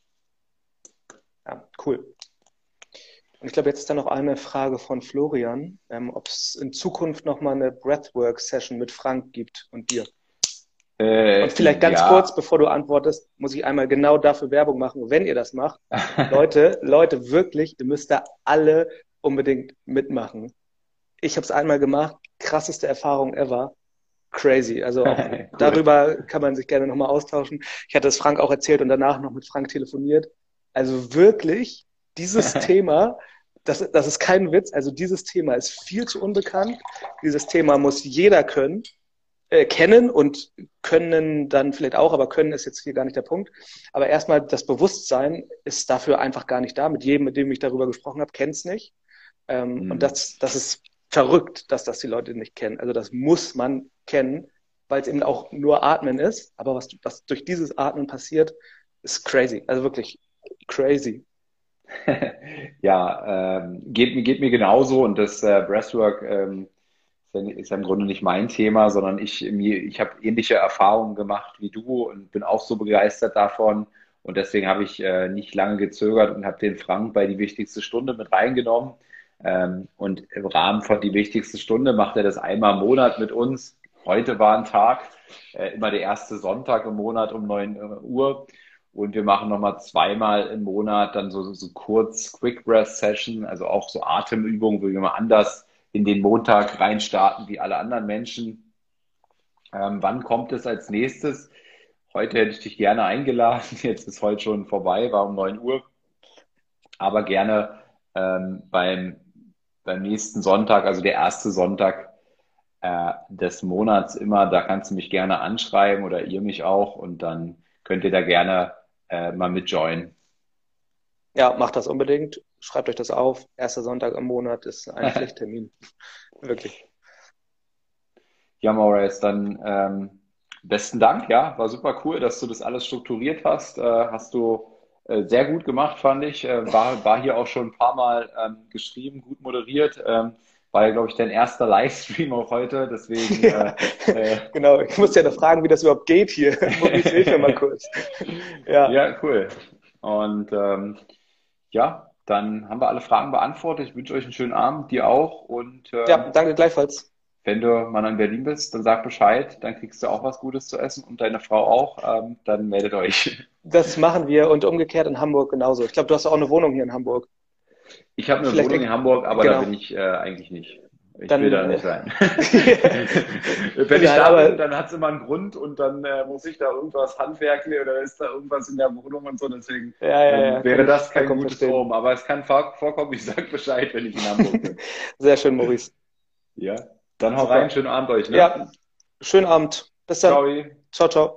Ja, cool. Und ich glaube, jetzt ist da noch eine Frage von Florian, ähm, ob es in Zukunft nochmal eine Breathwork-Session mit Frank gibt und dir. Äh, Und vielleicht ganz ja. kurz, bevor du antwortest, muss ich einmal genau dafür Werbung machen, wenn ihr das macht. Leute, Leute, wirklich, ihr müsst da alle unbedingt mitmachen. Ich habe es einmal gemacht, krasseste Erfahrung ever. Crazy. Also auch cool. Darüber kann man sich gerne nochmal austauschen. Ich hatte es Frank auch erzählt und danach noch mit Frank telefoniert. Also wirklich, dieses Thema, das, das ist kein Witz, also dieses Thema ist viel zu unbekannt. Dieses Thema muss jeder können. kennen und können dann vielleicht auch, aber können ist jetzt hier gar nicht der Punkt. Aber erstmal das Bewusstsein ist dafür einfach gar nicht da. Mit jedem, mit dem ich darüber gesprochen habe, kennt es nicht. Ähm, mhm. Und das, das ist verrückt, dass das die Leute nicht kennen. Also das muss man kennen, weil es eben auch nur Atmen ist. Aber was, was durch dieses Atmen passiert, ist crazy. Also wirklich crazy. Ja, ähm, geht, geht mir genauso und das äh, Breathwork ähm, ist ja im Grunde nicht mein Thema, sondern ich, mir, ich habe ähnliche Erfahrungen gemacht wie du und bin auch so begeistert davon. Und deswegen habe ich äh, nicht lange gezögert und habe den Frank bei die wichtigste Stunde mit reingenommen. Ähm, und im Rahmen von die wichtigste Stunde macht er das einmal im Monat mit uns. Heute war ein Tag, äh, immer der erste Sonntag im Monat um neun Uhr. Und wir machen nochmal zweimal im Monat dann so, so kurz Quick Breath Session, also auch so Atemübungen, wo wir mal anders in den Montag reinstarten wie alle anderen Menschen. Ähm, wann kommt es als nächstes? Heute hätte ich dich gerne eingeladen. Jetzt ist heute schon vorbei, war um neun Uhr. Aber gerne ähm, beim, beim nächsten Sonntag, also der erste Sonntag äh, des Monats immer, da kannst du mich gerne anschreiben oder ihr mich auch und dann könnt ihr da gerne äh, mal mit joinen. Ja, macht das unbedingt. Schreibt euch das auf. Erster Sonntag im Monat ist ein Pflichttermin. Wirklich. Ja, Maurice, dann ähm, besten Dank. Ja, war super cool, dass du das alles strukturiert hast. Äh, hast du äh, sehr gut gemacht, fand ich. Äh, war, war hier auch schon ein paar Mal ähm, geschrieben, gut moderiert. Ähm, war ja, glaube ich, dein erster Livestream auch heute. Deswegen. Ja, äh, äh, genau, ich muss ja noch fragen, wie das überhaupt geht hier. Maurice, hilf mir mal kurz. Ja, ja, cool. Und ähm, ja, dann haben wir alle Fragen beantwortet. Ich wünsche euch einen schönen Abend, dir auch. Und äh, ja, danke gleichfalls. Wenn du mal in Berlin bist, dann sag Bescheid, dann kriegst du auch was Gutes zu essen und deine Frau auch. Ähm, dann meldet euch. Das machen wir und umgekehrt in Hamburg genauso. Ich glaube, du hast auch eine Wohnung hier in Hamburg. Ich habe eine Vielleicht Wohnung in Hamburg, aber genau. Da bin ich äh, eigentlich nicht. Ich dann, will da nicht sein. Wenn ich da bin, dann hat es immer einen Grund und dann äh, muss ich da irgendwas handwerklich oder ist da irgendwas in der Wohnung und so. Deswegen ja, ja, ja, ähm, wäre das kein gutes Traum. Aber es kann vorkommen, ich sage Bescheid, wenn ich in Hamburg bin. Sehr schön, Maurice. Ja, dann hau rein. Schönen Abend euch. Ne? Ja, schönen Abend. Bis dann. Ciao. Ciao, ciao.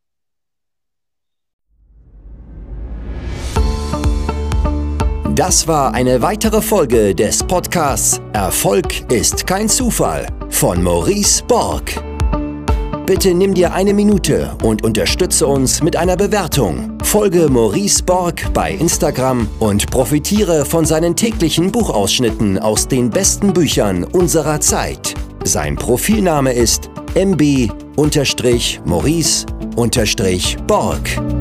Das war eine weitere Folge des Podcasts Erfolg ist kein Zufall von Maurice Borg. Bitte nimm dir eine Minute und unterstütze uns mit einer Bewertung. Folge Maurice Borg bei Instagram und profitiere von seinen täglichen Buchausschnitten aus den besten Büchern unserer Zeit. Sein Profilname ist m b Maurice Borg.